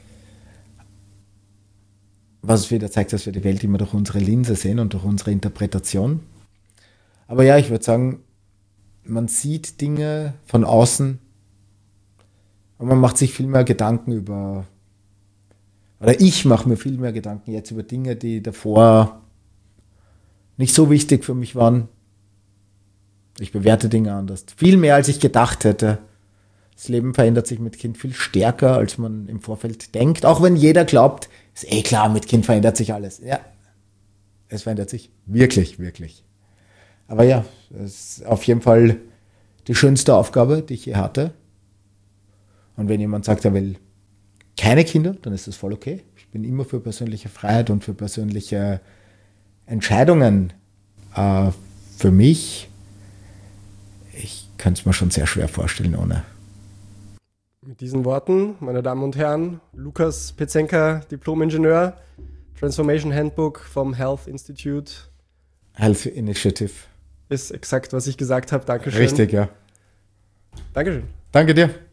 Was wieder zeigt, dass wir die Welt immer durch unsere Linse sehen und durch unsere Interpretation. Aber ja, ich würde sagen, man sieht Dinge von außen und man macht sich viel mehr Gedanken über, oder ich mache mir viel mehr Gedanken jetzt über Dinge, die davor nicht so wichtig für mich waren. Ich bewerte Dinge anders. Viel mehr, als ich gedacht hätte. Das Leben verändert sich mit Kind viel stärker, als man im Vorfeld denkt. Auch wenn jeder glaubt, ist klar, mit Kind verändert sich alles. Ja, es verändert sich wirklich, wirklich. Aber ja, es ist auf jeden Fall die schönste Aufgabe, die ich je hatte. Und wenn jemand sagt, er will keine Kinder, dann ist das voll okay. Ich bin immer für persönliche Freiheit und für persönliche Entscheidungen. Für mich, ich kann es mir schon sehr schwer vorstellen ohne. Mit diesen Worten, meine Damen und Herren, Lukas Pezenka, Diplom-Ingenieur, Transformation Handbook vom Health Institute. Health Initiative. Ist exakt, was ich gesagt habe. Dankeschön. Richtig, ja. Dankeschön. Danke dir.